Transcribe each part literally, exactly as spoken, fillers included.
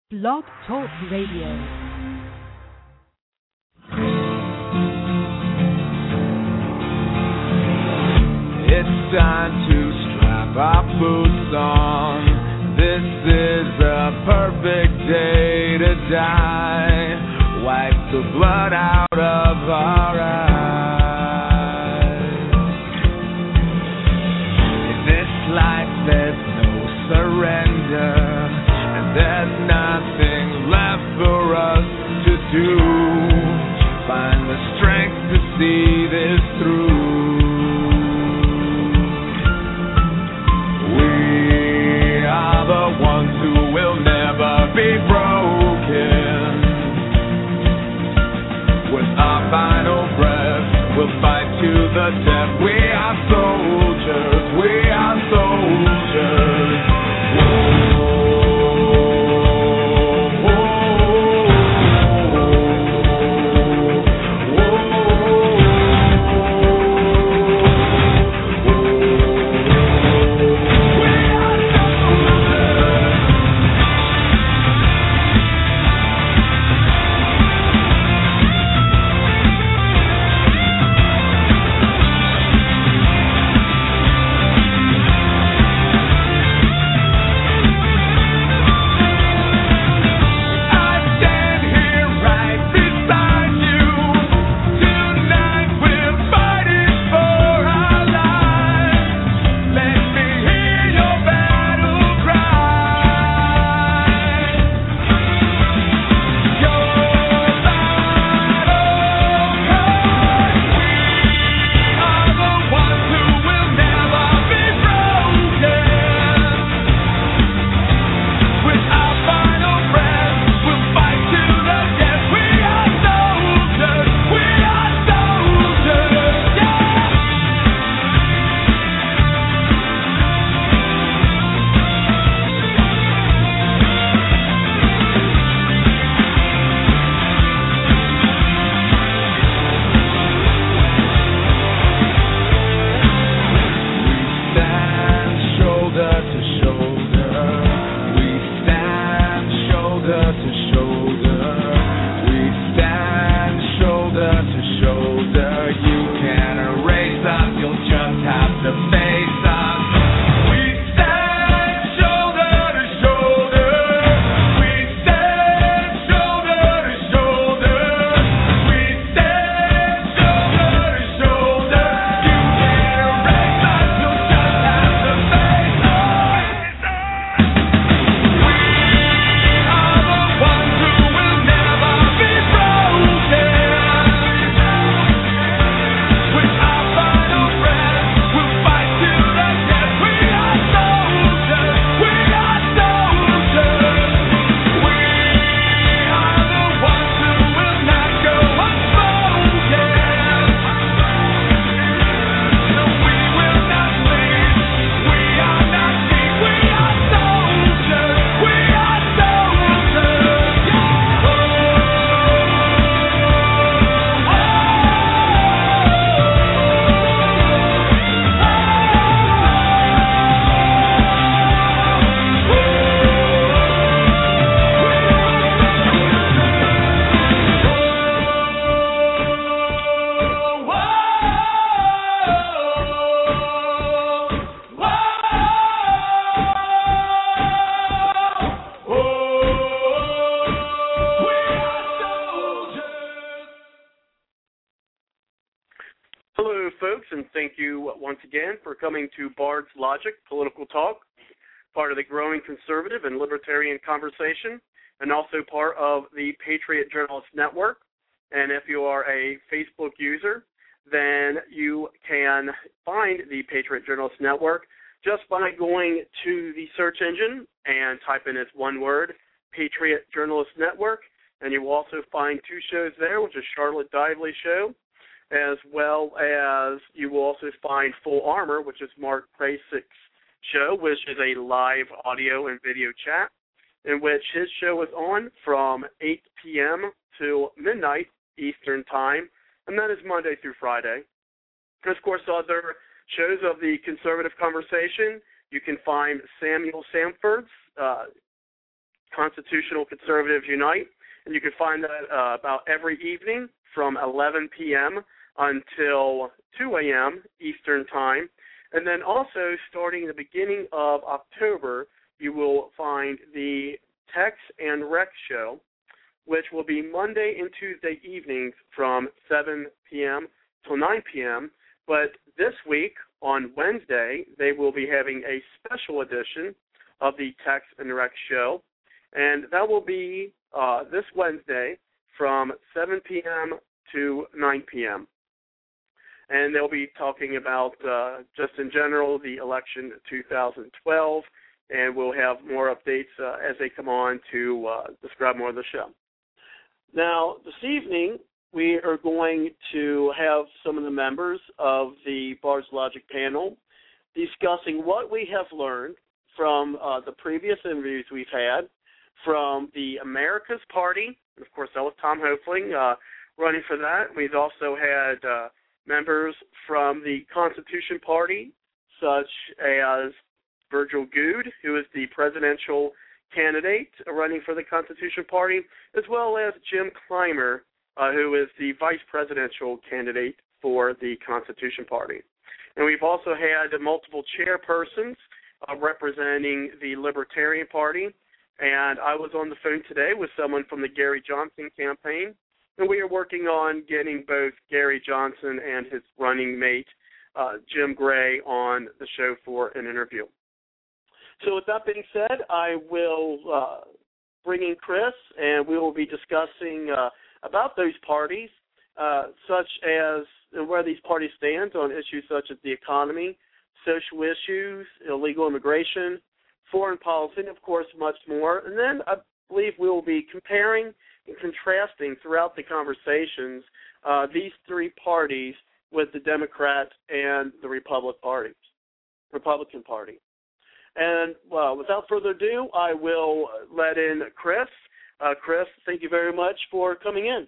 Blog Talk Radio. It's time to strap our boots on. This is a perfect day to die. Wipe the blood out of our eyes. In this life there's no surrender, and there's nothing left for us to do. Find the strength to see this through. Ones who will never be broken. With our final breath, we'll fight to the death. We are soldiers, we are soldiers. Whoa. Coming to Bard's Logic, Political Talk, part of the growing conservative and libertarian conversation, and also part of the Patriot Journalist Network. And if you are a Facebook user, then you can find the Patriot Journalist Network just by going to the search engine and type in as one word, Patriot Journalist Network, and you will also find two shows there, which is Charlotte Dively Show, as well as you will also find Full Armor, which is Mark Prasic's show, which is a live audio and video chat, in which his show is on from eight p.m. to midnight Eastern Time, and that is Monday through Friday. And, of course, other shows of the conservative conversation, you can find Samuel Samford's uh, Constitutional Conservatives Unite, and you can find that uh, about every evening from eleven p.m. until two a.m. Eastern Time. And then also, starting the beginning of October, you will find the Tex and Rex Show, which will be Monday and Tuesday evenings from seven p.m. till nine p.m. But this week, on Wednesday, they will be having a special edition of the Tex and Rex Show, and that will be uh, this Wednesday from seven p.m. to nine p.m. And they'll be talking about, uh, just in general, the election two thousand twelve, and we'll have more updates uh, as they come on to uh, describe more of the show. Now, this evening, we are going to have some of the members of the Bard's Logic panel discussing what we have learned from uh, the previous interviews we've had from the America's Party. And of course, that was Tom Hoefling uh, running for that. We've also had uh, members from the Constitution Party, such as Virgil Goode, who is the presidential candidate running for the Constitution Party, as well as Jim Clymer, uh, who is the vice presidential candidate for the Constitution Party. And we've also had multiple chairpersons uh, representing the Libertarian Party, and I was on the phone today with someone from the Gary Johnson campaign, and we are working on getting both Gary Johnson and his running mate, uh, Jim Gray, on the show for an interview. So with that being said, I will uh, bring in Chris, and we will be discussing uh, about those parties, uh, such as where these parties stand on issues such as the economy, social issues, illegal immigration, foreign policy, and, of course, much more. And then I believe we will be comparing and contrasting throughout the conversations uh, these three parties with the Democrat and the Republic parties, Republican Party. And well, without further ado, I will let in Chris. Uh, Chris, thank you very much for coming in.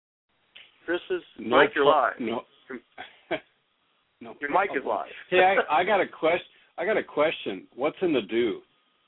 Chris is no Mike, you're pro- live. No, no Your mic is live. Hey, I, I got a question. I got a question. What's in the do?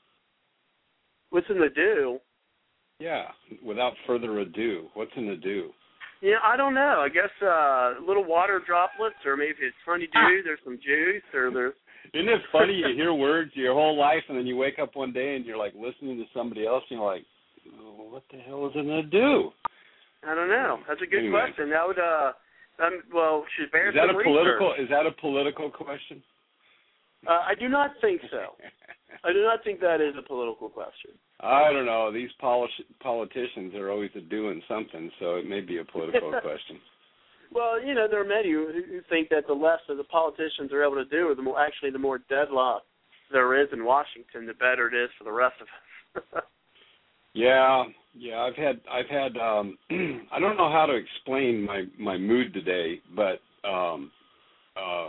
What's in the do? Yeah, without further ado, what's in the do? Yeah, I don't know. I guess uh, little water droplets, or maybe it's honeydew. There's some juice, or there's. Isn't it funny? You hear words your whole life, and then you wake up one day and you're like listening to somebody else, and you're like, oh, "What the hell is in the do?" I don't know. That's a good anyway. question. That would, uh, um, well, should bear is that some a political? research. Is that a political question? Uh, I do not think so. I do not think that is a political question. I don't know. These poli- politicians are always doing something, so it may be a political question. Well, you know, there are many who, who think that the less that the politicians are able to do, or the more, actually the more deadlock there is in Washington, the better it is for the rest of us. yeah, yeah. I've had, I've had. Um, I don't know how to explain my, my mood today, but um, uh,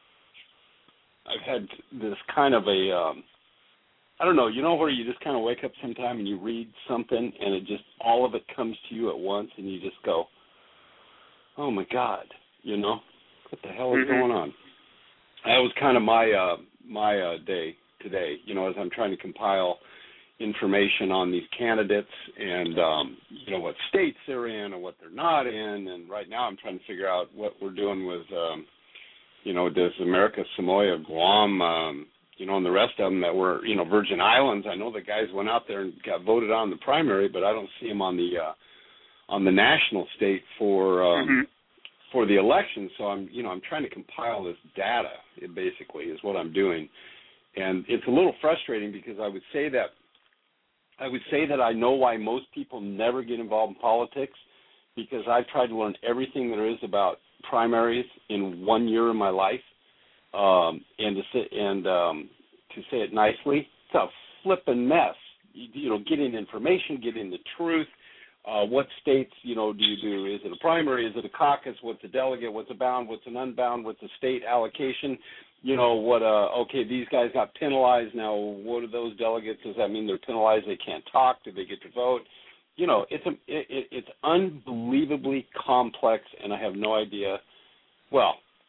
I've had this kind of a. Um, I don't know, you know where you just kind of wake up sometime and you read something and it just, all of it comes to you at once and you just go, oh my God, you know, what the hell is mm-hmm. going on? That was kind of my uh, my uh, day today, you know, as I'm trying to compile information on these candidates and, um, you know, what states they're in and what they're not in. And right now I'm trying to figure out what we're doing with, um, you know, does America, Samoa, Guam, um, you know, and the rest of them that were, you know, Virgin Islands. I know the guys went out there and got voted on in the primary, but I don't see them on the uh, on the national state for um, mm-hmm. for the election. So I'm, you know, I'm trying to compile this data. It basically is what I'm doing, and it's a little frustrating because I would say that I would say that I know why most people never get involved in politics, because I've tried to learn everything there is about primaries in one year of my life. Um, and to say, and um, to say it nicely, it's a flippin' mess. You, you know, getting information, getting the truth. Uh, what states, you know, do you do? Is it a primary? Is it a caucus? What's a delegate? What's a bound? What's an unbound? What's a state allocation? You know, what? Uh, okay, these guys got penalized. Now, what are those delegates? Does that mean they're penalized? They can't talk? Do they get to vote? You know, it's a, it, it's unbelievably complex, and I have no idea. Well,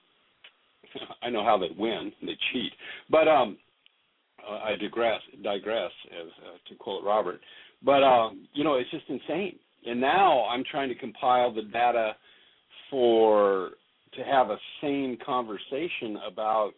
I know how they win. They cheat. But um, uh, I digress, digress as uh, to quote Robert. But, um, you know, it's just insane. And now I'm trying to compile the data for to have a sane conversation about,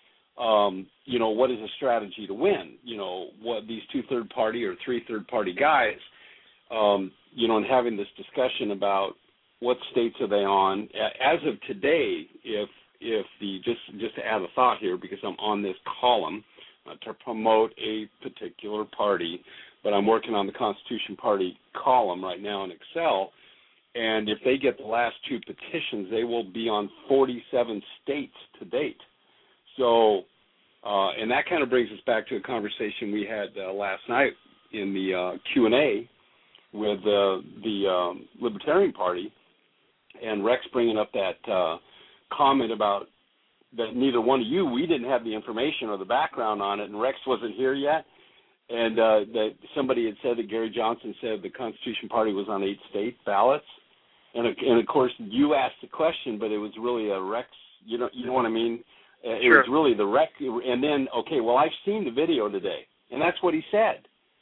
um, you know, what is a strategy to win? You know, what these two third-party or three third-party guys, um, you know, and having this discussion about what states are they on. As of today, if if the just just to add a thought here, because I'm on this column uh, to promote a particular party, but I'm working on the Constitution Party column right now in Excel, and if they get the last two petitions, they will be on forty-seven states to date. So, uh, and that kind of brings us back to a conversation we had uh, last night in the uh, Q and A with uh, the um, Libertarian Party, and Rex bringing up that uh, comment about that neither one of you, we didn't have the information or the background on it, and Rex wasn't here yet. And uh, that somebody had said that Gary Johnson said the Constitution Party was on eight state ballots, and and of course you asked the question, but it was really a Rex. You know, you know what I mean? It sure. was really the Rex. And then okay, well I've seen the video today, and that's what he said.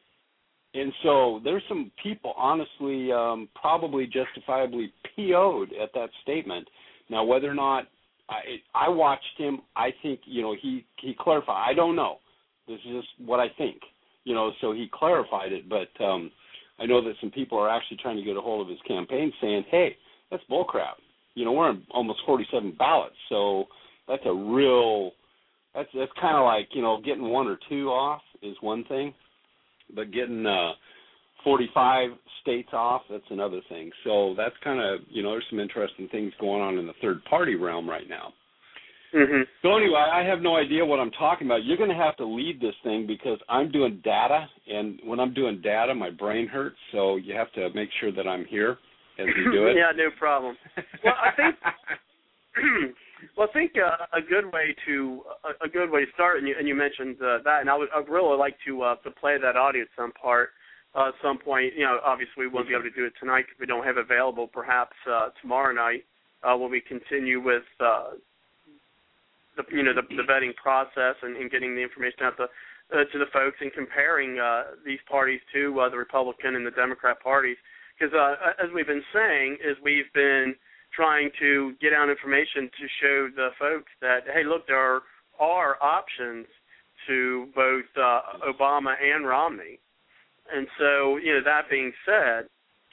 And so there's some people honestly, um, probably justifiably P O'd at that statement. Now whether or not I I watched him, I think you know he he clarified. I don't know. This is just what I think. You know, so he clarified it, but um, I know that some people are actually trying to get a hold of his campaign saying, hey, that's bullcrap. You know, we're on almost forty-seven ballots, so that's a real, that's that's kind of like, you know, getting one or two off is one thing, but getting uh, forty-five states off, that's another thing. So that's kind of, you know, there's some interesting things going on in the third-party realm right now. Mm-hmm. So anyway, I have no idea what I'm talking about. You're going to have to lead this thing because I'm doing data, and when I'm doing data, my brain hurts, so you have to make sure that I'm here as you do it. Yeah, no problem. Well, I think well, I think uh, a good way to a, a good way to start, and you, and you mentioned uh, that, and I would I'd really like to uh, to play that audio at some part, uh, at some point. You know, obviously we won't be able to do it tonight because we don't have it available. Perhaps uh, tomorrow night uh, when we continue with. Uh, The, you know, the, the vetting process and, and getting the information out to, uh, to the folks and comparing uh, these parties to uh, the Republican and the Democrat parties. Because uh, as we've been saying, is we've been trying to get out information to show the folks that, hey, look, there are, are options to both uh, Obama and Romney. And so, you know, that being said,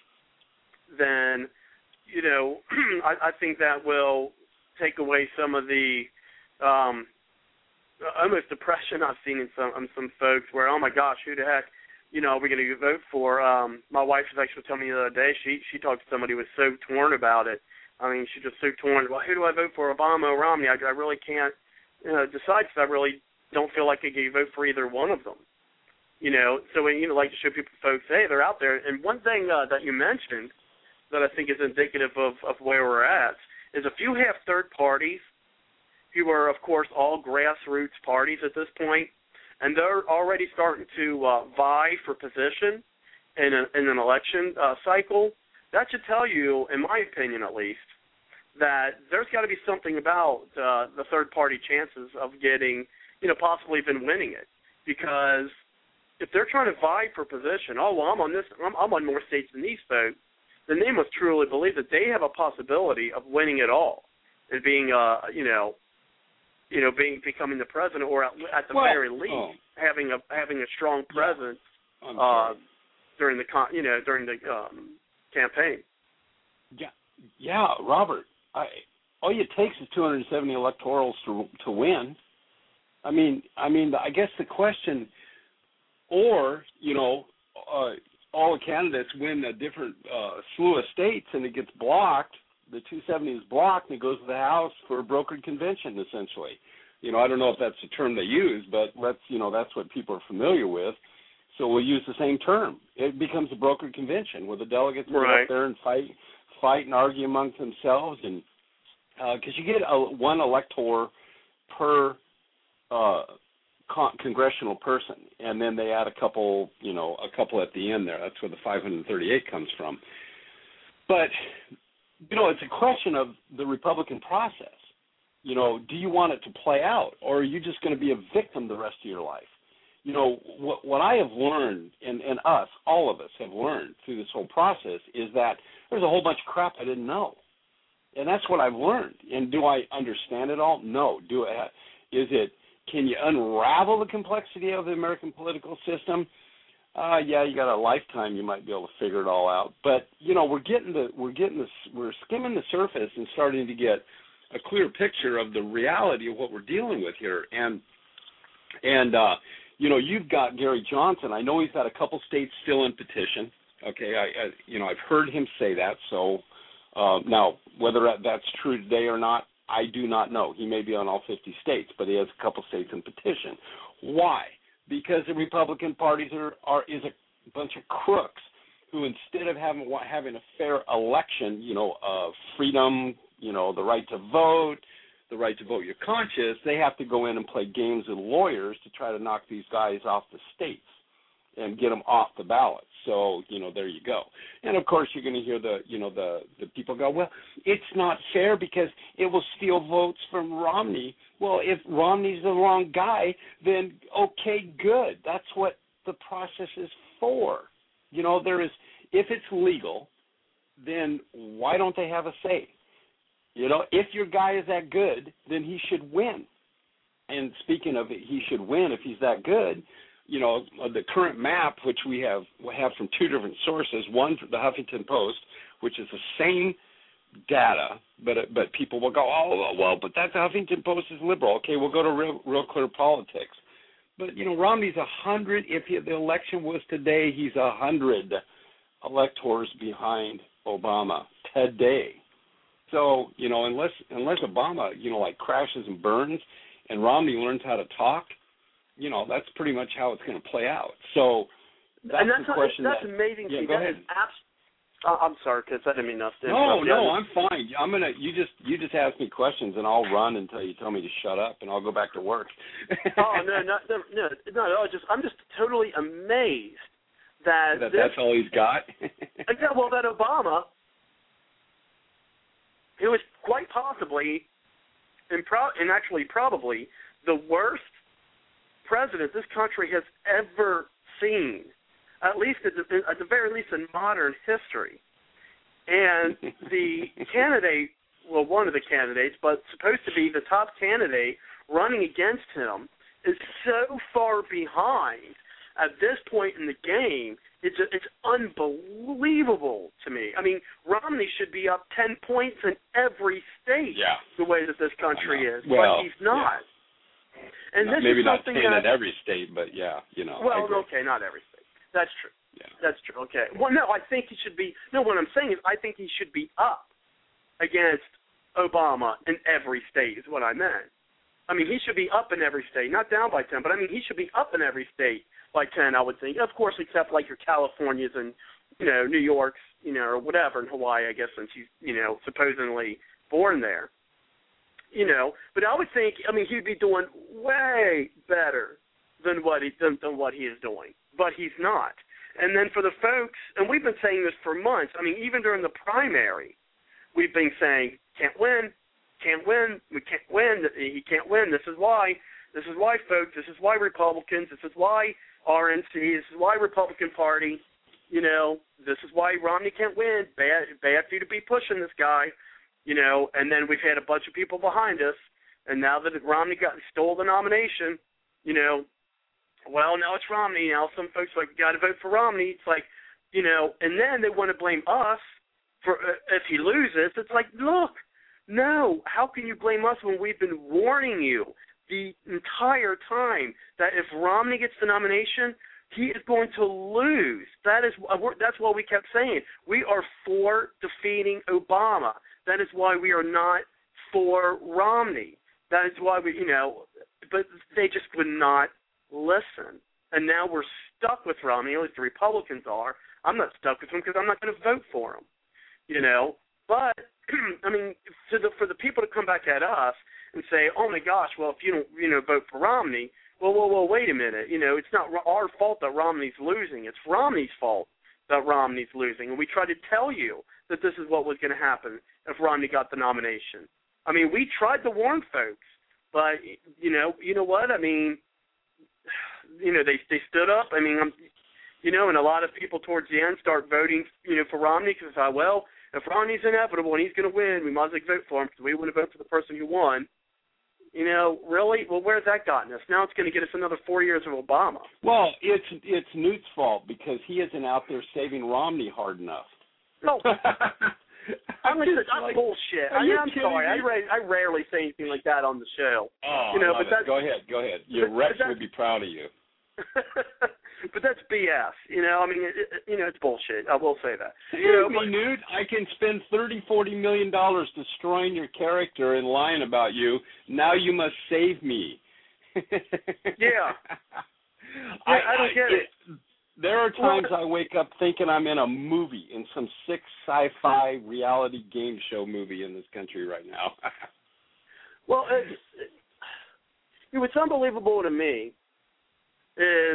then, you know, I, I think that will take away some of the Um, almost depression I've seen in some um, some folks where, oh my gosh, who the heck, you know, are we going to vote for? Um, my wife was actually telling me the other day, she she talked to somebody who was so torn about it. I mean, she just so torn. Well, who do I vote for, Obama or Romney? I, I really can't you know, decide because I really don't feel like I can vote for either one of them. You know, so we you know like to show people, folks, hey, they're out there. And one thing uh, that you mentioned that I think is indicative of, of where we're at is if you have third parties who are, of course, all grassroots parties at this point, and they're already starting to uh, vie for position in, a, in an election uh, cycle, that should tell you, in my opinion at least, that there's got to be something about uh, the third-party chances of getting, you know, possibly even winning it. Because if they're trying to vie for position, oh, well, I'm on this, I'm, I'm on more states than these folks, then they must truly believe that they have a possibility of winning it all and being, uh, you know, you know, being becoming the president, or at, at the well, very least, oh. having a having a strong presence yeah. uh, during the con, you know during the um, campaign. Yeah, yeah, Robert. I, all it takes is two hundred seventy electorals to to win. I mean, I mean, I guess the question, or you know, uh, all the candidates win a different uh, slew of states, and it gets blocked. The two seventy is blocked, and it goes to the House for a brokered convention, essentially. You know, I don't know if that's the term they use, but let's, you know, that's what people are familiar with. So we'll use the same term. It becomes a brokered convention where the delegates right. go up there and fight, fight and argue amongst themselves, and because uh, you get a, one elector per uh, con- congressional person, and then they add a couple, you know, a couple at the end there. That's where the five hundred thirty-eight comes from. But you know, it's a question of the Republican process. You know, do you want it to play out, or are you just going to be a victim the rest of your life? you know, what, what I have learned, and, and us, all of us have learned through this whole process, is that there's a whole bunch of crap I didn't know. And that's what I've learned. And do I understand it all? No. Do I, is it, can you unravel the complexity of the American political system? Uh, yeah, you got a lifetime, you might be able to figure it all out. But, you know, we're getting the, we're getting the, we're skimming the surface and starting to get a clear picture of the reality of what we're dealing with here. And, and, uh, you know, you've got Gary Johnson. I know he's got a couple states still in petition. Okay, I, I you know, I've heard him say that. So uh, now, whether that's true today or not, I do not know. He may be on all fifty states, but he has a couple states in petition. Why? Because the Republican parties are, are is a bunch of crooks who, instead of having having a fair election, you know, uh, freedom, you know, the right to vote, the right to vote your conscience, they have to go in and play games with lawyers to try to knock these guys off the states and get them off the ballot. So, you know, there you go. And, of course, you're going to hear the, you know, the, the people go, well, it's not fair because it will steal votes from Romney. Well, if Romney's the wrong guy, then okay, good. That's what the process is for. You know, there is, if it's legal, then why don't they have a say? You know, if your guy is that good, then he should win. And speaking of it, he should win if he's that good. You know, the current map, which we have we have from two different sources, one from the Huffington Post, which is the same data, but but people will go, oh, well, but that the Huffington Post is liberal. Okay, we'll go to Real, Real Clear Politics. But, you know, Romney's one hundred. If he, the election was today, he's one hundred electors behind Obama today. So, you know, unless unless Obama, you know, like crashes and burns and Romney learns how to talk, you know, that's pretty much how it's going to play out. So that's, and that's the question. That's that, amazing. Yeah, to go that ahead. Is abs- uh, I'm sorry, because I didn't mean nothing. No, no, I'm fine. I'm gonna. You just you just ask me questions, and I'll run until you tell me to shut up, and I'll go back to work. oh no, no, no, no, no, no! Just I'm just totally amazed that, that this, that's all he's got. yeah, well, that Obama, who was quite possibly, and, pro- and actually probably the worst president this country has ever seen, at least at the, at the very least in modern history. And the candidate, well, one of the candidates, but supposed to be the top candidate running against him, is so far behind at this point in the game. It's it's unbelievable to me. I mean, Romney should be up ten points in every state. Yeah. The way that this country is, well, but he's not. Yeah. And no, this maybe is not something ten that, at every state, but yeah, you know. Well, okay, not every state. That's true. Yeah. That's true. Okay. Well, no, I think he should be. No, what I'm saying is, I think he should be up against Obama in every state. Is what I meant. I mean, he should be up in every state, not down by ten, but I mean, he should be up in every state by ten, I would think. Of course, except like your Californias and, you know, New York's, you know, or whatever, in Hawaii, I guess, since he's, you know, supposedly born there. You know, but I would think, I mean, he'd be doing way better than what he than, than what he is doing, but he's not. And then for the folks, and we've been saying this for months. I mean, even during the primary, we've been saying, can't win, can't win, we can't win, he can't win. This is why, this is why, folks, this is why Republicans, this is why R N C, this is why Republican Party, you know, this is why Romney can't win. Bad, bad for you to be pushing this guy, you know. And then we've had a bunch of people behind us, and now that Romney got stole the nomination, you know, well, now it's Romney. Now some folks are like, you got to vote for Romney. It's like, you know, and then they want to blame us for uh, if he loses. It's like, look, no, how can you blame us when we've been warning you the entire time that if Romney gets the nomination, he is going to lose. That is that's why we kept saying we are for defeating Obama. That is why we are not for Romney. That is why we, you know, but they just would not listen. And now we're stuck with Romney, at least the Republicans are. I'm not stuck with him because I'm not going to vote for him, you know. But, I mean, for the, for the people to come back at us and say, oh, my gosh, well, if you don't, you know, vote for Romney, well, well, well, wait a minute. You know, it's not our fault that Romney's losing. It's Romney's fault that Romney's losing. And we tried to tell you that this is what was going to happen if Romney got the nomination. I mean, we tried to warn folks, but, you know, you know what? I mean, you know, they they stood up. I mean, I'm, you know, and a lot of people towards the end start voting, you know, for Romney because I thought, well, if Romney's inevitable and he's going to win, we might as well vote for him because we want to vote for the person who won. You know, really? Well, where's that gotten us? Now it's going to get us another four years of Obama. Well, it's it's Newt's fault because he isn't out there saving Romney hard enough. No. I'm, just that's like, bullshit. Are I you mean, I'm kidding sorry. me? I, ra- I rarely say anything like that on the show. Oh, you know, I love but that's, it. Go ahead, go ahead. Your but, Rex but would be proud of you. But that's B S. You know, I mean, it, it, you know, it's bullshit. I will say that. Excuse you know, me, but, Newt. I can spend thirty, forty million dollars destroying your character and lying about you. Now you must save me. Yeah. I, I don't get it. it. There are times I wake up thinking I'm in a movie, in some sick sci-fi reality game show movie in this country right now. Well, it's, it, what's unbelievable to me is,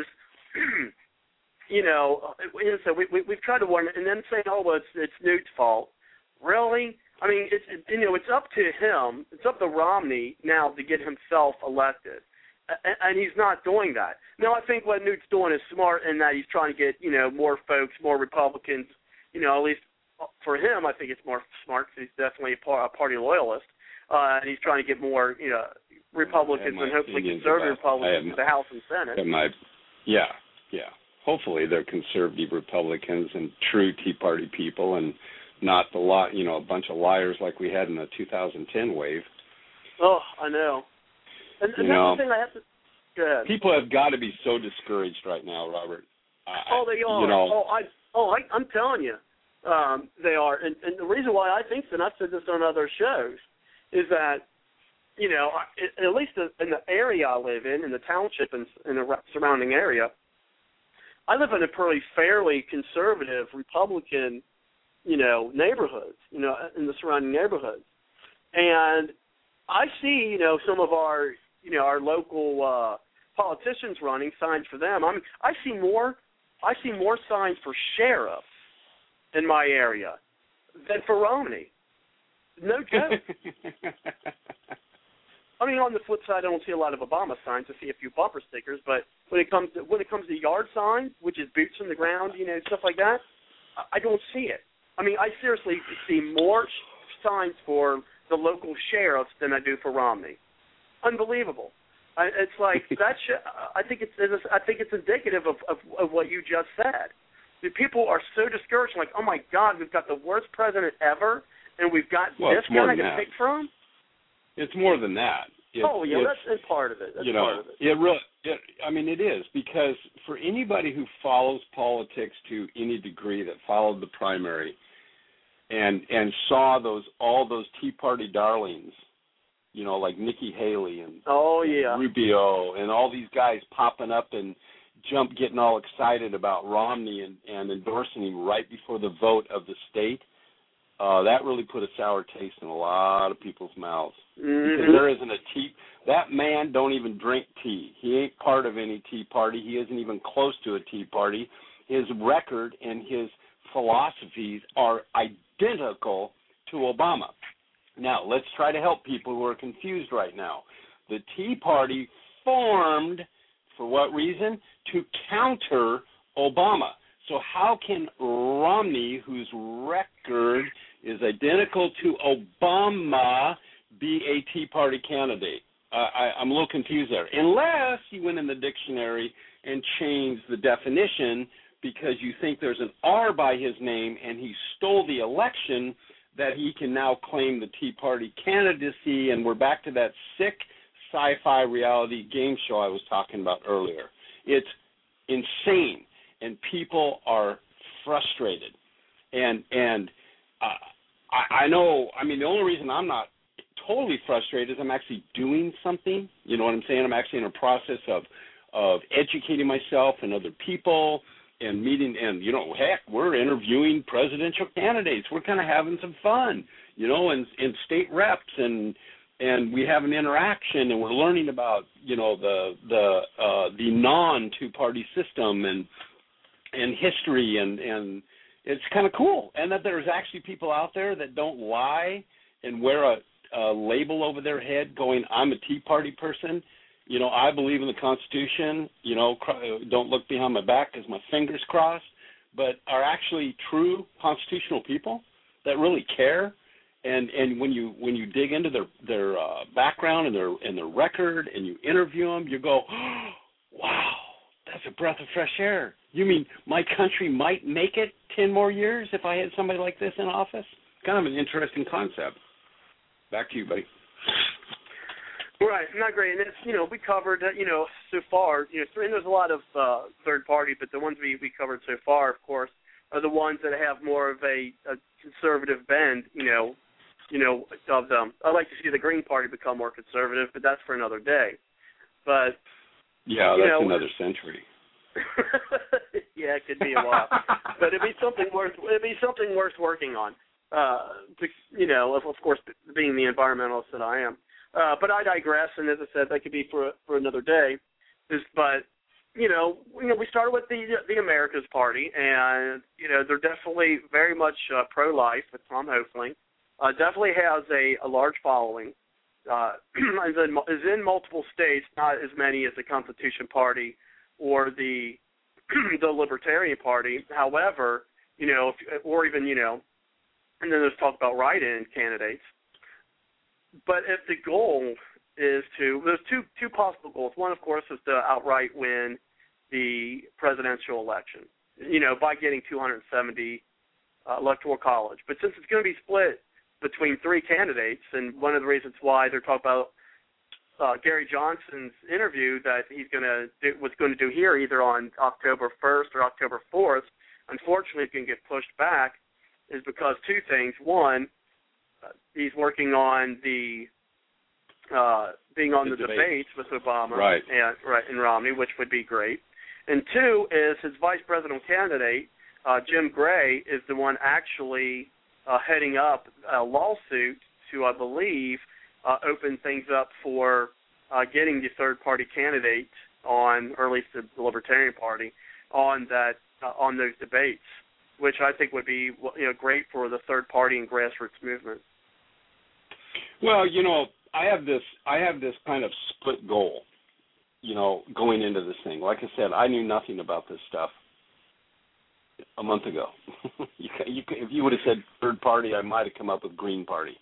you know, so we, we, we've tried to warn, and then saying, oh, well, it's, it's Newt's fault. Really? I mean, it's it, you know, it's up to him. It's up to Romney now to get himself elected, and, and he's not doing that. Now, I think what Newt's doing is smart in that he's trying to get, you know, more folks, more Republicans, you know, at least for him, I think it's more smart because he's definitely a, par- a party loyalist, uh, and he's trying to get more, you know, Republicans and hopefully conservative about, Republicans to the House and Senate. My, yeah, yeah. Hopefully they're conservative Republicans and true Tea Party people and not the lot, you know, a bunch of liars like we had in the two thousand ten wave. Oh, I know. And, and that's know, the thing I have to. Go ahead. People have got to be so discouraged right now, Robert. I, oh, they are. You know, oh, I, oh, I, I'm telling you, um, they are. And, and the reason why I think so, and I've said this on other shows, is that, you know, at least in the area I live in, in the township and in the surrounding area, I live in a pretty fairly conservative Republican, you know, neighborhoods, you know, in the surrounding neighborhoods. And I see, you know, some of our, you know, our local uh, politicians running signs for them. I mean, I see more, I see more signs for sheriff in my area than for Romney. No joke. I mean, on the flip side, I don't see a lot of Obama signs. I see a few bumper stickers, but when it comes to when it comes to yard signs, which is boots on the ground, you know, stuff like that, I don't see it. I mean, I seriously see more signs for the local sheriffs than I do for Romney. Unbelievable. I, it's like that. Sh- I think it's. I think it's indicative of, of, of what you just said. The people are so discouraged, like, oh my God, we've got the worst president ever, and we've got well, this guy to pick from. It's more than that. It, oh yeah, that's, that's part of it. That's you know, part of it. It really. It, I mean, it is because for anybody who follows politics to any degree, that followed the primary, and and saw those all those Tea Party darlings, you know, like Nikki Haley and, oh, yeah. and Rubio and all these guys popping up and jump getting all excited about Romney and, and endorsing him right before the vote of the state. Uh, that really put a sour taste in a lot of people's mouths. Mm-hmm. Because there isn't a tea. That man don't even drink tea. He ain't part of any Tea Party. He isn't even close to a Tea Party. His record and his philosophies are identical to Obama. Now, let's try to help people who are confused right now. The Tea Party formed, for what reason? To counter Obama. So how can Romney, whose record is identical to Obama, be a Tea Party candidate? Uh, I, I'm a little confused there. Unless you went in the dictionary and changed the definition because you think there's an R by his name and he stole the election, that he can now claim the Tea Party candidacy, and we're back to that sick sci-fi reality game show I was talking about earlier. It's insane, and people are frustrated. And and uh, I, I know, I mean, the only reason I'm not totally frustrated is I'm actually doing something. You know what I'm saying? I'm actually in a process of, of educating myself and other people and meeting, and, you know, heck, we're interviewing presidential candidates. We're kind of having some fun, you know, and, and state reps, and and we have an interaction, and we're learning about, you know, the the uh, the non-two-party system and and history, and, and it's kind of cool. And that there's actually people out there that don't lie and wear a, a label over their head going, I'm a Tea Party person. you know, I believe in the Constitution, you know, don't look behind my back because my fingers crossed, but are actually true constitutional people that really care. And and when you when you dig into their their uh, background and their and their record and you interview them, you go, oh, wow, that's a breath of fresh air. You mean my country might make it ten more years if I had somebody like this in office? Kind of an interesting concept. Back to you, buddy. Right, not great. And it's, you know, we covered, uh, you know, so far, you know, and there's a lot of uh, third party, but the ones we, we covered so far, of course, are the ones that have more of a, a conservative bend, you know, you know, of them. I'd like to see the Green Party become more conservative, but that's for another day. But yeah, that's you know, another century. Yeah, it could be a while, but it'd be something worth it'd be something worth working on. Uh, to, you know, of, of course, being the environmentalist that I am. Uh, but I digress, and as I said, that could be for for another day. Is but you know, you know, we started with the the America's Party, and you know, they're definitely very much uh, pro-life with Tom Hoefling. Uh, definitely has a, a large following. Uh, is, in, is in multiple states, not as many as the Constitution Party or the the Libertarian Party. However, you know, if, or even you know, and then there's talk about write-in candidates. But if the goal is to, there's two two possible goals. One, of course, is to outright win the presidential election, you know, by getting two hundred seventy uh, electoral college. But since it's going to be split between three candidates, and one of the reasons why they're talking about uh, Gary Johnson's interview that he's going to do, was going to do here either on October first or October fourth, unfortunately, it's going to get pushed back, is because two things. One, uh, he's working on the uh, being on the, the debate. debates with Obama right. and right and Romney, which would be great. And two is his vice presidential candidate, uh, Jim Gray, is the one actually Uh, heading up a lawsuit to, I believe, uh, open things up for uh, getting the third-party candidate on, or at least the Libertarian Party, on that uh, on those debates, which I think would be you know great for the third party and grassroots movement. Well, you know, I have this I have this kind of split goal, you know, going into this thing. Like I said, I knew nothing about this stuff a month ago. you, you, if you would have said third party, I might have come up with Green Party.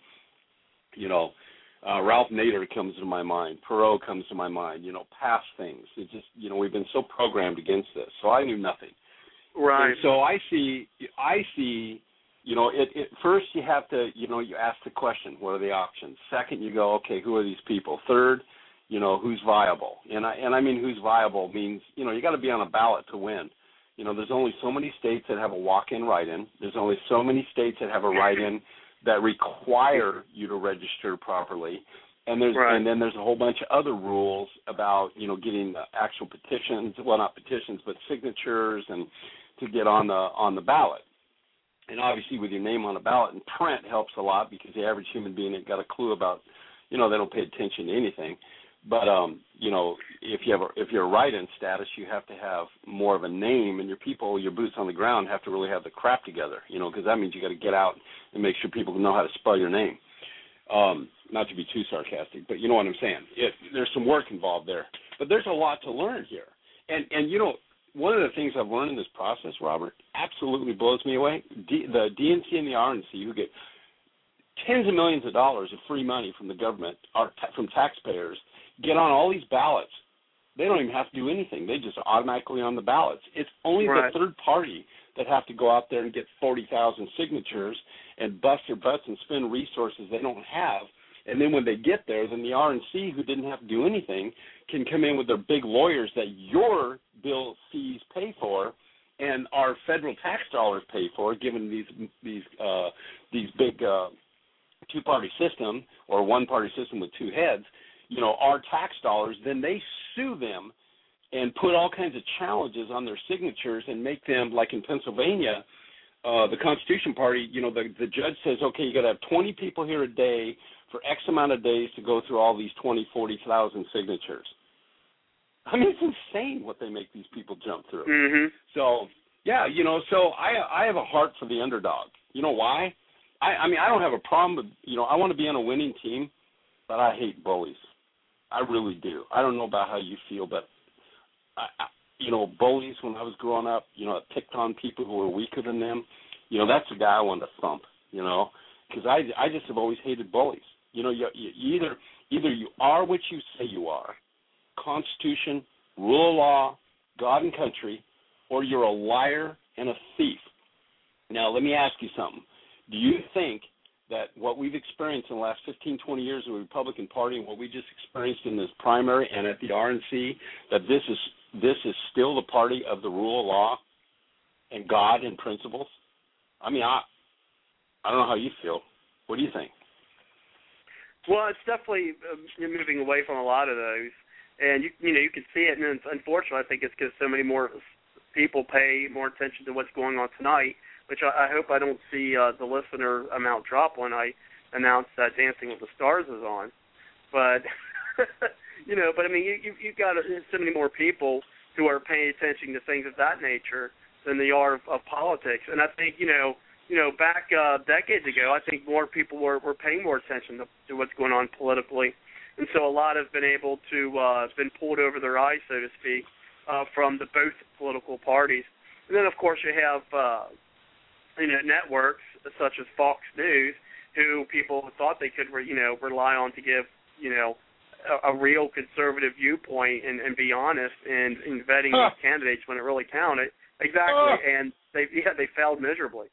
You know, uh, Ralph Nader comes to my mind. Perot comes to my mind. You know, past things. It just, you know, we've been so programmed against this. So I knew nothing. Right. And so I see, I see, you know, it, it, first you have to, you know, you ask the question, what are the options? Second, you go, okay, who are these people? Third, you know, who's viable? And I, and I mean who's viable means, you know, you got to be on a ballot to win. You know, there's only so many states that have a walk-in write-in. There's only so many states that have a write-in that require you to register properly. And there's right. and then there's a whole bunch of other rules about, you know, getting the actual petitions, well, not petitions, but signatures and to get on the on the ballot. And obviously with your name on the ballot in print helps a lot because the average human being ain't got a clue about, you know, they don't pay attention to anything. But um, you know, if you have a, if you're a write-in status, you have to have more of a name, and your people, your boots on the ground, have to really have the crap together. You know, because that means you got to get out and make sure people know how to spell your name. Um, not to be too sarcastic, but you know what I'm saying. It, there's some work involved there, but there's a lot to learn here. And and you know, one of the things I've learned in this process, Robert, absolutely blows me away. D, the D N C and the R N C, who get tens of millions of dollars of free money from the government, or from taxpayers, get on all these ballots. They don't even have to do anything. They just automatically on the ballots. It's only right. the third party that have to go out there and get forty thousand signatures and bust their butts and spend resources they don't have. And then when they get there, then the R N C, who didn't have to do anything, can come in with their big lawyers that your bill fees pay for and our federal tax dollars pay for, given these these uh, these big uh, two-party system or one-party system with two heads. You know, our tax dollars, then they sue them and put all kinds of challenges on their signatures and make them, like in Pennsylvania, uh, the Constitution Party, you know, the, the judge says, okay, you got to have twenty people here a day for X amount of days to go through all these twenty, forty thousand signatures. I mean, it's insane what they make these people jump through. Mm-hmm. So, yeah, you know, so I I have a heart for the underdog. You know why? I, I mean, I don't have a problem with, you know, I want to be on a winning team, but I hate bullies. I really do. I don't know about how you feel, but, I, I, you know, bullies, when I was growing up, you know, picked on people who were weaker than them. You know, that's the guy I wanted to thump, you know, because I, I just have always hated bullies. You know, you, you either either you are what you say you are, Constitution, rule of law, God and country, or you're a liar and a thief. Now, let me ask you something. Do you think that what we've experienced in the last fifteen, twenty years of the Republican Party and what we just experienced in this primary and at the R N C, that this is this is still the party of the rule of law and God and principles? I mean, I I don't know how you feel. What do you think? Well, it's definitely uh, moving away from a lot of those. And, you, you know, you can see it, and unfortunately, I think it's because so many more people pay more attention to what's going on tonight, which I, I hope I don't see uh, the listener amount drop when I announce that Dancing with the Stars is on. But, you know, but I mean, you, you, you've got so many more people who are paying attention to things of that nature than they are of, of politics. And I think, you know, you know, back uh, decades ago, I think more people were, were paying more attention to, to what's going on politically. And so a lot have been able to, uh, been pulled over their eyes, so to speak, uh, from the both political parties. And then, of course, you have, uh, you know, networks such as Fox News, who people thought they could, re- you know, rely on to give, you know, a, a real conservative viewpoint and, and be honest in, in vetting huh. these candidates when it really counted. Exactly, huh. and they, yeah, they failed miserably.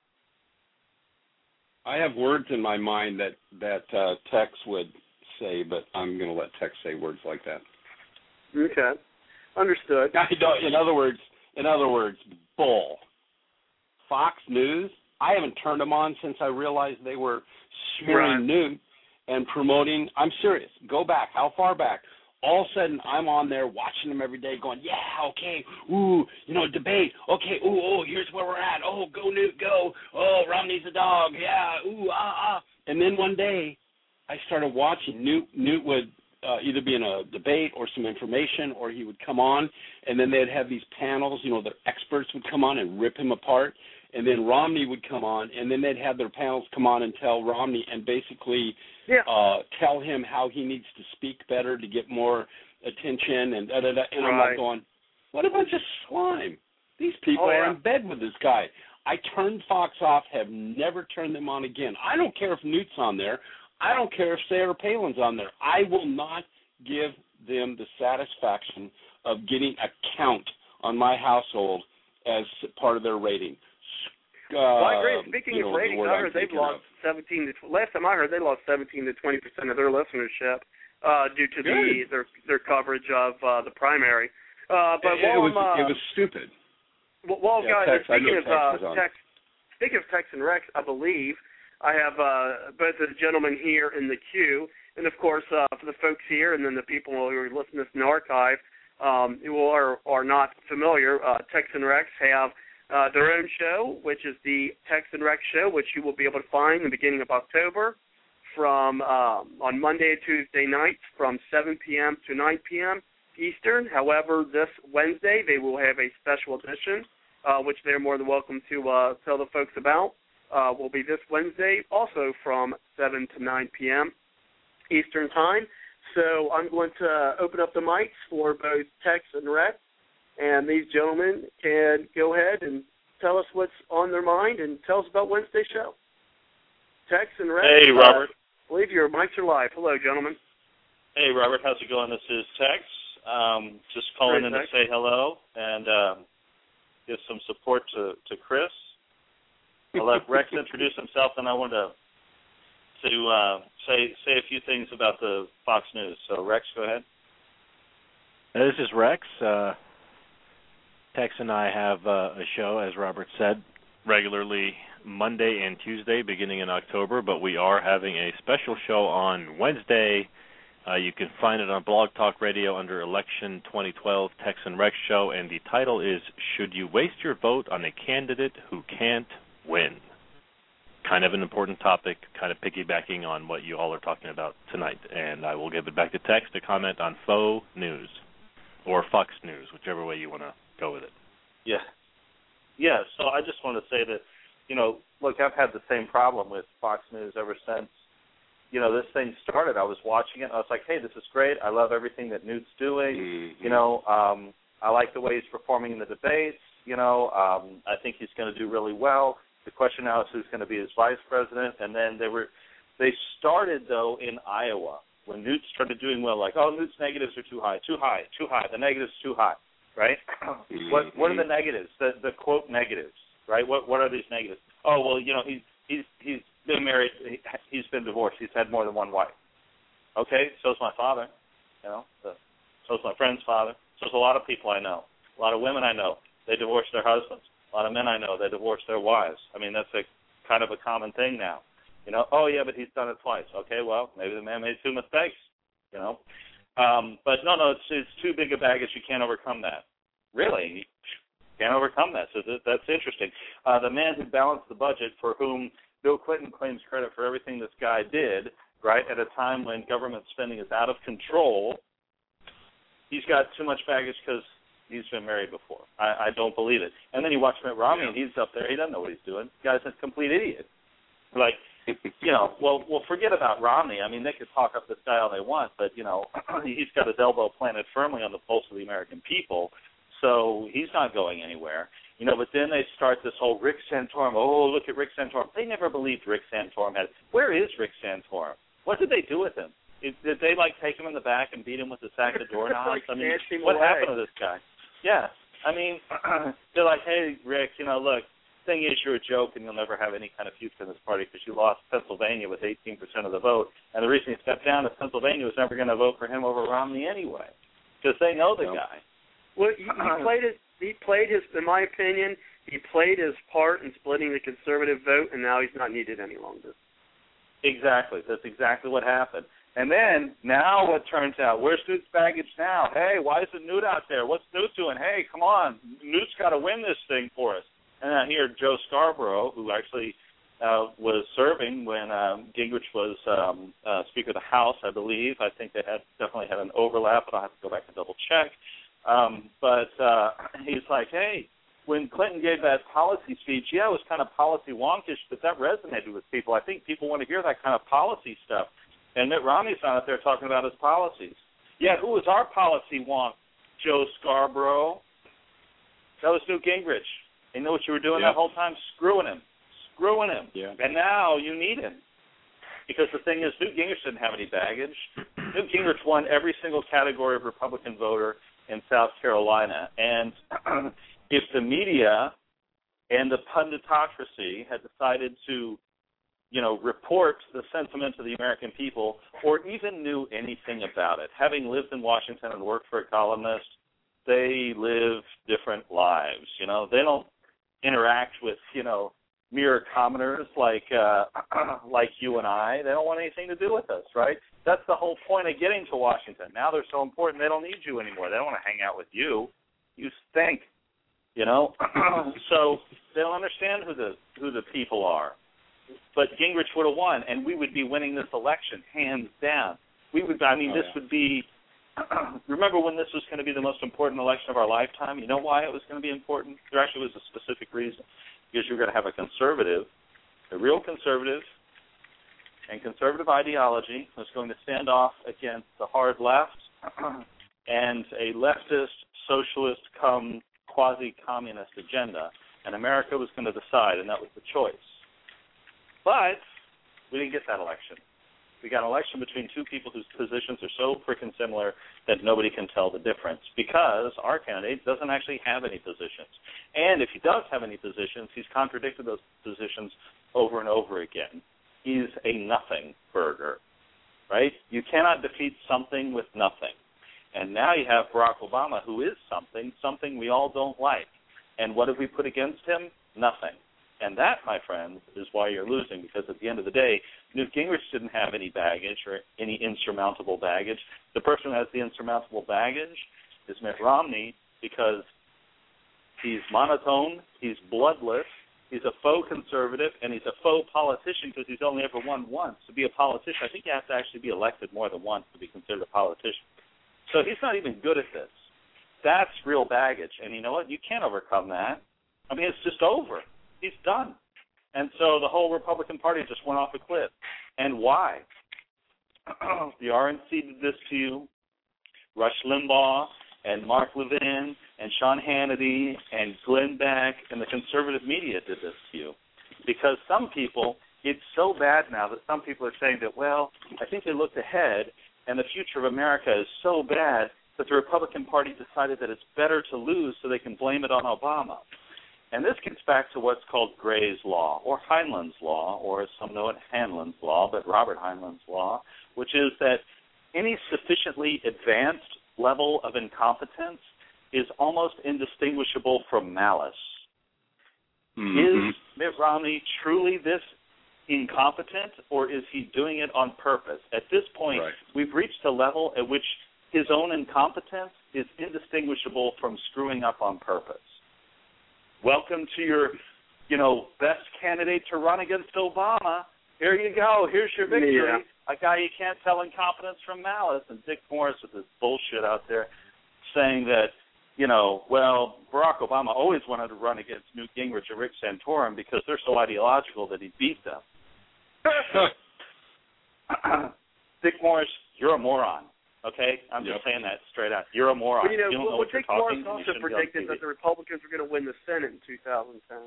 I have words in my mind that, that uh, Tex would say, but I'm going to let Tex say words like that. Okay, understood. I don't, in other words, in other words, bull. Fox News, I haven't turned them on since I realized they were smearing right. nude and promoting. I'm serious. Go back. How far back? All of a sudden, I'm on there watching them every day going, yeah, okay, ooh, you know, debate. Okay, ooh, oh, here's where we're at. Oh, go, Newt, go. Oh, Romney's a dog. Yeah, ooh, ah, ah. And then one day, I started watching. Newt, Newt would uh, either be in a debate or some information, or he would come on, and then they'd have these panels. You know, the experts would come on and rip him apart, and then Romney would come on, and then they'd have their panels come on and tell Romney and basically yeah. uh, tell him how he needs to speak better to get more attention, and da-da-da. And right. I'm like going, what a bunch of slime. These people oh, yeah. are in bed with this guy. I turned Fox off, have never turned them on again. I don't care if Newt's on there. I don't care if Sarah Palin's on there. I will not give them the satisfaction of getting a count on my household as part of their rating. Uh, well, I agree. Speaking you of know, ratings, I heard they've lost of. seventeen to last time I heard they lost seventeen to twenty percent of their listenership uh, due to the their their coverage of uh, the primary. Uh, but it, while it was uh, it was stupid. Well, yeah, guys, Tex, speaking of Tex uh, Tex, speaking of Tex and Rex, I believe I have uh, both of the gentlemen here in the queue, and of course uh, for the folks here, and then the people who are listening to this in the archive um, who are are not familiar. Uh, Tex and Rex have uh, their own show, which is the Tex and Rex Show, which you will be able to find in the beginning of October, from um, on Monday and Tuesday nights from seven p.m. to nine p.m. Eastern. However, this Wednesday they will have a special edition, uh, which they're more than welcome to uh, tell the folks about. Uh, will be this Wednesday, also from seven to nine p.m. Eastern Time. So I'm going to open up the mics for both Tex and Rex, and these gentlemen can go ahead and tell us what's on their mind and tell us about Wednesday's show. Tex and Rex. Hey, Robert. Uh, I believe your mics are live. Hello, gentlemen. Hey, Robert. How's it going? This is Tex. Um, just calling Great, in Tex. to say hello and uh, give some support to, to Chris. I'll let Rex introduce himself, and I want to to uh, say say a few things about the Fox News. So, Rex, go ahead. This is Rex. Uh, Tex and I have uh, a show, as Robert said, regularly Monday and Tuesday beginning in October, but we are having a special show on Wednesday. Uh, you can find it on Blog Talk Radio under Election twenty twelve Tex and Rex Show, and the title is Should You Waste Your Vote on a Candidate Who Can't Win? Kind of an important topic, kind of piggybacking on what you all are talking about tonight. And I will give it back to Tex to comment on faux news, or Fox News, whichever way you want to go with it. Yeah. Yeah, so I just want to say that, you know, look, I've had the same problem with Fox News ever since you know, this thing started, I was watching it, and I was like, hey, this is great. I love everything that Newt's doing. Mm-hmm. You know, um, I like the way he's performing in the debates. You know, um, I think he's going to do really well. The question now is who's going to be his vice president. And then they were, they started, though, in Iowa when Newt started doing well, like, oh, Newt's negatives are too high, too high, too high. The negatives too high, right? Mm-hmm. What what are the negatives, the, the quote negatives, right? What what are these negatives? Oh, well, you know, he's, he's, he's been married, he, he's been divorced, he's had more than one wife. Okay, so's my father, you know, so, so's my friend's father, so's a lot of people I know. A lot of women I know, they divorce their husbands. A lot of men I know, they divorce their wives. I mean, that's a kind of a common thing now. You know, oh, yeah, but he's done it twice. Okay, well, maybe the man made two mistakes, you know. Um, but, no, no, it's, it's too big a baggage. You can't overcome that. Really, you can't overcome that. So that, that's interesting. Uh, the man who balanced the budget, for whom Bill Clinton claims credit for everything this guy did, right, at a time when government spending is out of control, he's got too much baggage because he's been married before. I, I don't believe it. And then you watch Mitt Romney, and he's up there. He doesn't know what he's doing. The guy's a complete idiot. Like, you know, well, well, forget about Romney. I mean, they could talk up this guy all they want, but, you know, he's got his elbow planted firmly on the pulse of the American people, so he's not going anywhere. You know, but then they start this whole Rick Santorum. Oh, look at Rick Santorum. They never believed Rick Santorum had. Where is Rick Santorum? What did they do with him? Did, did they, like, take him in the back and beat him with a sack of doorknobs? I mean, what away. happened to this guy? Yeah. I mean, they're like, hey, Rick, you know, look, thing is you're a joke and you'll never have any kind of future in this party because you lost Pennsylvania with eighteen percent of the vote. And the reason he stepped down is Pennsylvania was never going to vote for him over Romney anyway because they know the nope. guy. Well, he, he played his, he played his, in my opinion, he played his part in splitting the conservative vote, and now he's not needed any longer. Exactly. That's exactly what happened. And then, now what turns out, where's Newt's baggage now? Hey, why isn't Newt out there? What's Newt doing? Hey, come on, Newt's got to win this thing for us. And I hear Joe Scarborough, who actually uh, was serving when um, Gingrich was um, uh, Speaker of the House, I believe. I think they had definitely had an overlap, but I'll have to go back and double check. Um, but uh, he's like, hey, when Clinton gave that policy speech, yeah, it was kind of policy wonkish, but that resonated with people. I think people want to hear that kind of policy stuff. And Mitt Romney's not out there talking about his policies. Yeah, who was our policy wonk? Joe Scarborough. That was Newt Gingrich. You know what you were doing yeah. that whole time? Screwing him. Screwing him. Yeah. And now you need him. Because the thing is, Newt Gingrich didn't have any baggage. Newt Gingrich won every single category of Republican voter in South Carolina. And if the media and the punditocracy had decided to, you know, report the sentiments of the American people or even knew anything about it, having lived in Washington and worked for a columnist, they live different lives. You know, they don't interact with, you know, mere commoners like uh, like you and I. They don't want anything to do with us, right? That's the whole point of getting to Washington. Now they're so important they don't need you anymore. They don't want to hang out with you. You stink, you know. So they don't understand who the who the people are. But Gingrich would have won, and we would be winning this election hands down. We would. I mean, oh, this yeah. would be. Remember when this was going to be the most important election of our lifetime? You know why it was going to be important? There actually was a specific reason. Because you were going to have a conservative, a real conservative, and conservative ideology was going to stand off against the hard left and a leftist, socialist, come quasi-communist agenda. And America was going to decide, and that was the choice. But we didn't get that election. We got an election between two people whose positions are so freaking similar that nobody can tell the difference because our candidate doesn't actually have any positions. And if he does have any positions, he's contradicted those positions over and over again. He's a nothing burger, right? You cannot defeat something with nothing. And now you have Barack Obama, who is something, something we all don't like. And what have we put against him? Nothing. And that, my friends, is why you're losing, because at the end of the day, Newt Gingrich didn't have any baggage or any insurmountable baggage. The person who has the insurmountable baggage is Mitt Romney because he's monotone, he's bloodless, he's a faux conservative, and he's a faux politician because he's only ever won once. To be a politician, I think you have to actually be elected more than once to be considered a politician. So he's not even good at this. That's real baggage. And you know what? You can't overcome that. I mean, it's just over. He's done. And so the whole Republican Party just went off a cliff. And why? the R N C did this to you. Rush Limbaugh and Mark Levin and Sean Hannity and Glenn Beck and the conservative media did this to you. Because some people, it's so bad now that some people are saying that, well, I think they looked ahead and the future of America is so bad that the Republican Party decided that it's better to lose so they can blame it on Obama. And this gets back to what's called Gray's Law, or Heinlein's Law, or as some know it, Hanlon's Law, but Robert Heinlein's Law, which is that any sufficiently advanced level of incompetence is almost indistinguishable from malice. Mm-hmm. Is Mitt Romney truly this incompetent, or is he doing it on purpose? At this point, right. We've reached a level at which his own incompetence is indistinguishable from screwing up on purpose. Welcome to your, you know, best candidate to run against Obama. Here you go. Here's your victory. Yeah. A guy you can't tell incompetence from malice. And Dick Morris with this bullshit out there saying that, you know, well, Barack Obama always wanted to run against Newt Gingrich or Rick Santorum because they're so ideological that he beat them. Dick Morris, you're a moron. Okay? I'm yep. just saying that straight out. You're a moron. But, you know, you don't well, know what Dick you're Morris talking. also predicted that the Republicans were going to win the Senate in two thousand ten.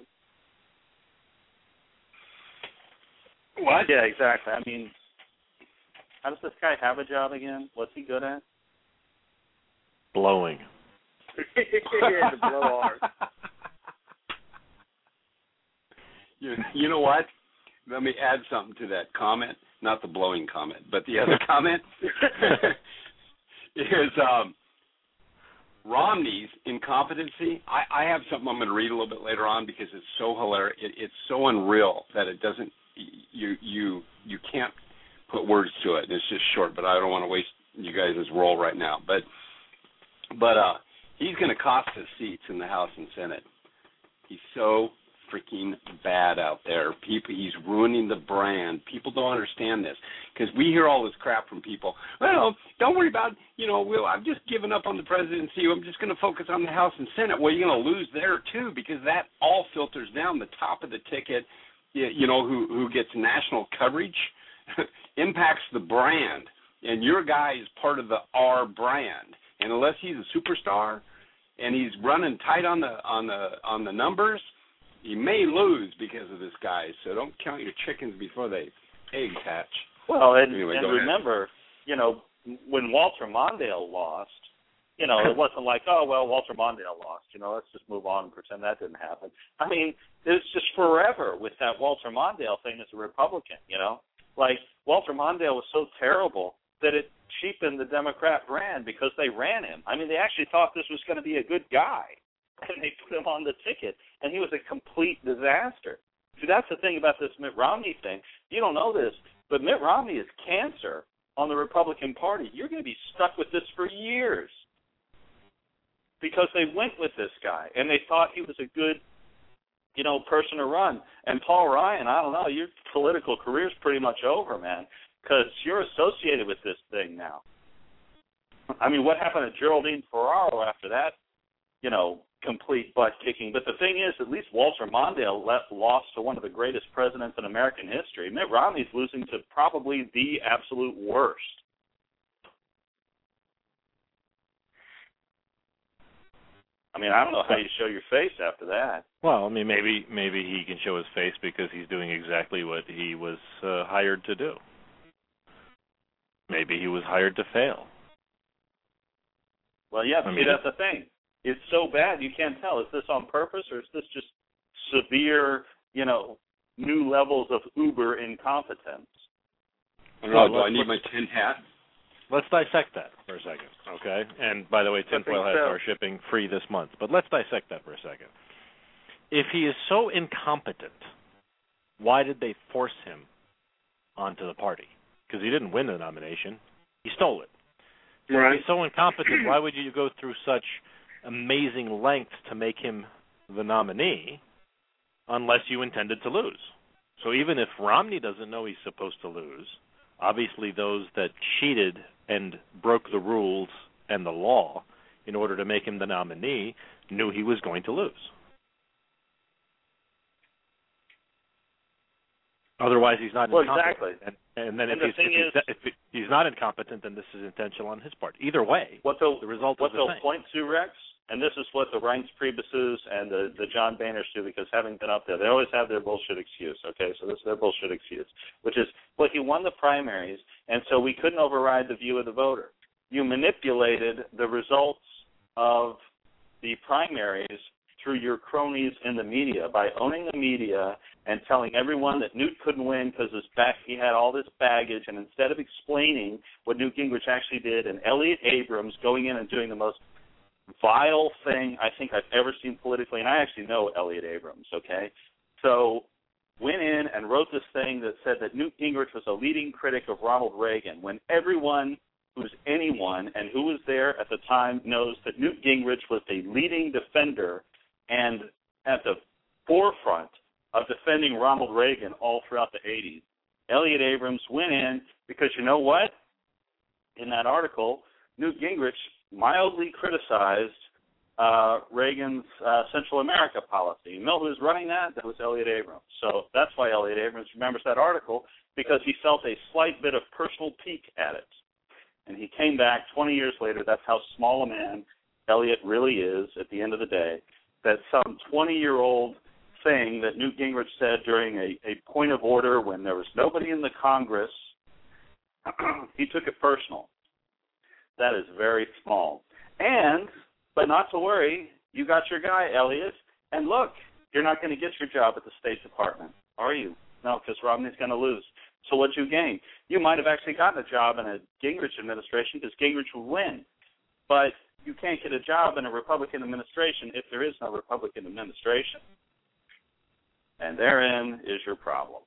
What? Yeah, exactly. I mean, how does this guy have a job again? What's he good at? Blowing. Yeah, the blow hard. You, you know what? Let me add something to that comment. Not the blowing comment, but the other comment is um, Romney's incompetency. I, I have something I'm going to read a little bit later on because it's so hilarious. It, it's so unreal that it doesn't. You you you can't put words to it. It's just short, but I don't want to waste you guys' role right now. But but uh, he's going to cost us seats in the House and Senate. He's so freaking bad out there. People, he's ruining the brand. People don't understand this because we hear all this crap from people. Well, don't worry about, you know, well, I've just given up on the presidency. I'm just going to focus on the House and Senate. Well, you're going to lose there too because that all filters down the top of the ticket. You know, who who gets national coverage impacts the brand, and your guy is part of the R brand. And unless he's a superstar and he's running tight on the on the on the numbers, you may lose because of this guy, so don't count your chickens before they eggs hatch. Well, and, anyway, and remember, ahead. you know, when Walter Mondale lost, you know, it wasn't like, oh, well, Walter Mondale lost. You know, let's just move on and pretend that didn't happen. I mean, it was just forever with that Walter Mondale thing as a Republican, you know. Like, Walter Mondale was so terrible that it cheapened the Democrat brand because they ran him. I mean, they actually thought this was going to be a good guy. And they put him on the ticket, and he was a complete disaster. See, that's the thing about this Mitt Romney thing. You don't know this, but Mitt Romney is cancer on the Republican Party. You're going to be stuck with this for years because they went with this guy, and they thought he was a good, you know, person to run. And Paul Ryan, I don't know, your political career's pretty much over, man, because you're associated with this thing now. I mean, what happened to Geraldine Ferraro after that, you know, complete butt kicking? But the thing is, at least Walter Mondale left, lost to one of the greatest presidents in American history. Mitt Romney's losing to probably the absolute worst. I mean, I don't know how you show your face after that. Well, I mean, maybe maybe he can show his face because he's doing exactly what he was uh, hired to do. Maybe he was hired to fail. Well, yeah, I see, mean, that's the thing. It's so bad you can't tell. Is this on purpose or is this just severe, you know, new levels of uber incompetence? I don't know. Do I need my tin hat? Let's dissect that for a second, okay? And by the way, Tinfoil hats are shipping free this month. But let's dissect that for a second. If he is so incompetent, why did they force him onto the party? Because he didn't win the nomination. He stole it. So right. If he's so incompetent, why would you go through such amazing lengths to make him the nominee unless you intended to lose? So even if Romney doesn't know he's supposed to lose, obviously those that cheated and broke the rules and the law in order to make him the nominee knew he was going to lose. Otherwise, he's not well, incompetent. exactly. And, and then and if, the he's, if, is, he's, if he's not incompetent, then this is intentional on his part. Either way, what they'll, the result what is the they'll same. point to, Rex, and this is what the Reince Priebus's and the, the John Boehners do, because having been up there, they always have their bullshit excuse, okay? So this is their bullshit excuse, which is, well, he won the primaries, and so we couldn't override the view of the voter. You manipulated the results of the primaries through your cronies in the media by owning the media and telling everyone that Newt couldn't win because his back, he had all this baggage, and instead of explaining what Newt Gingrich actually did, and Elliott Abrams going in and doing the most vile thing I think I've ever seen politically, and I actually know Elliott Abrams, okay? So went in and wrote this thing that said that Newt Gingrich was a leading critic of Ronald Reagan, when everyone who's anyone and who was there at the time knows that Newt Gingrich was a leading defender and at the forefront of defending Ronald Reagan all throughout the eighties. Elliott Abrams went in because, you know what? In that article, Newt Gingrich mildly criticized uh, Reagan's uh, Central America policy. You know who was running that? That was Elliott Abrams. So that's why Elliott Abrams remembers that article, because he felt a slight bit of personal pique at it. And he came back twenty years later. That's how small a man Elliott really is at the end of the day, that some twenty-year-old thing that Newt Gingrich said during a, a point of order when there was nobody in the Congress, he took it personal. That is very small. And, but not to worry, you got your guy, Elliott, and look, you're not going to get your job at the State Department, are you? No, because Romney's going to lose. So what'd you gain? You might have actually gotten a job in a Gingrich administration because Gingrich would win. But you can't get a job in a Republican administration if there is no Republican administration. And therein is your problem.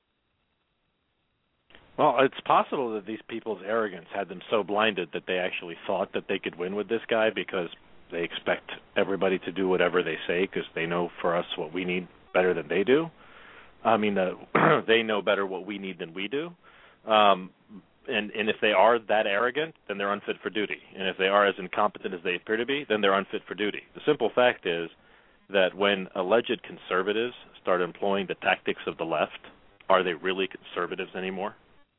Well, it's possible that these people's arrogance had them so blinded that they actually thought that they could win with this guy because they expect everybody to do whatever they say because they know for us what we need better than they do. I mean, uh, they know better what we need than we do. Um, and, and if they are that arrogant, then they're unfit for duty. And if they are as incompetent as they appear to be, then they're unfit for duty. The simple fact is that when alleged conservatives start employing the tactics of the left, are they really conservatives anymore?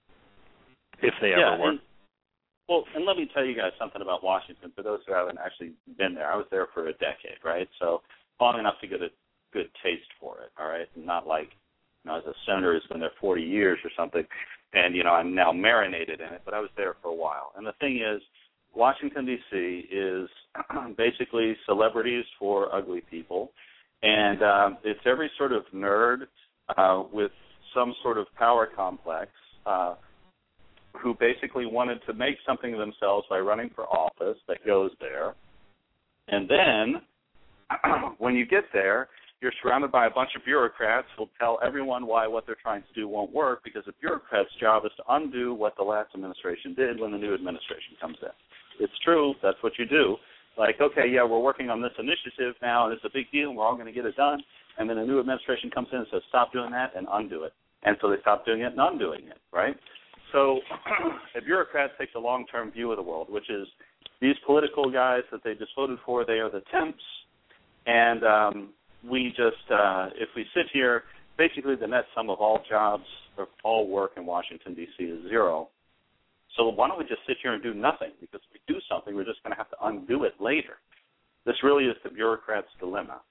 If they yeah, ever were. And, well, and let me tell you guys something about Washington. For those who haven't actually been there, I was there for a decade, right? So long enough to get a good taste for it, all right? Not like, you know, as a senator who's been there forty years or something, and, you know, I'm now marinated in it, but I was there for a while. And the thing is, Washington, D C is basically celebrities for ugly people, and um, it's every sort of nerd uh, with some sort of power complex uh, who basically wanted to make something of themselves by running for office that goes there. And then when you get there, you're surrounded by a bunch of bureaucrats who will tell everyone why what they're trying to do won't work, because the bureaucrat's job is to undo what the last administration did when the new administration comes in. It's true. That's what you do. Like, okay, yeah, we're working on this initiative now, and it's a big deal, and we're all going to get it done. And then the new administration comes in and says, stop doing that and undo it. And so they stop doing it and undoing it, right? So a bureaucrat takes a long-term view of the world, which is these political guys that they just voted for, they are the temps. And um, we just, uh, if we sit here, basically the net sum of all jobs or all work in Washington, D C is zero. So why don't we just sit here and do nothing? Because if we do something, we're just going to have to undo it later. This really is the bureaucrat's dilemma.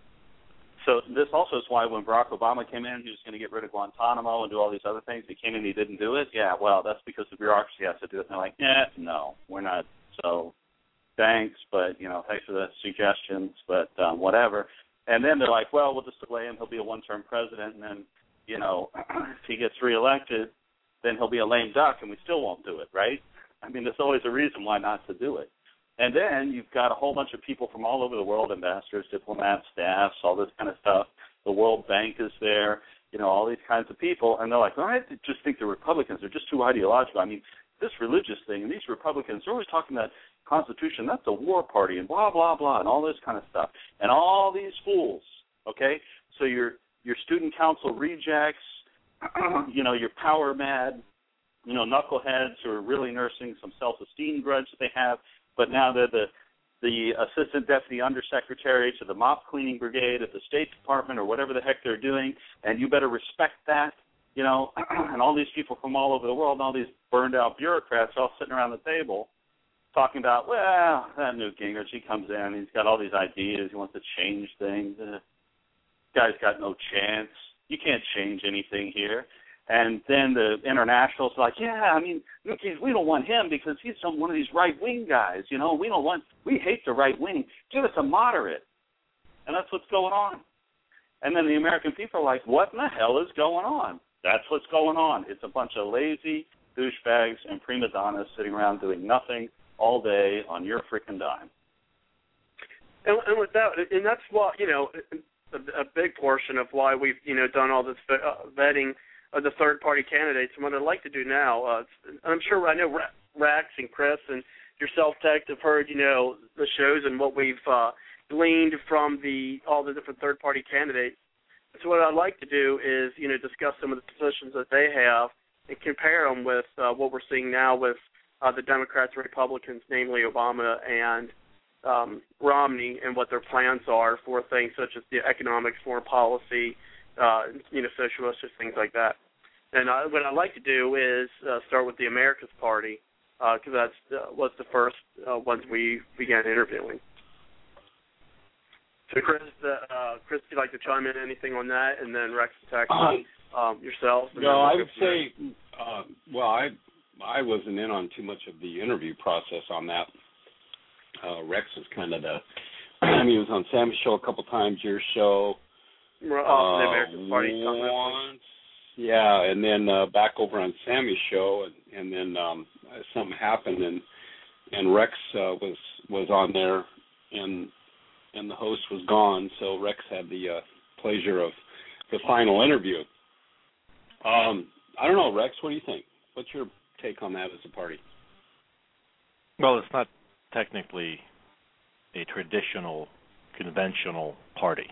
So this also is why when Barack Obama came in, he was going to get rid of Guantanamo and do all these other things. He came in, he didn't do it. Yeah, well, that's because the bureaucracy has to do it. And they're like, yeah, no, we're not. So thanks, but, you know, thanks for the suggestions, but um, whatever. And then they're like, well, we'll just delay him. He'll be a one-term president. And then, you know, if he gets reelected, then he'll be a lame duck, and we still won't do it, right? I mean, there's always a reason why not to do it. And then you've got a whole bunch of people from all over the world, ambassadors, diplomats, staffs, all this kind of stuff. The World Bank is there, you know, all these kinds of people. And they're like, well, I just think the Republicans are just too ideological. I mean, this religious thing, and these Republicans are always talking about Constitution, that's a war party, and blah, blah, blah, and all this kind of stuff. And all these fools, okay? So your your student council rejects, you know, your power mad, you know, knuckleheads who are really nursing some self-esteem grudge that they have, but now they're the the assistant deputy undersecretary to the mop cleaning brigade at the State Department or whatever the heck they're doing, and you better respect that. you know, and all these people from all over the world, and all these burned-out bureaucrats all sitting around the table talking about, well, that Newt Gingrich, he comes in, he's got all these ideas, he wants to change things. Uh, guy's got no chance. You can't change anything here. And then the internationals are like, yeah, I mean, Newt Gingrich, we don't want him because he's some one of these right-wing guys. You know, we don't want, we hate the right wing. Give us a moderate. And that's what's going on. And then the American people are like, what in the hell is going on? That's what's going on. It's a bunch of lazy douchebags and prima donnas sitting around doing nothing all day on your freaking dime. And, and with that, and that's what, you know, a, a big portion of why we've, you know, done all this vetting of the third-party candidates. And what I'd like to do now, uh, I'm sure I know Rex and Chris and yourself, Tex, have heard, you know, the shows and what we've uh, gleaned from the all the different third-party candidates. So what I'd like to do is, you know, discuss some of the positions that they have and compare them with uh, what we're seeing now with uh, the Democrats and Republicans, namely Obama and um, Romney, and what their plans are for things such as the economics, foreign policy, uh, you know, social issues, things like that. And uh, what I'd like to do is uh, start with the America's Party, because uh, that's uh, was the first uh, ones we began interviewing. So, Chris, uh, Chris, would you like to chime in anything on that, and then Rex, Tex, uh, um, yourself? No, I would say, uh, well, I I wasn't in on too much of the interview process on that. Uh, Rex was kind of the, I mean, he was on Sammy's show a couple times, your show. Uh, uh, the American Party. Once, yeah, and then uh, back over on Sammy's show, and, and then um, something happened, and and Rex uh, was was on there, and and the host was gone, so Rex had the uh, pleasure of the final interview. Um, I don't know, Rex, what do you think? What's your take on that as a party? Well, it's not technically a traditional, conventional party.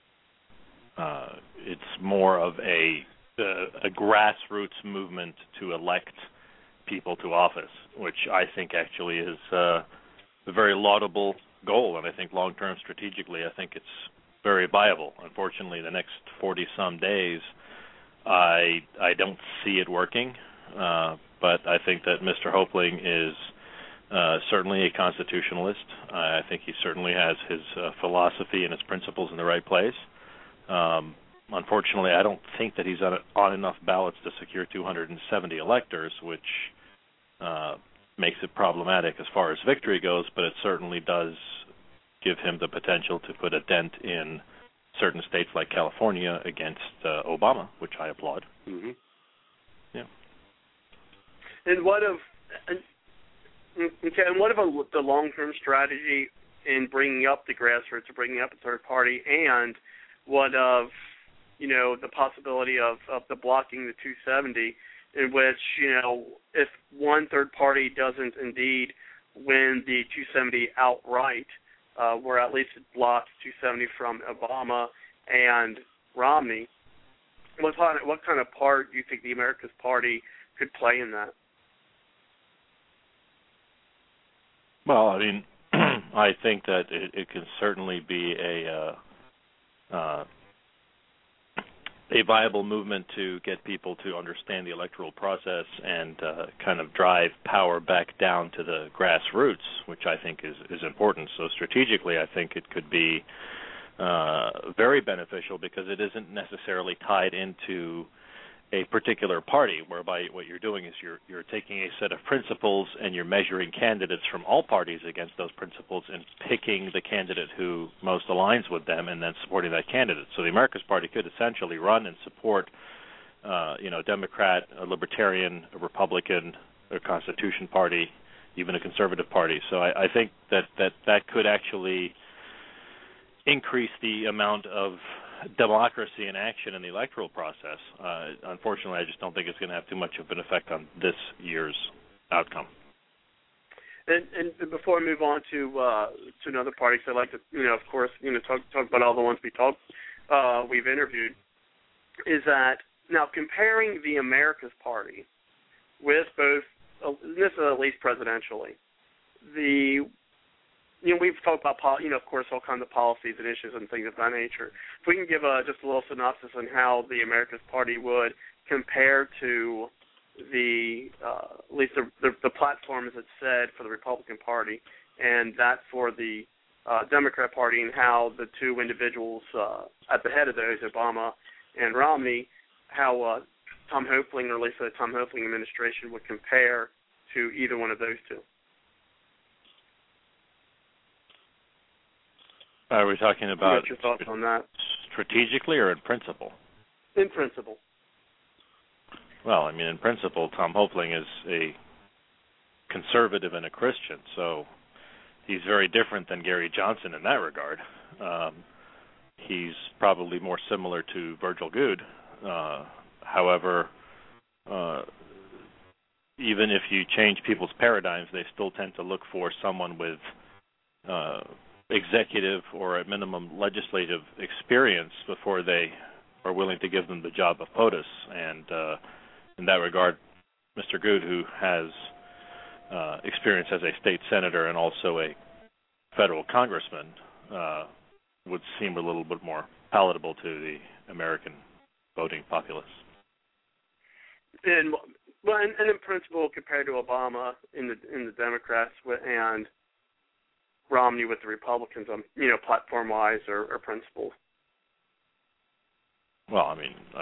Uh, it's more of a, a a grassroots movement to elect people to office, which I think actually is uh, a very laudable goal, and I think long-term strategically, I think it's very viable. Unfortunately, the next forty-some days, I I don't see it working, uh, but I think that Mister Hopling is uh, certainly a constitutionalist. I think he certainly has his uh, philosophy and his principles in the right place. Um, unfortunately, I don't think that he's on, on enough ballots to secure two hundred seventy electors, which uh, makes it problematic as far as victory goes, but it certainly does give him the potential to put a dent in certain states like California against uh, Obama, which I applaud. Mm-hmm. Yeah. And what of and, okay, and what of a, the long-term strategy in bringing up the grassroots, or bringing up a third party, and what of, you know, the possibility of, of the blocking the two seventy, in which, you know, if one third party doesn't indeed win the two seventy outright, uh, where at least it blocks two seventy from Obama and Romney, what kind of, what kind of part do you think the America's Party could play in that? Well, I mean, I think that it, it can certainly be a uh, uh, a viable movement to get people to understand the electoral process and uh, kind of drive power back down to the grassroots, which I think is, is important. So strategically, I think it could be uh, very beneficial because it isn't necessarily tied into a particular party, whereby what you're doing is you're you're taking a set of principles and you're measuring candidates from all parties against those principles and picking the candidate who most aligns with them and then supporting that candidate. So the America's Party could essentially run and support, uh, you know, a Democrat, a Libertarian, a Republican, a Constitution Party, even a Conservative Party. So I, I think that, that that could actually increase the amount of democracy in action in the electoral process. Uh, unfortunately, I just don't think it's going to have too much of an effect on this year's outcome. And, and before I move on to uh, to another party, so I'd like to, you know, of course, you know, talk talk about all the ones we talked, uh, we've interviewed. Is that now comparing the America's Party with both, uh, this is at least presidentially, the You know, we've talked about, you know, of course, all kinds of policies and issues and things of that nature. If we can give a, just a little synopsis on how the America's Party would compare to the uh, at least the, the, the platform as it said for the Republican Party and that for the uh, Democrat Party, and how the two individuals uh, at the head of those, Obama and Romney, how uh, Tom Hoefling, or at least the Tom Hoefling administration, would compare to either one of those two. Are we talking about What's your thoughts on that? Strategically or in principle? In principle. Well, I mean, in principle, Tom Hoefling is a conservative and a Christian, so he's very different than Gary Johnson in that regard. Um, he's probably more similar to Virgil Goode. Uh, however, uh, even if you change people's paradigms, they still tend to look for someone with uh, executive or at minimum legislative experience before they are willing to give them the job of POTUS. And uh, in that regard, Mister Goode, who has uh, experience as a state senator and also a federal congressman, uh, would seem a little bit more palatable to the American voting populace. And well, and, and in principle, compared to Obama in the in the Democrats and Romney with the Republicans, on you know platform-wise or, or principles. Well, I mean, I,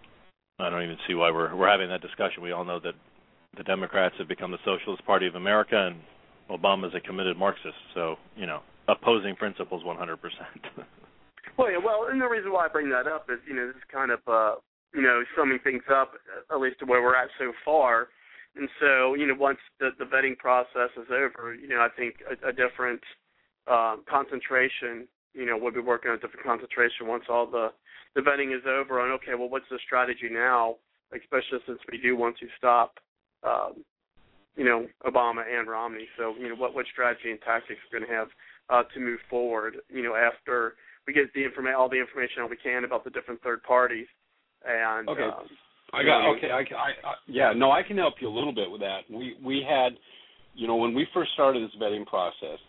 I I don't even see why we're we're having that discussion. We all know that the Democrats have become the Socialist Party of America, and Obama's a committed Marxist. So, you know, opposing principles one hundred percent. Well, yeah, well, and the reason why I bring that up is, you know, this is kind of, uh, you know, summing things up, at least to where we're at so far. And so, you know, once the, the vetting process is over, you know, I think a, a different uh, concentration, you know, we'll be working on a different concentration once all the, the vetting is over on, okay, well, what's the strategy now, especially since we do want to stop, um, you know, Obama and Romney. So, you know, what, what strategy and tactics we're going to have uh, to move forward, you know, after we get the informa- all the information we can about the different third parties. And okay, um, I got okay. I, I, I yeah, no, I can help you a little bit with that. We we had, you know, when we first started this vetting process,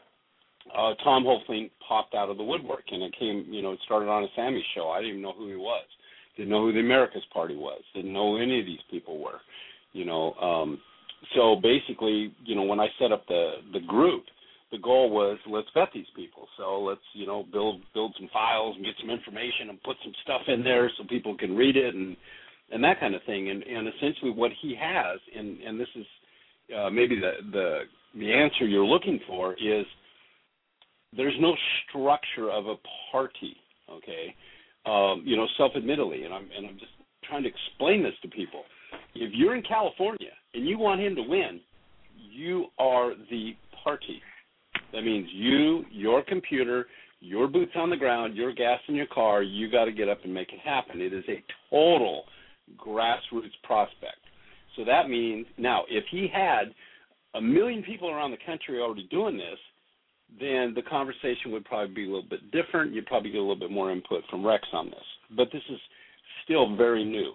uh, Tom Hoefling popped out of the woodwork, and it came, you know, it started on a Sammy show. I didn't even know who he was. Didn't know who the America's Party was. Didn't know who any of these people were. You know, um, so basically, you know, when I set up the the group, the goal was, let's vet these people. So let's, you know, build build some files and get some information and put some stuff in there so people can read it and and that kind of thing. And, and essentially what he has, and, and this is uh, maybe the, the the answer you're looking for, is there's no structure of a party, okay? Um, you know, self-admittedly, and I'm and I'm just trying to explain this to people. If you're in California and you want him to win, you are the party. That means you, your computer, your boots on the ground, your gas in your car, you got to get up and make it happen. It is a total grassroots prospect. So that means, now, if he had a million people around the country already doing this, then the conversation would probably be a little bit different. You'd probably get a little bit more input from Rex on this. But this is still very new.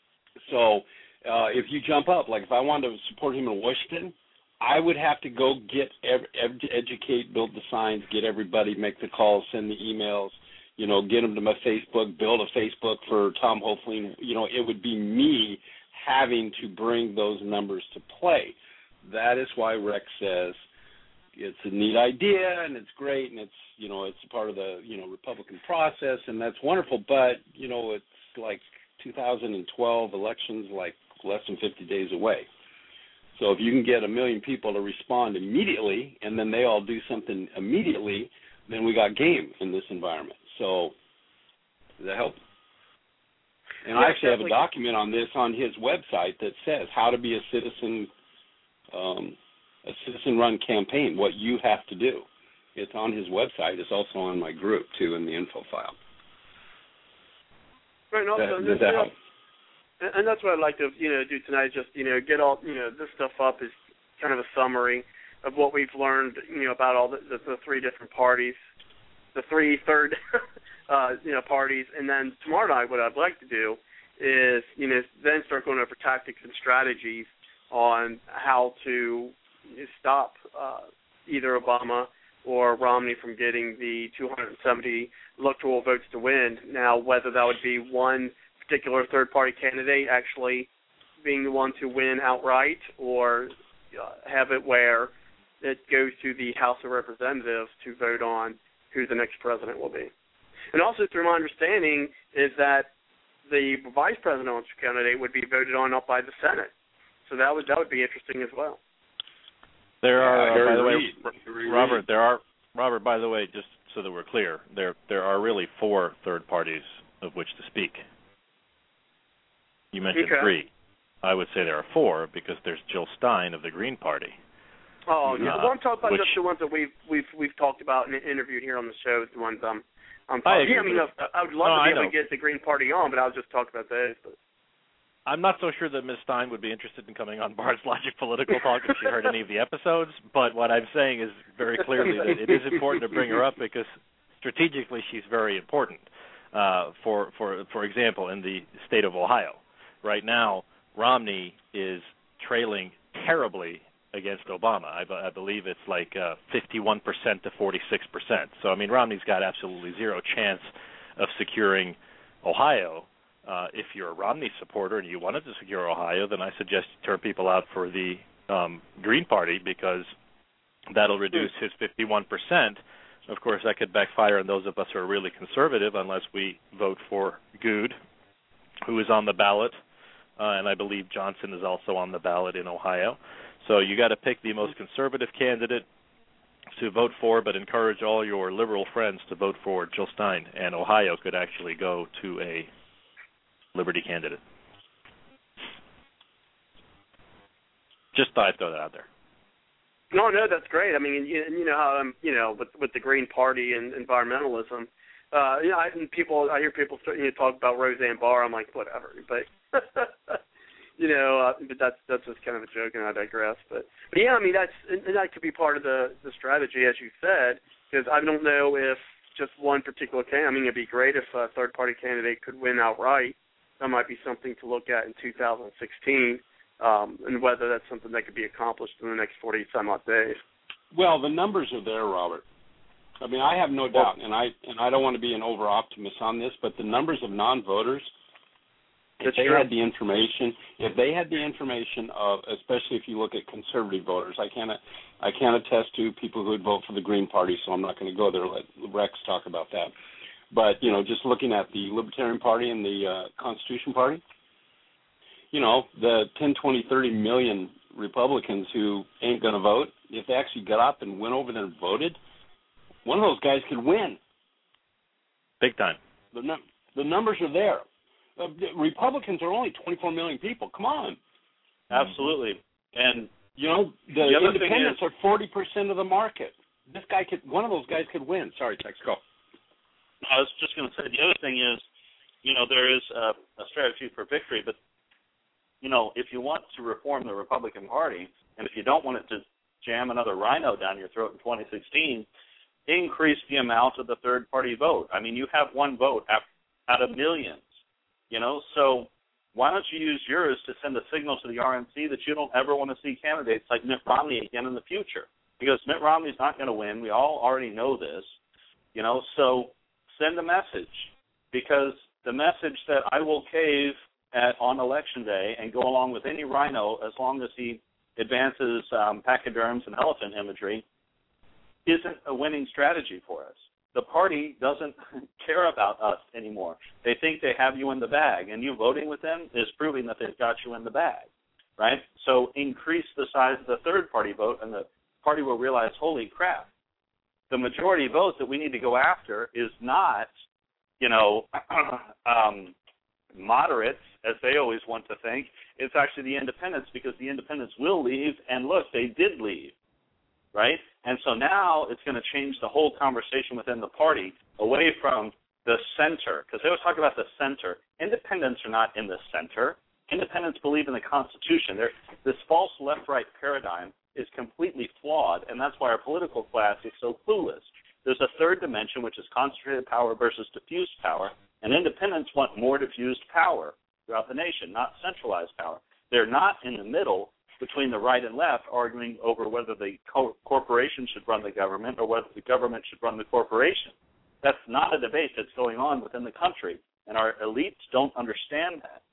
So uh, if you jump up, like if I wanted to support him in Washington, I would have to go get, ev- ev- educate, build the signs, get everybody, make the calls, send the emails, you know, get them to my Facebook, build a Facebook for Tom Hoefling. You know, it would be me having to bring those numbers to play. That is why Rex says it's a neat idea and it's great and it's, you know, it's a part of the, you know, Republican process and that's wonderful, but, you know, it's like two thousand twelve elections, like less than fifty days away. So if you can get a million people to respond immediately and then they all do something immediately, then we got game in this environment. So does that help? And yeah, I actually definitely. have a document on this on his website that says how to be a citizen, um, a citizen-run campaign, what you have to do. It's on his website. It's also on my group, too, in the info file. Right, and also, That, and does this- that help? And that's what I'd like to, you know, do tonight. Just, you know, get all, you know, this stuff up is kind of a summary of what we've learned, you know, about all the, the, the three different parties, the three third, uh, you know, parties. And then tomorrow night, what I'd like to do is, you know, then start going over tactics and strategies on how to stop uh, either Obama or Romney from getting the two hundred seventy electoral votes to win. Now, whether that would be one particular third-party candidate actually being the one to win outright, or uh, have it where it goes to the House of Representatives to vote on who the next president will be. And also, through my understanding, is that the vice presidential candidate would be voted on up by the Senate. So that would that would be interesting as well. There are, yeah, uh, by the way, Reed. Robert. There are Robert. By the way, just so that we're clear, there there are really four third parties of which to speak. You mentioned okay. three. I would say there are four because there's Jill Stein of the Green Party. Oh, yeah. Uh, well, I'm talking about which, just the ones that we've we've we've talked about and interviewed here on the show. The ones I'm I'm I talking. agree Yeah, I mean, with, I would love no, to be I able know. to get the Green Party on, but I was just talking about those. But. I'm not so sure that Miz Stein would be interested in coming on Bard's Logic Political Talk if she heard any of the episodes, but what I'm saying is very clearly that it is important to bring her up because strategically she's very important. Uh, for, for, for example, in the state of Ohio, right now, Romney is trailing terribly against Obama. I, I believe it's like uh, fifty-one percent to forty-six percent. So, I mean, Romney's got absolutely zero chance of securing Ohio. Uh, if you're a Romney supporter and you wanted to secure Ohio, then I suggest you turn people out for the um, Green Party because that'll reduce his fifty-one percent. Of course, that could backfire on those of us who are really conservative unless we vote for Good, who is on the ballot, uh, and I believe Johnson is also on the ballot in Ohio. So you got to pick the most conservative candidate to vote for, but encourage all your liberal friends to vote for Jill Stein, and Ohio could actually go to a Liberty candidate. Just thought I'd throw that out there. No, no, that's great. I mean, and you, and you know how um, you know with with the Green Party and environmentalism, uh, you know, I, and people, I hear people start, you know, talk about Roseanne Barr. I'm like, whatever, but you know, uh, but that's that's just kind of a joke, and I digress. But but yeah, I mean, that's and that could be part of the the strategy, as you said, because I don't know if just one particular candidate. I mean, it'd be great if a third party candidate could win outright. That might be something to look at in two thousand sixteen, um, and whether that's something that could be accomplished in the next forty some odd days. Well, the numbers are there, Robert. I mean, I have no doubt, and I and I don't want to be an over optimist on this, but the numbers of non-voters, if That's they true. had the information, if they had the information of, especially if you look at conservative voters, I can't I can't attest to people who would vote for the Green Party, so I'm not going to go there. Let Rex talk about that. But, you know, just looking at the Libertarian Party and the uh, Constitution Party, you know, the ten, twenty, thirty million Republicans who ain't going to vote, if they actually got up and went over there and voted, one of those guys could win. Big time. The, num- the numbers are there. Uh, the Republicans are only twenty-four million people. Come on. Absolutely. And, you know, the, the other thing independents is, are forty percent of the market. This guy could, one of those guys could win. Sorry, Tex, go. I was just going to say, the other thing is, you know, there is a, a strategy for victory, but, you know, if you want to reform the Republican Party, and if you don't want it to jam another rhino down your throat in twenty sixteen, increase the amount of the third-party vote. I mean, you have one vote out of millions, you know, so why don't you use yours to send a signal to the R N C that you don't ever want to see candidates like Mitt Romney again in the future? Because Mitt Romney's not going to win. We all already know this, you know, so send a message, because the message that I will cave at on election day and go along with any rhino as long as he advances um, pachyderms and elephant imagery isn't a winning strategy for us. The party doesn't care about us anymore. They think they have you in the bag, and you voting with them is proving that they've got you in the bag, right? So increase the size of the third-party vote, and the party will realize, holy crap, the majority vote that we need to go after is not, you know, um, moderates, as they always want to think. It's actually the independents, because the independents will leave, and look, they did leave, right? And so now it's going to change the whole conversation within the party away from the center, because they always talk about the center. Independents are not in the center. Independents believe in the Constitution. They're, this false left-right paradigm is completely flawed, and that's why our political class is so clueless. There's a third dimension, which is concentrated power versus diffused power, and independents want more diffused power throughout the nation, not centralized power. They're not in the middle between the right and left arguing over whether the co- corporation should run the government or whether the government should run the corporation. That's not a debate that's going on within the country, and our elites don't understand that.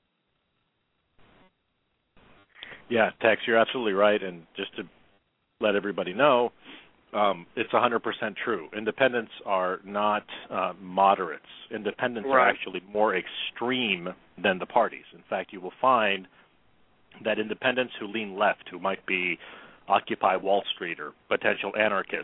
Yeah, Tex, you're absolutely right. And just to let everybody know, um, it's one hundred percent true. Independents are not uh, moderates. Independents right. are actually more extreme than the parties. In fact, you will find that independents who lean left, who might be Occupy Wall Street or potential anarchists,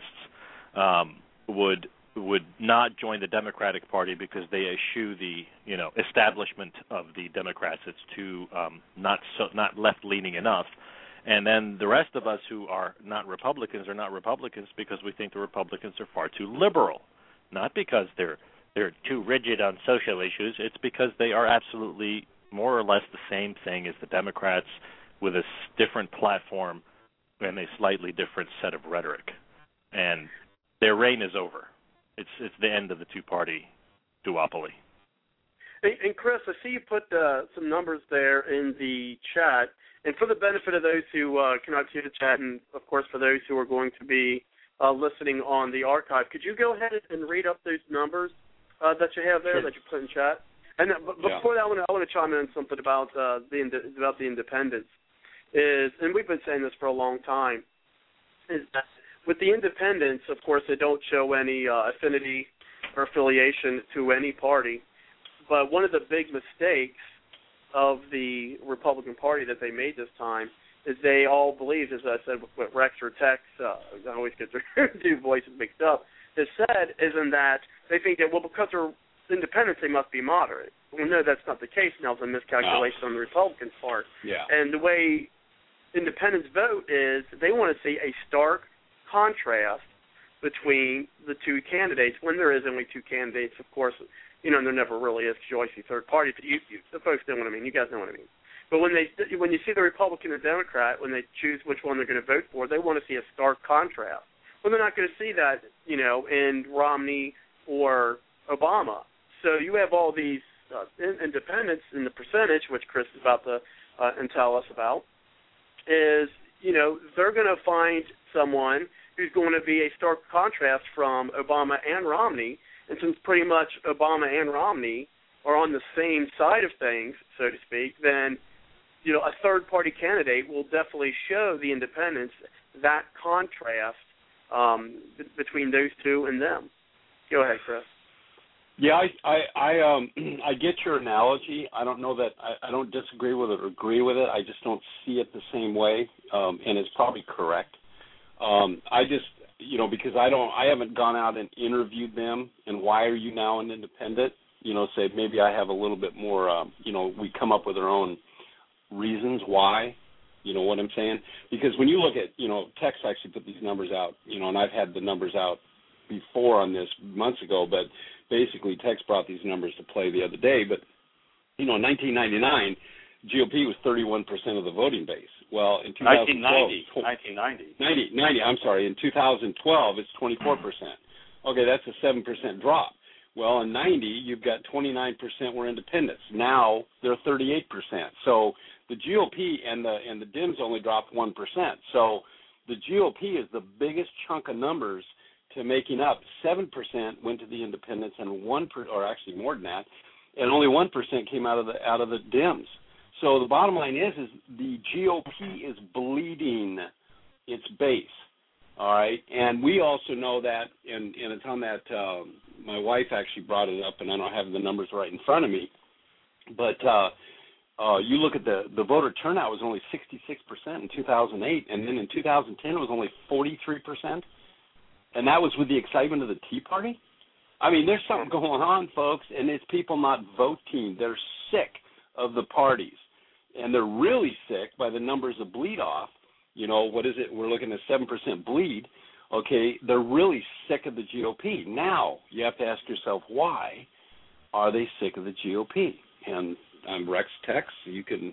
um, would would not join the Democratic Party because they eschew the you know establishment of the Democrats. It's too um, not so not left leaning enough. And then the rest of us who are not Republicans are not Republicans because we think the Republicans are far too liberal, not because they're they're too rigid on social issues. It's because they are absolutely more or less the same thing as the Democrats with a different platform and a slightly different set of rhetoric. And their reign is over. It's it's the end of the two-party duopoly. And, and Chris, I see you put uh, some numbers there in the chat. And for the benefit of those who uh, cannot see the chat, and of course for those who are going to be uh, listening on the archive, could you go ahead and read up those numbers uh, that you have there sure. that you put in chat? And uh, b- yeah. before that, I want to I want to chime in on something about uh, the ind- about the independents. Is and we've been saying this for a long time. Is that with the independents, of course, they don't show any uh, affinity or affiliation to any party. But one of the big mistakes of the Republican Party that they made this time is they all believed, as I said, what Rex or Tex, uh, I always get their two voices mixed up, has said is in that they think that, well, because they're independents, they must be moderate. Well, no, that's not the case. Now it's a miscalculation no. on the Republicans' part. Yeah. And the way independents vote is they want to see a stark contrast between the two candidates. When there is only two candidates, of course, you know, and there never really is because you always see third party. But you, you, the folks know what I mean. You guys know what I mean. But when they, when you see the Republican and Democrat, when they choose which one they're going to vote for, they want to see a stark contrast. Well, they're not going to see that, you know, in Romney or Obama. So you have all these uh, independents in the percentage, which Chris is about to uh, and tell us about, is, you know, they're going to find someone who's going to be a stark contrast from Obama and Romney. And since pretty much Obama and Romney are on the same side of things, so to speak, then, you know, a third-party candidate will definitely show the independents that contrast um, b- between those two and them. Go ahead, Chris. Yeah, I I I, um, I get your analogy. I don't know that I, I don't disagree with it or agree with it. I just don't see it the same way, um, and it's probably correct. Um, I just, you know, because I don't, I haven't gone out and interviewed them. And why are you now an independent? You know, say maybe I have a little bit more. Um, you know, we come up with our own reasons why. You know what I'm saying? Because when you look at, you know, Tex actually put these numbers out. You know, and I've had the numbers out before on this months ago, but basically Tex brought these numbers to play the other day. But you know, in nineteen ninety-nine, G O P was thirty-one percent of the voting base. Well, in nineteen ninety, nineteen ninety. ninety, ninety, I'm sorry, in two thousand twelve, it's twenty-four percent. Okay, that's a seven percent drop. Well, in ninety, you've got twenty-nine percent were independents. Now they're thirty-eight percent. So the G O P and the and the Dems only dropped one percent. So the G O P is the biggest chunk of numbers to making up. seven percent went to the independents, and one per, or actually more than that, and only one percent came out of the out of the Dems. So the bottom line is, is the G O P is bleeding its base, all right? And we also know that, and, and it's on that, um, my wife actually brought it up, and I don't have the numbers right in front of me, but uh, uh, you look at the, the voter turnout was only sixty-six percent in two thousand eight, and then in two thousand ten it was only forty-three percent, and that was with the excitement of the Tea Party? I mean, there's something going on, folks, and it's people not voting. They're sick of the parties. And they're really sick by the numbers of bleed off. You know, what is it? We're looking at seven percent bleed. Okay, they're really sick of the G O P. Now, you have to ask yourself, why are they sick of the G O P? And I'm Rex Tex. You can,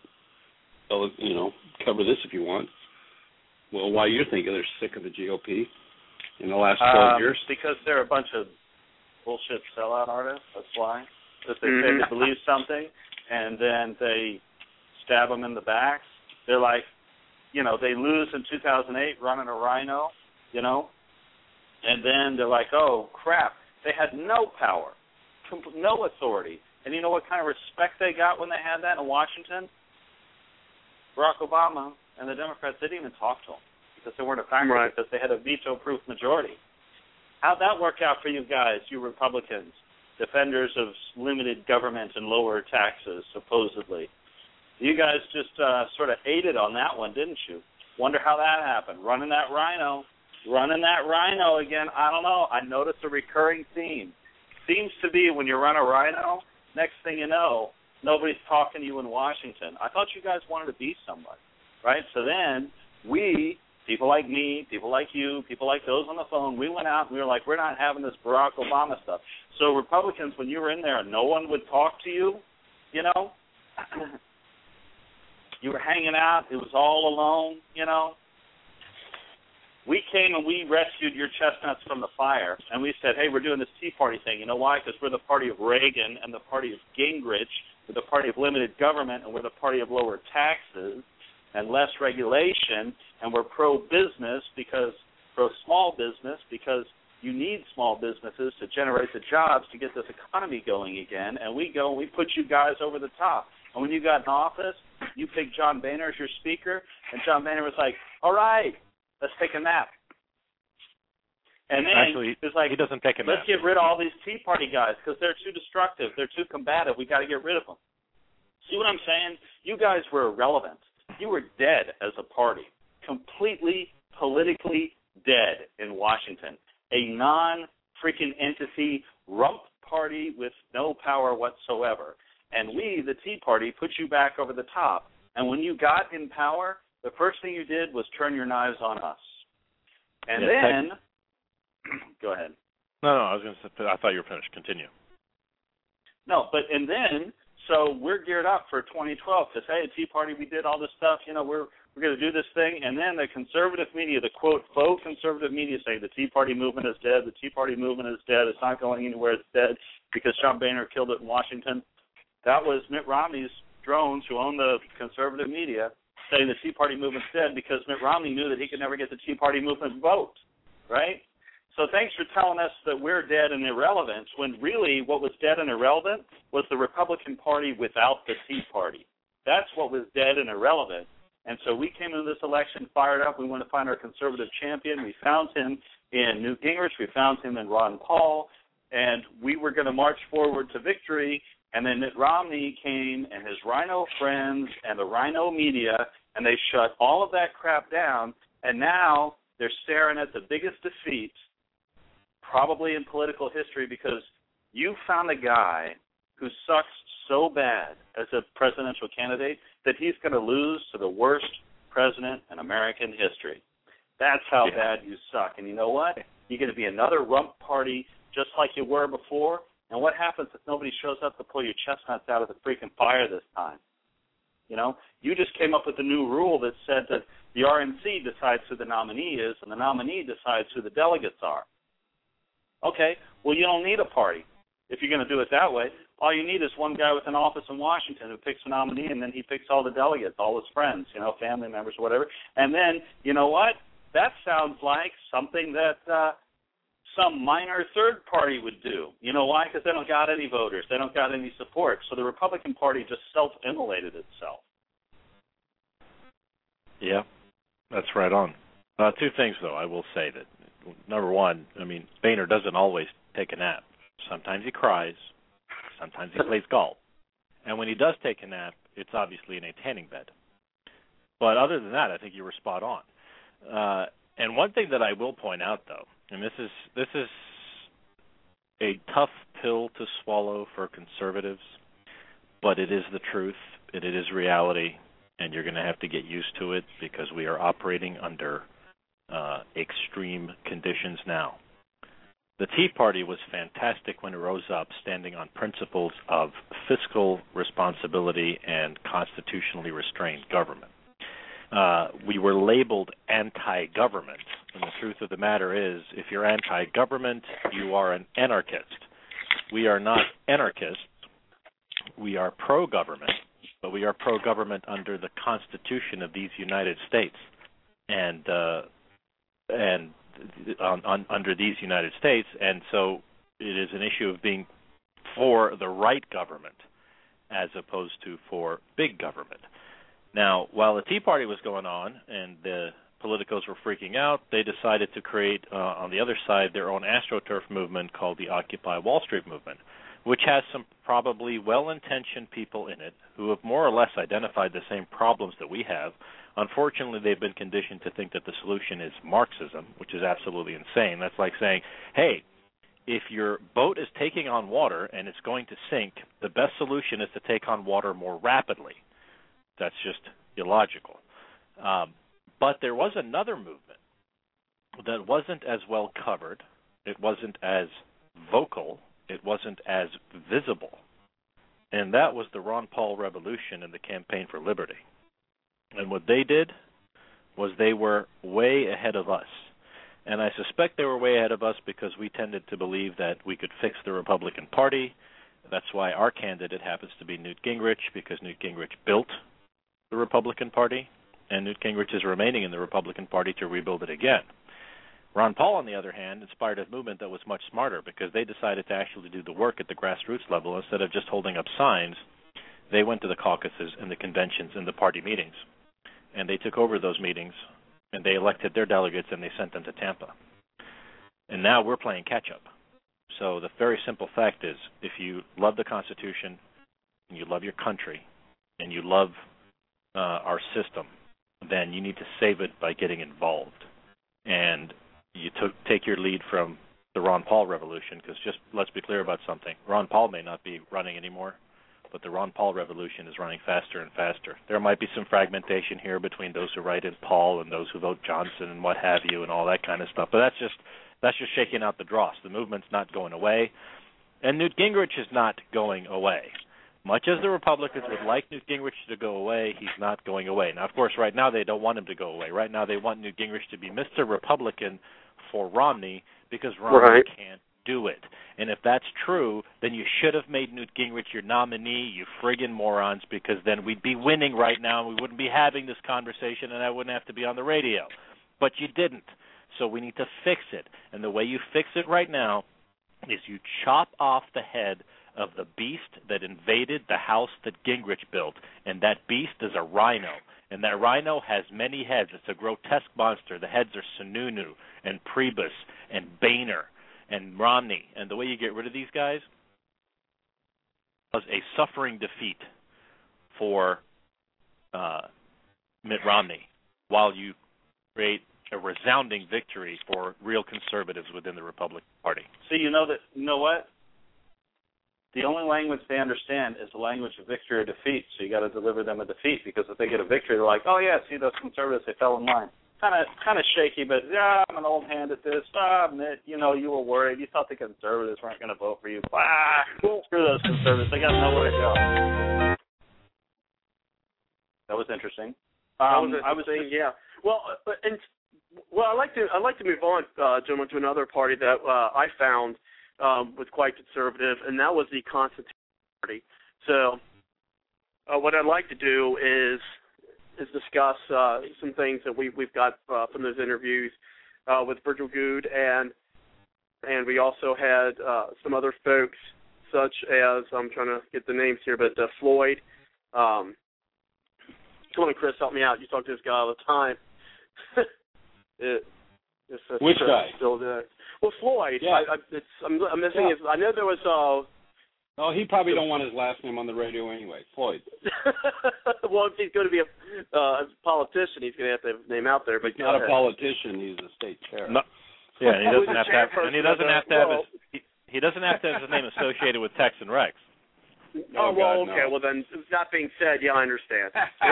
you know, cover this if you want. Well, why you're thinking they're sick of the G O P in the last twelve um, years? Because they're a bunch of bullshit sellout artists. That's why. That they Mm-hmm. say they believe something, and then they stab them in the back. They're like, you know, they lose in two thousand eight running a rhino, you know, and then they're like, oh, crap, they had no power, no authority. And you know what kind of respect they got when they had that in Washington? Barack Obama and the Democrats didn't even talk to him because they weren't a factor, right. because they had a veto-proof majority. How'd that work out for you guys, you Republicans, defenders of limited government and lower taxes, supposedly? You guys just uh, sort of aided on that one, didn't you? Wonder how that happened. Running that rhino. Running that rhino again. I don't know. I noticed a recurring theme. Seems to be when you run a rhino, next thing you know, nobody's talking to you in Washington. I thought you guys wanted to be somebody, right? So then we, people like me, people like you, people like those on the phone, we went out and we were like, we're not having this Barack Obama stuff. So Republicans, when you were in there and no one would talk to you, you know, you were hanging out, it was all alone, you know. We came and we rescued your chestnuts from the fire, and we said, hey, we're doing this Tea Party thing. You know why? Because we're the party of Reagan and the party of Gingrich. We're the party of limited government, and we're the party of lower taxes and less regulation, and we're pro-business because pro-small business because you need small businesses to generate the jobs to get this economy going again, and we go and we put you guys over the top. And when you got in office, you picked John Boehner as your speaker, and John Boehner was like, all right, let's take a nap. And then Actually, it's like, he doesn't take a nap. Let's get rid of all these Tea Party guys because they're too destructive. They're too combative. We got to get rid of them. See what I'm saying? You guys were irrelevant. You were dead as a party, completely politically dead in Washington, a non-freaking entity, rump party with no power whatsoever. And we, the Tea Party, put you back over the top. And when you got in power, the first thing you did was turn your knives on us. And yeah, then, tech- go ahead. No, no, I was going to say, I thought you were finished. Continue. No, but, and then, so we're geared up for twenty twelve to say, Tea Party, we did all this stuff, you know, we're we're going to do this thing. And then the conservative media, the quote, faux conservative media say the Tea Party movement is dead, the Tea Party movement is dead, it's not going anywhere, it's dead because John Boehner killed it in Washington. That was Mitt Romney's drones who own the conservative media saying the Tea Party movement's dead because Mitt Romney knew that he could never get the Tea Party movement vote, right? So thanks for telling us that we're dead and irrelevant when really what was dead and irrelevant was the Republican Party without the Tea Party. That's what was dead and irrelevant. And so we came into this election fired up. We wanted to find our conservative champion. We found him in Newt Gingrich. We found him in Ron Paul. And we were going to march forward to victory. And then Mitt Romney came and his rhino friends and the rhino media, and they shut all of that crap down. And now they're staring at the biggest defeat probably in political history because you found a guy who sucks so bad as a presidential candidate that he's going to lose to the worst president in American history. That's how yeah. bad you suck. And you know what? You're going to be another rump party just like you were before. And what happens if nobody shows up to pull your chestnuts out of the freaking fire this time? You know, you just came up with a new rule that said that the R N C decides who the nominee is and the nominee decides who the delegates are. Okay, well, you don't need a party if you're going to do it that way. All you need is one guy with an office in Washington who picks a nominee, and then he picks all the delegates, all his friends, you know, family members, whatever. And then, you know what? That sounds like something that uh, some minor third party would do. You know why? Because they don't got any voters. They don't got any support. So the Republican Party just self-immolated itself. Yeah, that's right on. Uh, two things, though, I will say that. Number one, I mean, Boehner doesn't always take a nap. Sometimes he cries. Sometimes he plays golf. And when he does take a nap, it's obviously in a tanning bed. But other than that, I think you were spot on. Uh, and one thing that I will point out, though, and this is this is a tough pill to swallow for conservatives, but it is the truth, and it is reality, and you're going to have to get used to it because we are operating under uh, extreme conditions now. The Tea Party was fantastic when it rose up, standing on principles of fiscal responsibility and constitutionally restrained government. Uh, we were labeled anti-government, and the truth of the matter is, if you're anti-government, you are an anarchist. We are not anarchists. We are pro-government, but we are pro-government under the Constitution of these United States, and uh, and on, on, under these United States, and so it is an issue of being for the right government as opposed to for big government. Now, while the Tea Party was going on and the politicos were freaking out, they decided to create, uh, on the other side, their own AstroTurf movement called the Occupy Wall Street movement, which has some probably well-intentioned people in it who have more or less identified the same problems that we have. Unfortunately, they've been conditioned to think that the solution is Marxism, which is absolutely insane. That's like saying, hey, if your boat is taking on water and it's going to sink, the best solution is to take on water more rapidly. That's just illogical. Um, but there was another movement that wasn't as well covered. It wasn't as vocal. It wasn't as visible. And that was the Ron Paul Revolution and the Campaign for Liberty. And what they did was they were way ahead of us. And I suspect they were way ahead of us because we tended to believe that we could fix the Republican Party. That's why our candidate happens to be Newt Gingrich, because Newt Gingrich built the Republican Party, and Newt Gingrich is remaining in the Republican Party to rebuild it again. Ron Paul, on the other hand, inspired a movement that was much smarter because they decided to actually do the work at the grassroots level. Instead of just holding up signs, they went to the caucuses and the conventions and the party meetings, and they took over those meetings, and they elected their delegates, and they sent them to Tampa. And now we're playing catch-up. So the very simple fact is, if you love the Constitution, and you love your country, and you love uh, our system, then you need to save it by getting involved. And you took, take your lead from the Ron Paul Revolution, because just let's be clear about something. Ron Paul may not be running anymore, but the Ron Paul Revolution is running faster and faster. There might be some fragmentation here between those who write in Paul and those who vote Johnson and what have you and all that kind of stuff, but that's just that's just shaking out the dross. The movement's not going away, and Newt Gingrich is not going away. Much as the Republicans would like Newt Gingrich to go away, he's not going away. Now, of course, right now they don't want him to go away. Right now they want Newt Gingrich to be Mister Republican for Romney because Romney right. can't do it. And if that's true, then you should have made Newt Gingrich your nominee, you friggin' morons, because then we'd be winning right now and we wouldn't be having this conversation and I wouldn't have to be on the radio. But you didn't. So we need to fix it. And the way you fix it right now is you chop off the head of the beast that invaded the house that Gingrich built. And that beast is a rhino. And that rhino has many heads. It's a grotesque monster. The heads are Sununu and Priebus and Boehner and Romney. And the way you get rid of these guys was a suffering defeat for uh, Mitt Romney, while you create a resounding victory for real conservatives within the Republican Party. See, you know that you know what? The only language they understand is the language of victory or defeat, so you got to deliver them a defeat, because if they get a victory, they're like, oh, yeah, see, those conservatives, they fell in line. Kind of kind of shaky, but, yeah, I'm an old hand at this. Ah, Mitt, you know, you were worried. You thought the conservatives weren't going to vote for you. Ah, screw those conservatives. They got nowhere to go. That was interesting. Um, that was interesting, I was saying, yeah. Well, uh, and well, I'd like to, I'd like to move on, uh, gentlemen, to another party that uh, I found um, was quite conservative, and that was the Constitution Party. So uh, what I'd like to do is is discuss uh, some things that we, we've got uh, from those interviews uh, with Virgil Goode, and and we also had uh, some other folks, such as, I'm trying to get the names here, but uh, Floyd. Um, come on, Chris, help me out. You talk to this guy all the time. it, it's, it's, Which uh, guy? Still there. Well, Floyd. Yeah. I, I, it's, I'm, I'm missing yeah. his. I know there was. Uh, No, he probably don't want his last name on the radio anyway. Floyd. Well, if he's going to be a, uh, a politician, he's going to have to have his name out there. But he's not a politician; he's a state chair. No. Yeah, and he doesn't have to have, and he doesn't have to have his he, he doesn't have to have his name associated with Tex and Rex. Oh, oh well, God, okay. No. Well, then, that being said, yeah, I understand.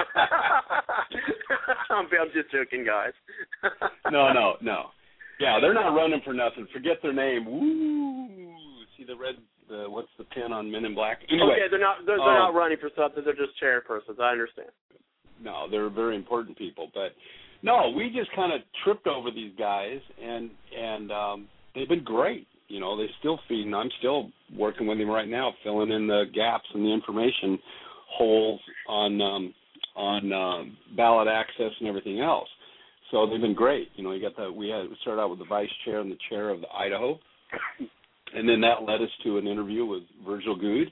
I'm, I'm just joking, guys. no, no, no. Yeah, they're not running for nothing. Forget their name. Woo! See the red. The, what's the pin on Men in Black? Anyway, okay, they're not they're, they're um, not running for something. They're just chairpersons. I understand. No, they're very important people, but no, we just kind of tripped over these guys, and and um, they've been great. You know, they still feeding. I'm still working with them right now, filling in the gaps and the information holes on um, on um, ballot access and everything else. So they've been great. You know, you got the we had we started out with the vice chair and the chair of the Idaho. and then that led us to an interview with Virgil Goode,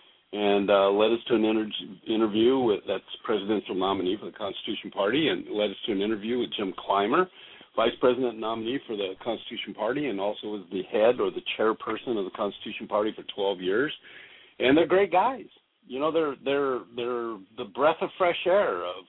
and uh, led us to an inter- interview with, that's presidential nominee for the Constitution Party, and led us to an interview with Jim Clymer, vice president nominee for the Constitution Party, and also was the head or the chairperson of the Constitution Party for twelve years. And they're great guys. You know, they're they're they're the breath of fresh air of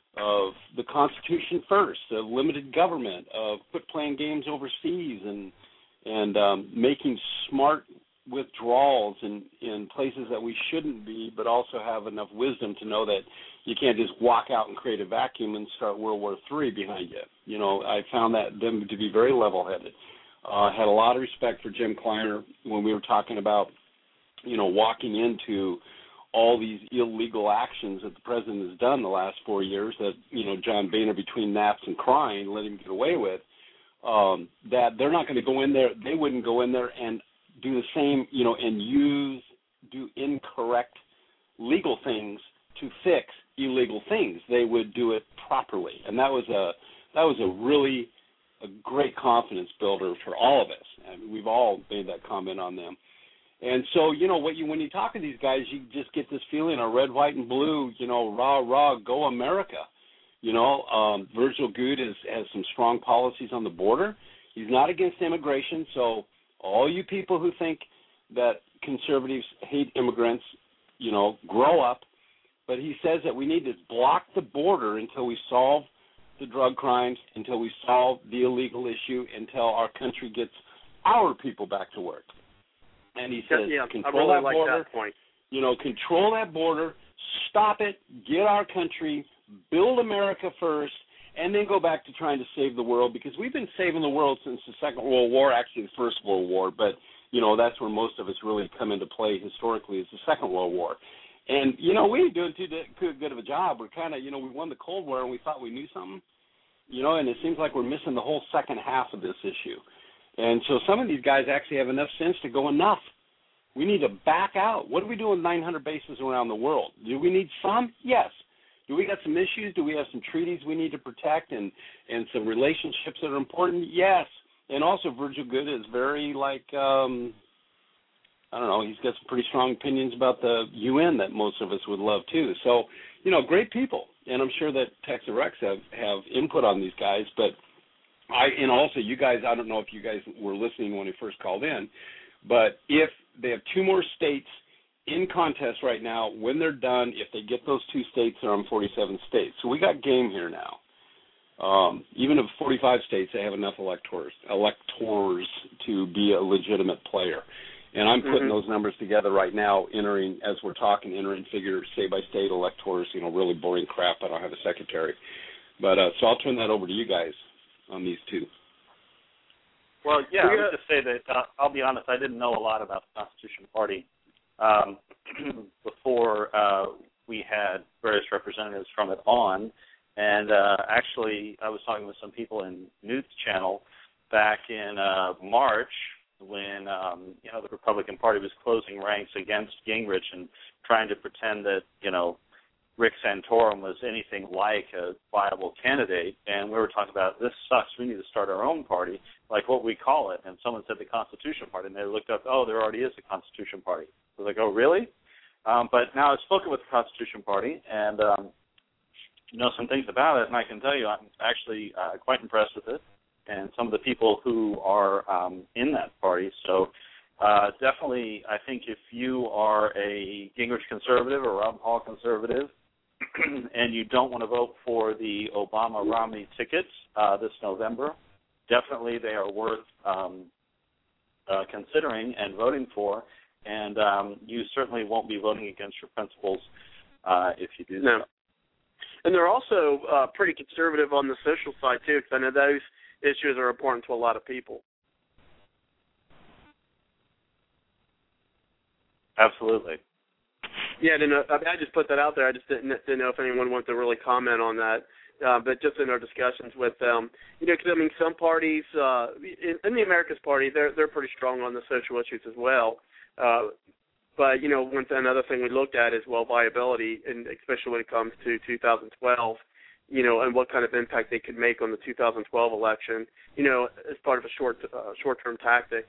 of the Constitution first, of limited government, of quit playing games overseas, and and um, making smart withdrawals in, in places that we shouldn't be, but also have enough wisdom to know that you can't just walk out and create a vacuum and start World War Three behind you. You know, I found that them to be very level-headed. I uh, had a lot of respect for Jim Clymer when we were talking about, you know, walking into all these illegal actions that the president has done the last four years that, you know, John Boehner between naps and crying let him get away with, um, that they're not going to go in there, they wouldn't go in there and do the same, you know, and use, do incorrect legal things to fix illegal things. They would do it properly. And that was a, that was a really a great confidence builder for all of us. I mean, we've all made that comment on them. And so, you know, what you when you talk to these guys, you just get this feeling of red, white, and blue, you know, rah, rah, go America. You know, um, Virgil Goode is, has some strong policies on the border. He's not against immigration, so all you people who think that conservatives hate immigrants, you know, grow up. But he says that we need to block the border until we solve the drug crimes, until we solve the illegal issue, until our country gets our people back to work. And he says, yeah, control really that like border, that point. you know, control that border, stop it, get our country, build America first, and then go back to trying to save the world, because we've been saving the world since the Second World War, actually the First World War, but, you know, that's where most of us really come into play historically is the Second World War. And, you know, we ain't doing too good of a job. We're kind of, you know, we won the Cold War and we thought we knew something, you know, and it seems like we're missing the whole second half of this issue. And so some of these guys actually have enough sense to go, enough. We need to back out. What do we do with nine hundred bases around the world? Do we need some? Yes. Do we got some issues? Do we have some treaties we need to protect and, and some relationships that are important? Yes. And also Virgil Goode is very, like, um, I don't know, he's got some pretty strong opinions about the U N that most of us would love too. So, you know, great people. And I'm sure that Texas Rex have, have input on these guys, but I, and also you guys, I don't know if you guys were listening when he first called in, but if they have two more states in contest right now, when they're done, if they get those two states, they're on forty-seven states. So we got game here now. Um, even if forty-five states, they have enough electors, electors to be a legitimate player. And I'm putting mm-hmm. those numbers together right now, entering, as we're talking, entering figure state-by-state electors, you know, really boring crap. I don't have a secretary. But uh, so I'll turn that over to you guys on these two. Well, yeah, I would just say that, uh, I'll be honest, I didn't know a lot about the Constitution Party um, before uh, we had various representatives from it on. And uh, actually, I was talking with some people in News Channel back in uh, March when, um, you know, the Republican Party was closing ranks against Gingrich and trying to pretend that, you know, Rick Santorum was anything like a viable candidate, and we were talking about, this sucks, we need to start our own party, like what we call it, and someone said the Constitution Party, and they looked up, oh, there already is a Constitution Party. I was like, oh, really? Um, but now I've spoken with the Constitution Party, and um, know some things about it, and I can tell you I'm actually uh, quite impressed with it, and some of the people who are um, in that party. So uh, definitely, I think if you are a Gingrich conservative or Ron Paul conservative, and you don't want to vote for the Obama-Romney tickets uh, this November, definitely they are worth um, uh, considering and voting for, and um, you certainly won't be voting against your principles uh, if you do no. so. And they're also uh, pretty conservative on the social side, too, because I know those issues are important to a lot of people. Absolutely. Yeah, I, didn't know, I, mean, I just put that out there. I just didn't, didn't know if anyone wanted to really comment on that. Uh, but just in our discussions with them, you know, because, I mean, some parties, uh, in, in the America's Party, they're they're pretty strong on the social issues as well. Uh, but, you know, one th- another thing we looked at is, well, viability, and especially when it comes to two thousand twelve, you know, and what kind of impact they could make on the two thousand twelve election, you know, as part of a short uh, short-term tactic.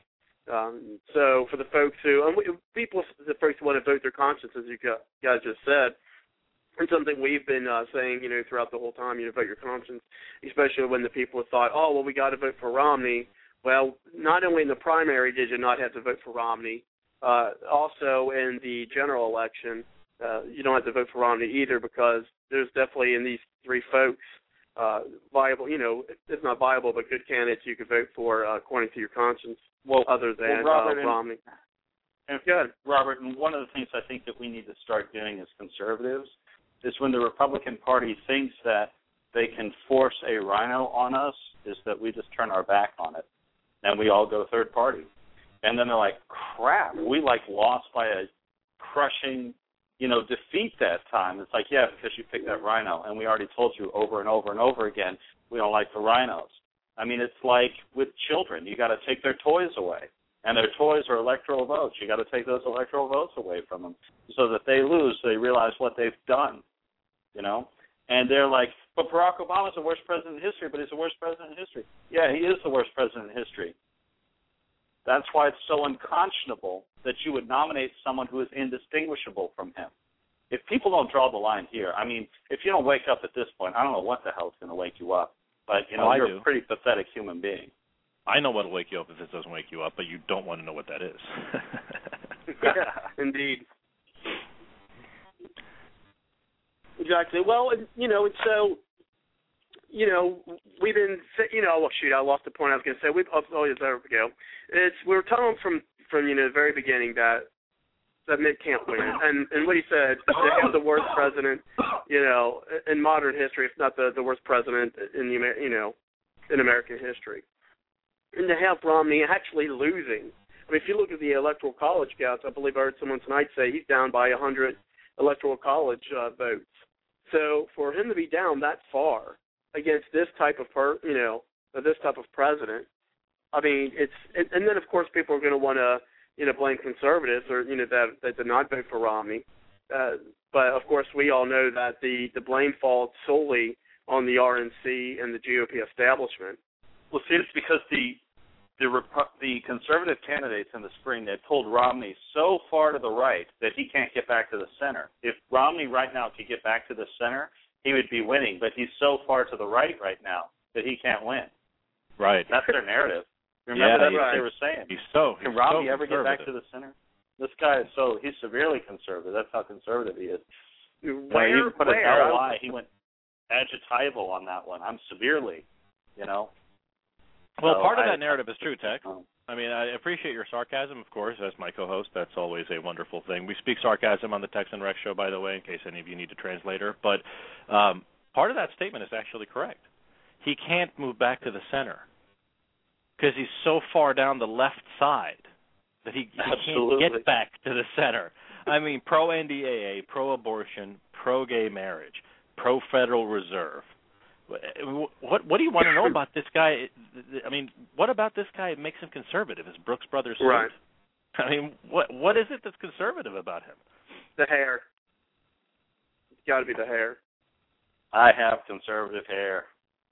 Um, so for the folks who, and we, people, the folks who want to vote their conscience, as you guys just said, and something we've been uh, saying, you know, throughout the whole time, you know, vote your conscience, especially when the people thought, oh, well, we got to vote for Romney. Well, not only in the primary did you not have to vote for Romney, uh, also in the general election, uh, you don't have to vote for Romney either, because there's definitely in these three folks uh, viable, you know, if not viable, but good candidates you could vote for uh, according to your conscience, well, other than well, Robert, uh, Romney. And, Good. Robert, and one of the things I think that we need to start doing as conservatives is when the Republican Party thinks that they can force a rhino on us, is that we just turn our back on it, and we all go third party. And then they're like, crap, we, like, lost by a crushing, you know, defeat that time. It's like, yeah, because you picked that rhino, and we already told you over and over and over again we don't like the rhinos. I mean, it's like with children. You got to take their toys away, and their toys are electoral votes. You got to take those electoral votes away from them so that they lose, so they realize what they've done, you know. And they're like, but Barack Obama's the worst president in history, but he's the worst president in history. Yeah, he is the worst president in history. That's why it's so unconscionable that you would nominate someone who is indistinguishable from him. If people don't draw the line here, I mean, if you don't wake up at this point, I don't know what the hell is going to wake you up. But, you know, oh, you're do. a pretty pathetic human being. I know what will wake you up if it doesn't wake you up, but you don't want to know what that is. Yeah, indeed. Exactly. Well, you know, and so, you know, we've been, you know, well, shoot, I lost the point I was going to say. We've, oh, there we go. It's, we were telling from, from, you know, the very beginning that that Mitt can't win. And and what he said, they have the worst president, you know, in modern history, if not the, the worst president in, the, you know, in American history. And to have Romney actually losing. I mean, if you look at the Electoral College counts, I believe I heard someone tonight say he's down by one hundred Electoral College uh, votes. So for him to be down that far against this type of, per, you know, this type of president, I mean, it's, and, and then of course people are going to want to, you know, blame conservatives or, you know, that, that did not vote for Romney. Uh, but of course we all know that the, the blame falls solely on the R N C and the G O P establishment. Well, see, it's because the the Repu- the conservative candidates in the spring, they pulled Romney so far to the right that he can't get back to the center. If Romney right now could get back to the center, he would be winning, but he's so far to the right right now that he can't win. Right. That's their narrative. Remember yeah, that's right. what they were saying. He's so he's Can Romney so ever get back to the center? This guy is so, he's severely conservative. That's how conservative he is. Where, you know, he put where? a L Y, he went adjectival on that one. I'm severely, you know. Well, so part of I, that narrative is true, Tex. Um, I mean, I appreciate your sarcasm, of course, as my co-host. That's always a wonderful thing. We speak sarcasm on the Tex and Rex show, by the way, in case any of you need a translator. But um, part of that statement is actually correct. He can't move back to the center because he's so far down the left side that he, he can't get back to the center. I mean, pro-N D A A, pro-abortion, pro-gay marriage, pro-Federal Reserve. What what do you want to know about this guy? I mean, what about this guy makes him conservative? Is Brooks Brothers suit? Right. I mean, what what is it that's conservative about him? The hair. It's got to be the hair. I have conservative hair.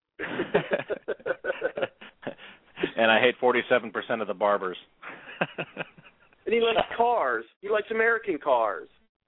And I hate forty-seven percent of the barbers. And he likes cars. He likes American cars.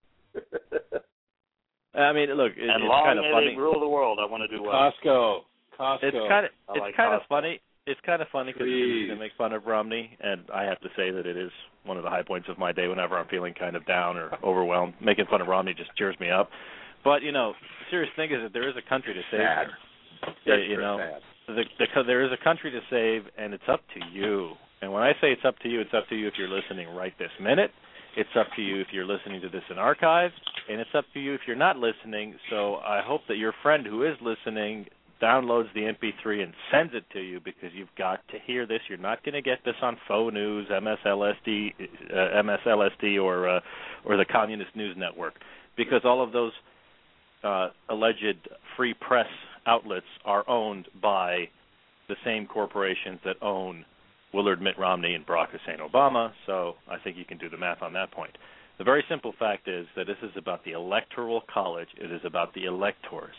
I mean, look, it, and it's long kind of may funny. they rule the world. I want to do well. Costco. Costco. It's kind of I it's like kind of Costco. funny. It's kind of funny because Please. you make fun of Romney, and I have to say that it is one of the high points of my day whenever I'm feeling kind of down or overwhelmed. Making fun of Romney just cheers me up. But you know, the serious thing is that there is a country to save. Sad. Here. You, you know, the, the, there is a country to save, and it's up to you. And when I say it's up to you, it's up to you if you're listening right this minute. It's up to you if you're listening to this in archive, and it's up to you if you're not listening. So I hope that your friend who is listening downloads the M P three and sends it to you, because you've got to hear this. You're not going to get this on Faux News, M S L S D, uh, M S L S D, or uh, or the Communist News Network, because all of those uh, alleged free press outlets are owned by the same corporations that own Willard Mitt Romney and Barack Hussein Obama, so I think you can do the math on that point. The very simple fact is that this is about the Electoral College. It is about the electors.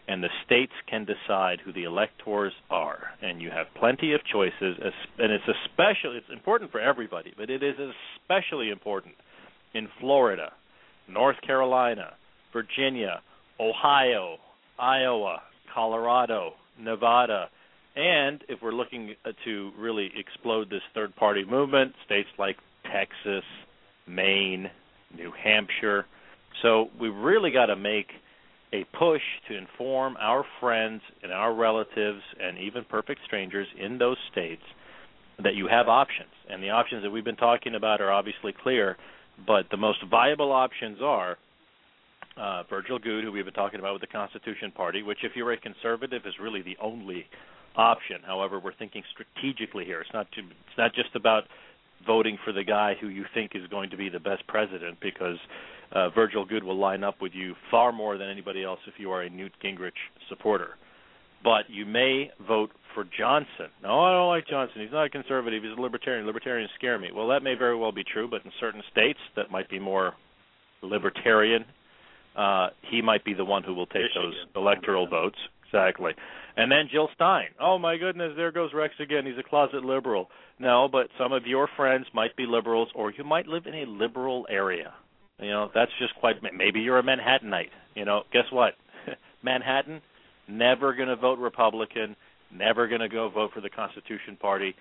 and the states can decide who the electors are. And you have plenty of choices, and it's especially, it's important for everybody, but it is especially important in Florida, North Carolina, Virginia, Ohio, Iowa, Colorado, Nevada, and if we're looking to really explode this third-party movement, states like Texas, Maine, New Hampshire. So we've really got to make a push to inform our friends and our relatives and even perfect strangers in those states that you have options. And the options that we've been talking about are obviously clear, but the most viable options are uh, Virgil Goode, who we've been talking about with the Constitution Party, which if you're a conservative is really the only option. However, we're thinking strategically here. It's not too, it's not just about voting for the guy who you think is going to be the best president, because uh, Virgil Goode will line up with you far more than anybody else if you are a Newt Gingrich supporter. But you may vote for Johnson. No, I don't like Johnson. He's not a conservative. He's a libertarian. Libertarians scare me. Well, that may very well be true, but in certain states that might be more libertarian, uh, he might be the one who will take Michigan. Those electoral votes. Exactly. And then Jill Stein. Oh, my goodness, there goes Rex again. He's a closet liberal. No, but some of your friends might be liberals, or you might live in a liberal area. You know, that's just quite, maybe you're a Manhattanite. You know, guess what? Manhattan, never going to vote Republican, never going to go vote for the Constitution Party.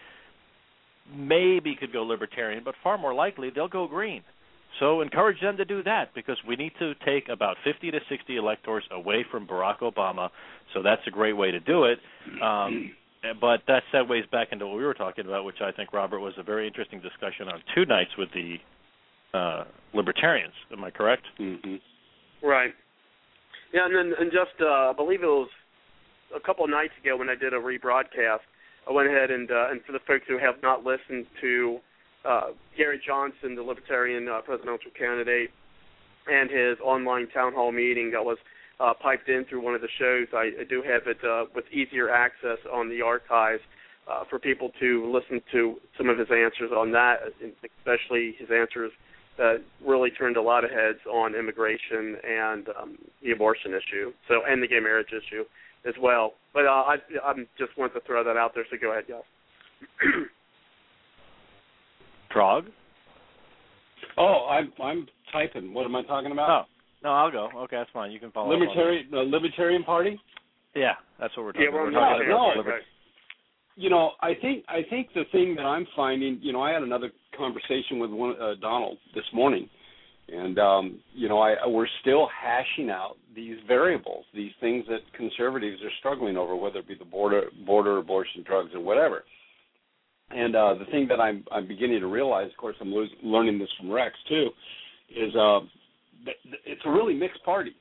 Maybe could go Libertarian, but far more likely they'll go Green. So encourage them to do that, because we need to take about fifty to sixty electors away from Barack Obama. So that's a great way to do it. Um, but that segues back into what we were talking about, which I think, Robert, was a very interesting discussion on two nights with the uh, Libertarians. Am I correct? Mm-hmm. Right. Yeah, and then and just uh, I believe it was a couple of nights ago when I did a rebroadcast, I went ahead and uh, and for the folks who have not listened to Uh, Gary Johnson, the Libertarian uh, presidential candidate, and his online town hall meeting that was uh, piped in through one of the shows. I, I do have it uh, with easier access on the archives uh, for people to listen to some of his answers on that, especially his answers that really turned a lot of heads on immigration and um, the abortion issue, so and the gay marriage issue as well. But uh, I, I just wanted to throw that out there, so go ahead, guys. Trog? Oh, I'm I'm typing. What am I talking about? Oh, no, I'll go. Okay, that's fine. You can follow. Libertarian, the Libertarian Party. Yeah, that's what we're talking yeah, we're about. We're no, talking no, about. You know, I think I think the thing that I'm finding, you know, I had another conversation with one uh, Donald this morning, and um, you know, I we're still hashing out these variables, these things that conservatives are struggling over, whether it be the border, border, abortion, drugs, or whatever. And uh, the thing that I'm, I'm beginning to realize, of course, I'm lo- learning this from Rex too, is uh, it's a really mixed party.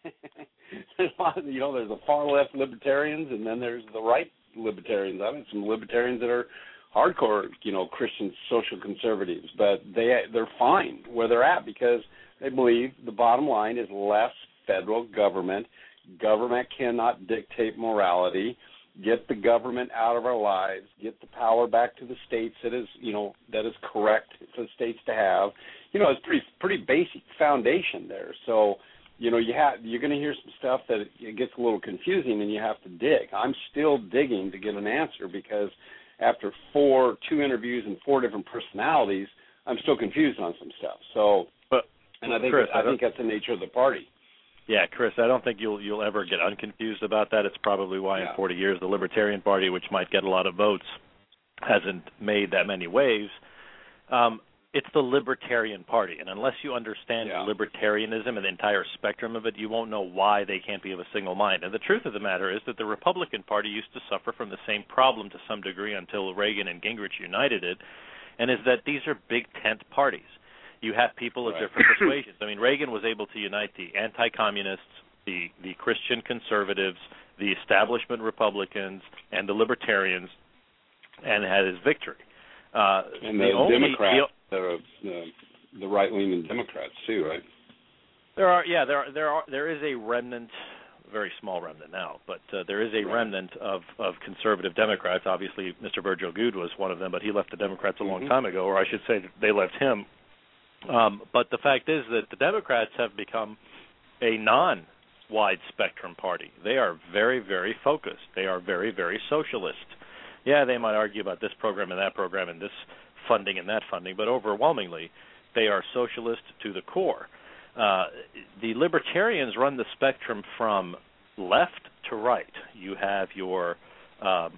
There's a lot of, you know, there's the far left libertarians, and then there's the right libertarians. I mean, some libertarians that are hardcore, you know, Christian social conservatives, but they they're fine where they're at because they believe the bottom line is less federal government. Government cannot dictate morality. Get the government out of our lives. Get the power back to the states that is, you know, that is correct for the states to have. You know, it's pretty pretty basic foundation there. So, you know, you have you're going to hear some stuff that it gets a little confusing, and you have to dig. I'm still digging to get an answer because after four, two interviews and four different personalities, I'm still confused on some stuff. So, but and I think Chris, I I think that's the nature of the party. Yeah, Chris, I don't think you'll you'll ever get unconfused about that. It's probably why yeah. in forty years the Libertarian Party, which might get a lot of votes, hasn't made that many waves. Um, it's the Libertarian Party, and unless you understand yeah. libertarianism and the entire spectrum of it, you won't know why they can't be of a single mind. And the truth of the matter is that the Republican Party used to suffer from the same problem to some degree until Reagan and Gingrich united it, and is that these are big tent parties. You have people of right. different persuasions. I mean, Reagan was able to unite the anti-communists, the, the Christian conservatives, the establishment Republicans, and the libertarians, and had his victory. Uh, and the, the only, Democrats, the, the, the right-leaning Democrats too, right? There are, yeah, there are, there are, there is a remnant, very small remnant now, but uh, there is a right. remnant of, of conservative Democrats. Obviously, Mister Virgil Goode was one of them, but he left the Democrats a long mm-hmm. time ago, or I should say they left him. Um, but the fact is that the Democrats have become a non, wide spectrum party. They are very, very focused. They are very, very socialist. Yeah, they might argue about this program and that program and this funding and that funding, but overwhelmingly they are socialist to the core. Uh, the libertarians run the spectrum from left to right. You have your um,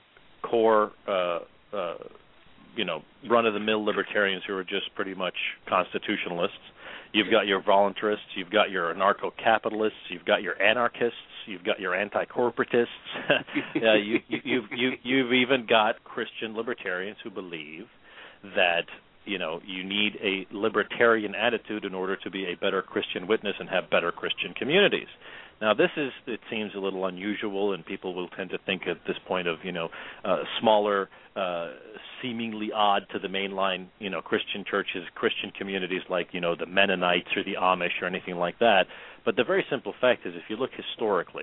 core, uh, uh, you know, run-of-the-mill libertarians who are just pretty much constitutionalists. You've got your voluntarists, you've got your anarcho-capitalists, you've got your anarchists, you've got your anti-corporatists. uh, you, you, you've, you, you've even got Christian libertarians who believe that, you know, you need a libertarian attitude in order to be a better Christian witness and have better Christian communities. Now, this is, it seems a little unusual, and people will tend to think at this point of, you know, uh, smaller, uh, seemingly odd to the mainline, you know, Christian churches, Christian communities like, you know, the Mennonites or the Amish or anything like that. But the very simple fact is, if you look historically,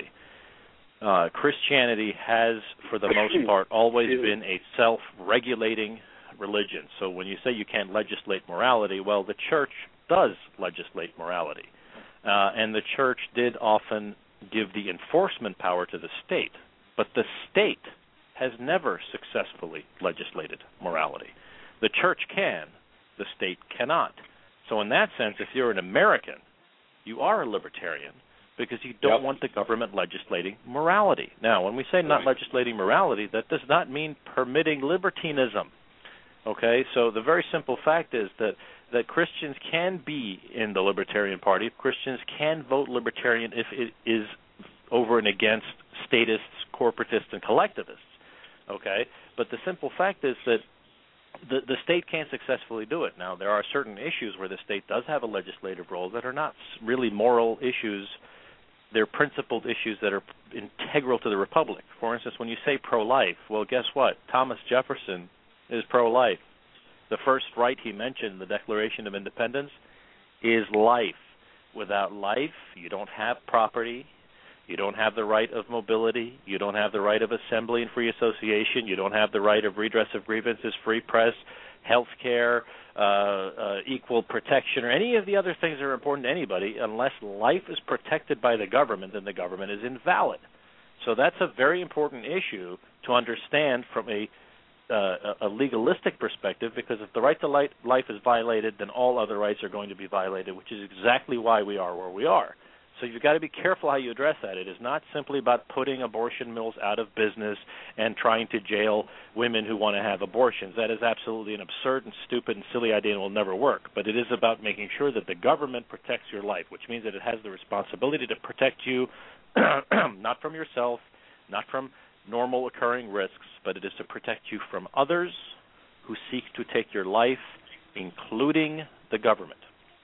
uh, Christianity has, for the most part, always been a self-regulating religion. So when you say you can't legislate morality, well, the church does legislate morality. Uh, and the church did often give the enforcement power to the state, but the state has never successfully legislated morality. The church can, the state cannot. So in that sense, if you're an American, you are a libertarian because you don't yep. want the government legislating morality. Now, when we say not legislating morality, that does not mean permitting libertinism. Okay, so the very simple fact is that, that Christians can be in the Libertarian Party. Christians can vote Libertarian if it is over and against statists, corporatists, and collectivists. Okay, but the simple fact is that the, the state can't successfully do it. Now, there are certain issues where the state does have a legislative role that are not really moral issues. They're principled issues that are integral to the republic. For instance, when you say pro-life, well, guess what? Thomas Jefferson is pro-life. The first right he mentioned in the Declaration of Independence is life. Without life, you don't have property, you don't have the right of mobility, you don't have the right of assembly and free association, you don't have the right of redress of grievances, free press, health care, uh, uh, equal protection, or any of the other things that are important to anybody. Unless life is protected by the government, then the government is invalid. So that's a very important issue to understand from a Uh, a legalistic perspective, because if the right to life is violated, then all other rights are going to be violated, which is exactly why we are where we are. So you've got to be careful how you address that. It is not simply about putting abortion mills out of business and trying to jail women who want to have abortions. That is absolutely an absurd and stupid and silly idea and will never work. But it is about making sure that the government protects your life, which means that it has the responsibility to protect you not from yourself, not from normal occurring risks, but it is to protect you from others who seek to take your life, including the government.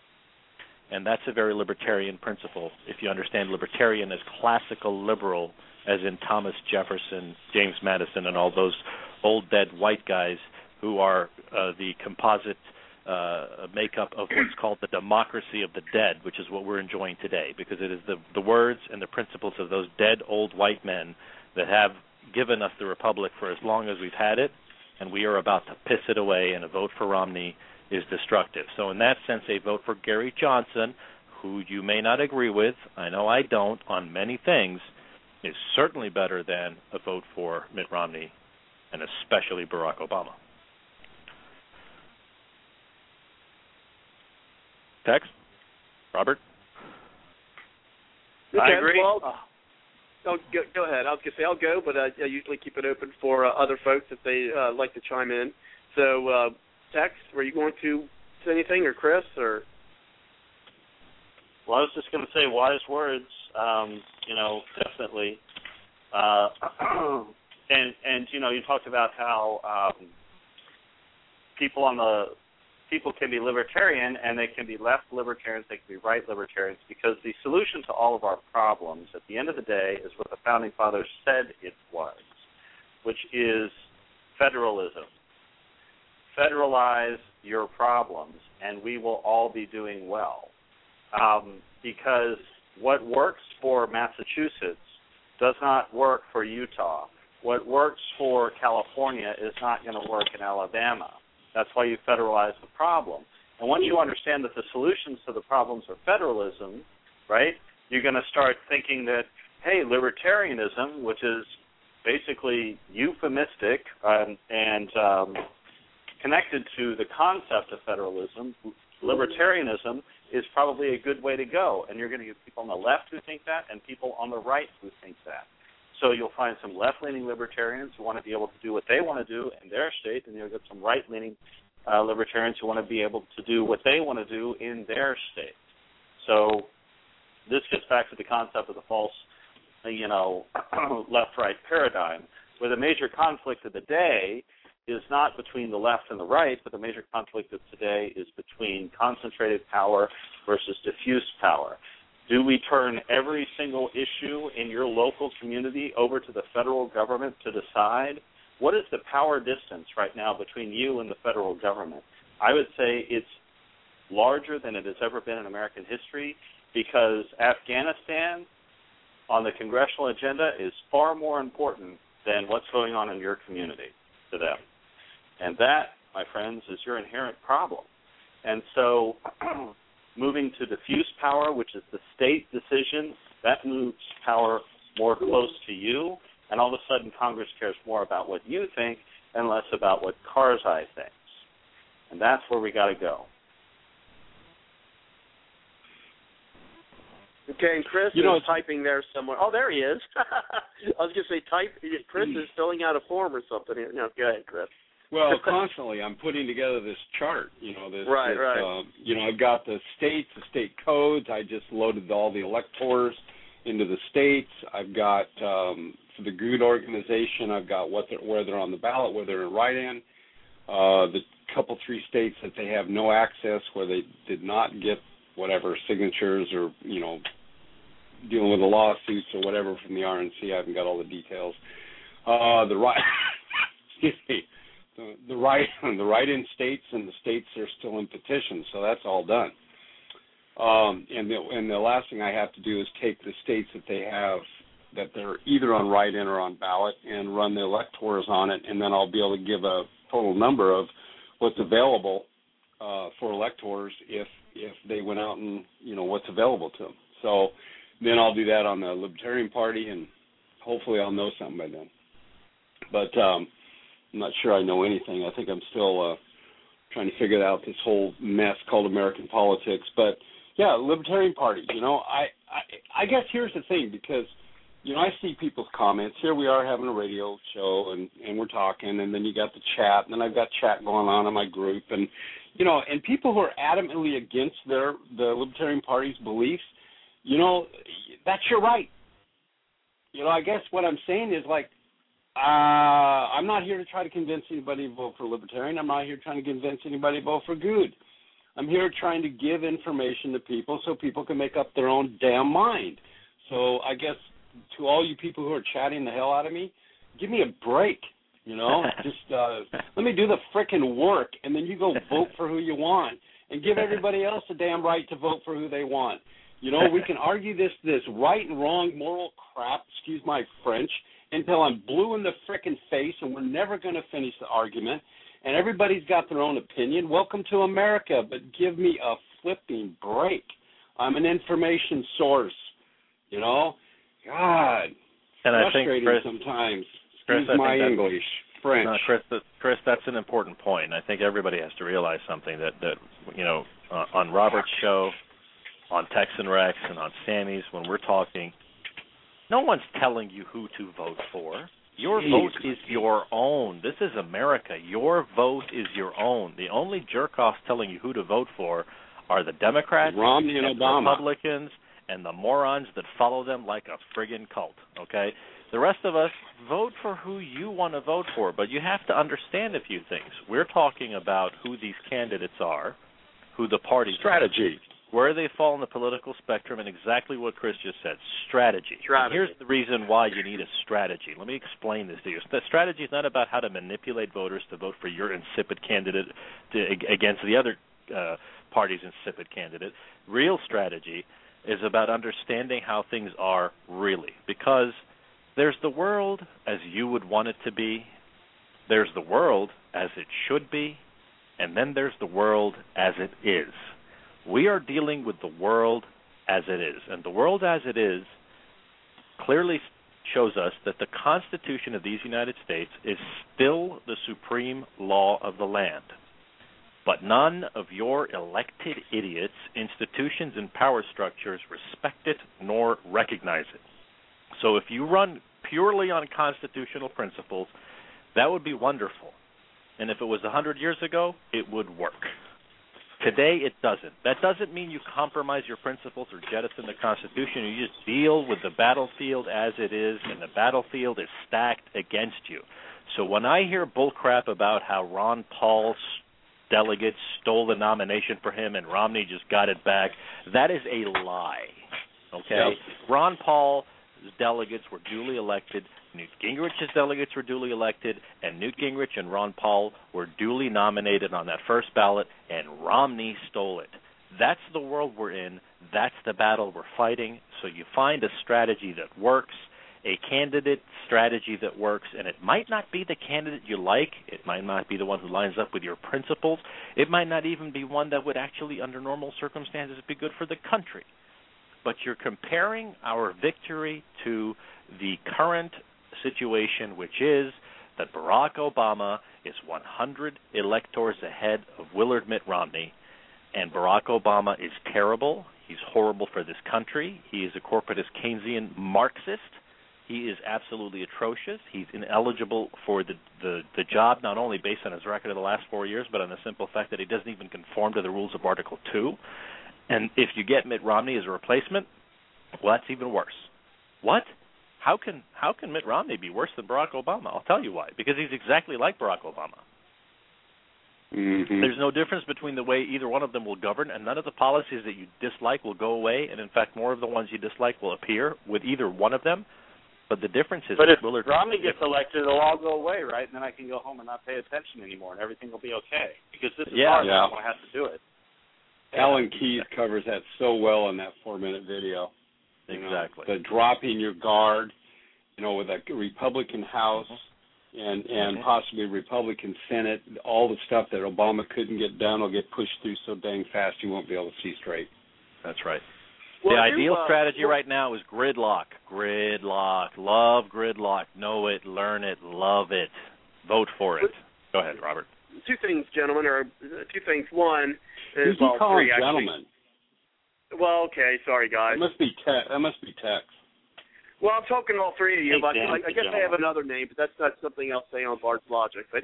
And that's a very libertarian principle, if you understand libertarian as classical liberal, as in Thomas Jefferson, James Madison, and all those old dead white guys who are uh, the composite uh, makeup of what's called the democracy of the dead, which is what we're enjoying today, because it is the, the words and the principles of those dead old white men that have given us the republic for as long as we've had it, and we are about to piss it away, and a vote for Romney is destructive. So in that sense, a vote for Gary Johnson, who you may not agree with, I know I don't, on many things, is certainly better than a vote for Mitt Romney, and especially Barack Obama. Tex? Robert? Okay, I agree. Well, Oh, go, go ahead. I was going to say I'll go, but uh, I usually keep it open for uh, other folks if they uh, like to chime in. So, uh, Tex, were you going to say anything, or Chris, or? Well, I was just going to say wise words. Um, you know, definitely. Uh, and and you know, you talked about how um, people on the people can be libertarian, and they can be left libertarians, they can be right libertarians, because the solution to all of our problems at the end of the day is what the Founding Fathers said it was, which is federalism. Federalize your problems, and we will all be doing well. Um, because what works for Massachusetts does not work for Utah. What works for California is not going to work in Alabama. That's why you federalize the problem. And once you understand that the solutions to the problems are federalism, right, you're going to start thinking that, hey, libertarianism, which is basically euphemistic um, and um, connected to the concept of federalism, libertarianism is probably a good way to go. And you're going to get people on the left who think that and people on the right who think that. So you'll find some left-leaning libertarians who want to be able to do what they want to do in their state, and you'll get some right-leaning uh, libertarians who want to be able to do what they want to do in their state. So this gets back to the concept of the false, you know, left-right paradigm, where the major conflict of the day is not between the left and the right, but the major conflict of today is between concentrated power versus diffuse power. Do we turn every single issue in your local community over to the federal government to decide? What is the power distance right now between you and the federal government? I would say it's larger than it has ever been in American history, because Afghanistan on the congressional agenda is far more important than what's going on in your community to them. And that, my friends, is your inherent problem. And so moving to diffuse power, which is the state decision, that moves power more close to you, and all of a sudden Congress cares more about what you think and less about what Karzai thinks. And that's where we got to go. Okay, and Chris you know, is typing there somewhere. Oh, there he is. I was going to say, type. Chris is filling out a form or something. No, go ahead, Chris. Well, constantly I'm putting together this chart. You know, this. Right, this, right. Uh, you know, I've got the states, the state codes. I just loaded all the electors into the states. I've got um, for the Good organization. I've got what they're, where they're on the ballot, where they're in write-in. Uh, the couple three states that they have no access, where they did not get whatever signatures or you know dealing with the lawsuits or whatever from the R N C. I haven't got all the details. Uh, the right, excuse me. The, the right, the write-in states and the states are still in petition, so that's all done. Um, and the and the last thing I have to do is take the states that they have that they're either on write-in or on ballot and run the electors on it, and then I'll be able to give a total number of what's available uh, for electors if if they went out and you know what's available to them. So then I'll do that on the Libertarian Party, and hopefully I'll know something by then. But um, I'm not sure I know anything. I think I'm still uh, trying to figure out this whole mess called American politics. But, yeah, Libertarian Party, you know, I, I, I guess here's the thing, because, you know, I see people's comments. Here we are having a radio show, and, and we're talking, and then you got the chat, and then I've got chat going on in my group. And, you know, and people who are adamantly against their the Libertarian Party's beliefs, you know, that's your right. You know, I guess what I'm saying is, like, Uh, I'm not here to try to convince anybody to vote for Libertarian. I'm not here trying to convince anybody to vote for Good. I'm here trying to give information to people so people can make up their own damn mind. So I guess to all you people who are chatting the hell out of me, give me a break, you know. Just uh, let me do the frickin' work, and then you go vote for who you want and give everybody else a damn right to vote for who they want. You know, we can argue this, this right and wrong moral crap, excuse my French, until I'm blue in the frickin' face, and we're never going to finish the argument, and everybody's got their own opinion. Welcome to America, but give me a flipping break. I'm an information source, you know? God, and frustrating I think, Chris, sometimes. Chris, Excuse my that, English, French. No, Chris, that, Chris, that's an important point. I think everybody has to realize something, that, that you know, uh, on Robert's show, on Texan Rex, and on Sammy's, when we're talking, no one's telling you who to vote for. Your Jeez. vote is your own. This is America. Your vote is your own. The only jerk-offs telling you who to vote for are the Democrats Romney and, and the Obama. Republicans and the morons that follow them like a friggin' cult, okay? The rest of us, vote for who you want to vote for, but you have to understand a few things. We're talking about who these candidates are, who the parties Strategy. are, where they fall on the political spectrum, and exactly what Chris just said, strategy. Strategy. Here's the reason why you need a strategy. Let me explain this to you. The strategy is not about how to manipulate voters to vote for your insipid candidate to, against the other uh, party's insipid candidate. Real strategy is about understanding how things are really, because there's the world as you would want it to be, there's the world as it should be, and then there's the world as it is. We are dealing with the world as it is. And the world as it is clearly shows us that the Constitution of these United States is still the supreme law of the land. But none of your elected idiots, institutions, and power structures respect it nor recognize it. So if you run purely on constitutional principles, that would be wonderful. And if it was one hundred years ago, it would work. Today, it doesn't. That doesn't mean you compromise your principles or jettison the Constitution. You just deal with the battlefield as it is, and the battlefield is stacked against you. So when I hear bullcrap about how Ron Paul's delegates stole the nomination for him and Romney just got it back, that is a lie, okay? Yep. Ron Paul's delegates were duly elected, Newt Gingrich's delegates were duly elected, and Newt Gingrich and Ron Paul were duly nominated on that first ballot, and Romney stole it. That's the world we're in. That's the battle we're fighting. So you find a strategy that works, a candidate strategy that works, and it might not be the candidate you like. It might not be the one who lines up with your principles. It might not even be one that would actually, under normal circumstances, be good for the country. But you're comparing our victory to the current situation, which is that Barack Obama is one hundred electors ahead of Willard Mitt Romney, and Barack Obama is terrible. He's horrible for this country. He is a corporatist Keynesian Marxist. He is absolutely atrocious. He's ineligible for the, the, the job, not only based on his record of the last four years, but on the simple fact that he doesn't even conform to the rules of Article two. And if you get Mitt Romney as a replacement, well, that's even worse. What? How can how can Mitt Romney be worse than Barack Obama? I'll tell you why. Because he's exactly like Barack Obama. Mm-hmm. There's no difference between the way either one of them will govern, and none of the policies that you dislike will go away, and in fact, more of the ones you dislike will appear with either one of them. But the difference is, but if Willard, Romney gets elected, it'll all go away, right? And then I can go home and not pay attention anymore, and everything will be okay. Because this is Yeah. hard. Yeah. I don't have to do it. Alan Keyes covers that so well in that four-minute video. You know, exactly. the dropping your guard, you know, with a Republican House and and Mhm. possibly Republican Senate, all the stuff that Obama couldn't get done will get pushed through so dang fast you won't be able to see straight. That's right. Well, the I do, ideal uh, strategy well- right now is gridlock. Gridlock. Love gridlock. Know it. Learn it. Love it. Vote for it. Go ahead, Robert. Two things, gentlemen, or uh, two things. One is, Who's he well, calling three, actually. gentlemen? Well, okay, sorry, guys. That must be te- that must be Tex. Well, I'm talking to all three of you, Hey, but Dan, I, I guess I have gentlemen. another name, but that's not something else say on Bart's Logic. But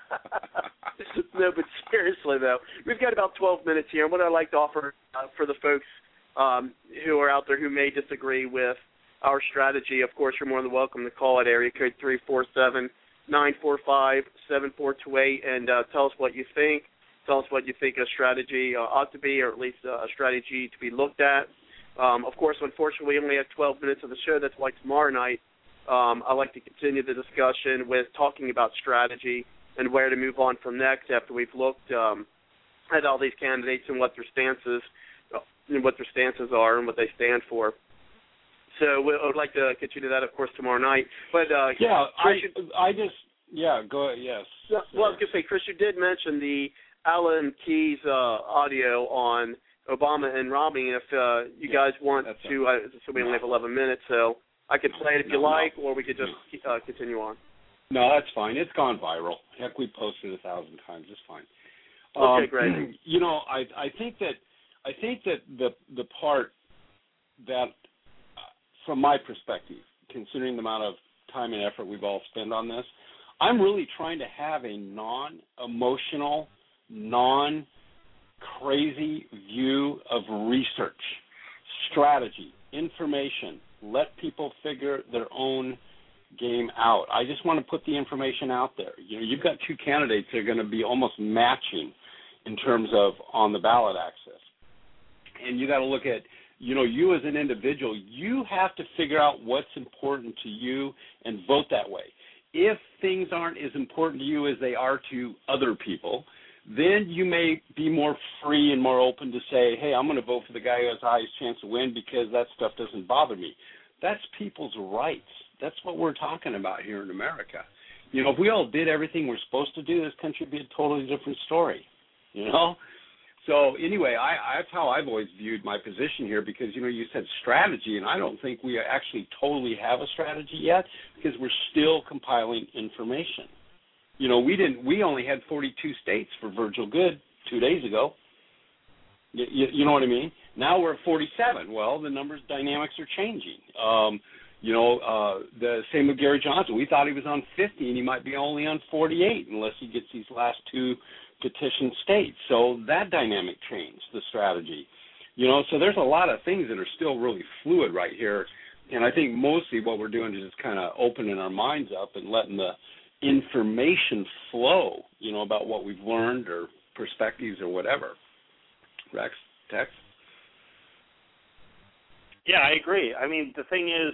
no, but seriously though, we've got about twelve minutes here, and what I'd like to offer uh, for the folks um, who are out there who may disagree with our strategy, of course, you're more than welcome to call at area code three four seven, nine four five, seven four two eight and uh, tell us what you think. Tell us what you think a strategy uh, ought to be, or at least uh, a strategy to be looked at. Um, of course, unfortunately, we only have twelve minutes of the show. That's why tomorrow night um, I'd like to continue the discussion with talking about strategy and where to move on from next after we've looked um, at all these candidates and what their stances, uh, and what their stances are and what they stand for. So we would like to continue that, of course, tomorrow night. But uh, Yeah, Chris, I you, I just yeah go ahead, yes. well, I was going to say, Chris, you did mention the Alan Keyes uh, audio on Obama and Romney. If uh, you Yeah, guys want that's to, uh, so we only have eleven minutes, so I could play it if you No, like, no. or we could just uh, continue on. No, that's fine. It's gone viral. Heck, we posted it a thousand times. It's fine. Okay, um, great. You know, I I think that I think that the the part that, uh, from my perspective, considering the amount of time and effort we've all spent on this, I'm really trying to have a non-emotional, non-crazy view of research, strategy, information. Let people figure their own game out. I just want to put the information out there. You know, you've got two candidates that are going to be almost matching in terms of on the ballot access. And you got to look at, you know, you as an individual, you have to figure out what's important to you and vote that way. If things aren't as important to you as they are to other people, then you may be more free and more open to say, hey, I'm going to vote for the guy who has the highest chance to win because that stuff doesn't bother me. That's people's rights. That's what we're talking about here in America. You know, if we all did everything we're supposed to do, this country would be a totally different story, you know? So anyway, I, I, that's how I've always viewed my position here because, you know, you said strategy, and I don't think we actually totally have a strategy yet because we're still compiling information. You know, we didn't. We only had forty-two states for Virgil Good two days ago. You, you, you know what I mean? Now we're at forty-seven. Well, the numbers dynamics are changing. Um, you know, uh, the same with Gary Johnson. We thought he was on fifty, and he might be only on forty-eight unless he gets these last two petition states. So that dynamic changed the strategy. You know, so there's a lot of things that are still really fluid right here. And I think mostly what we're doing is just kind of opening our minds up and letting the information flow, you know, about what we've learned or perspectives or whatever. Rex, Tex? Yeah, I agree. I mean, the thing is,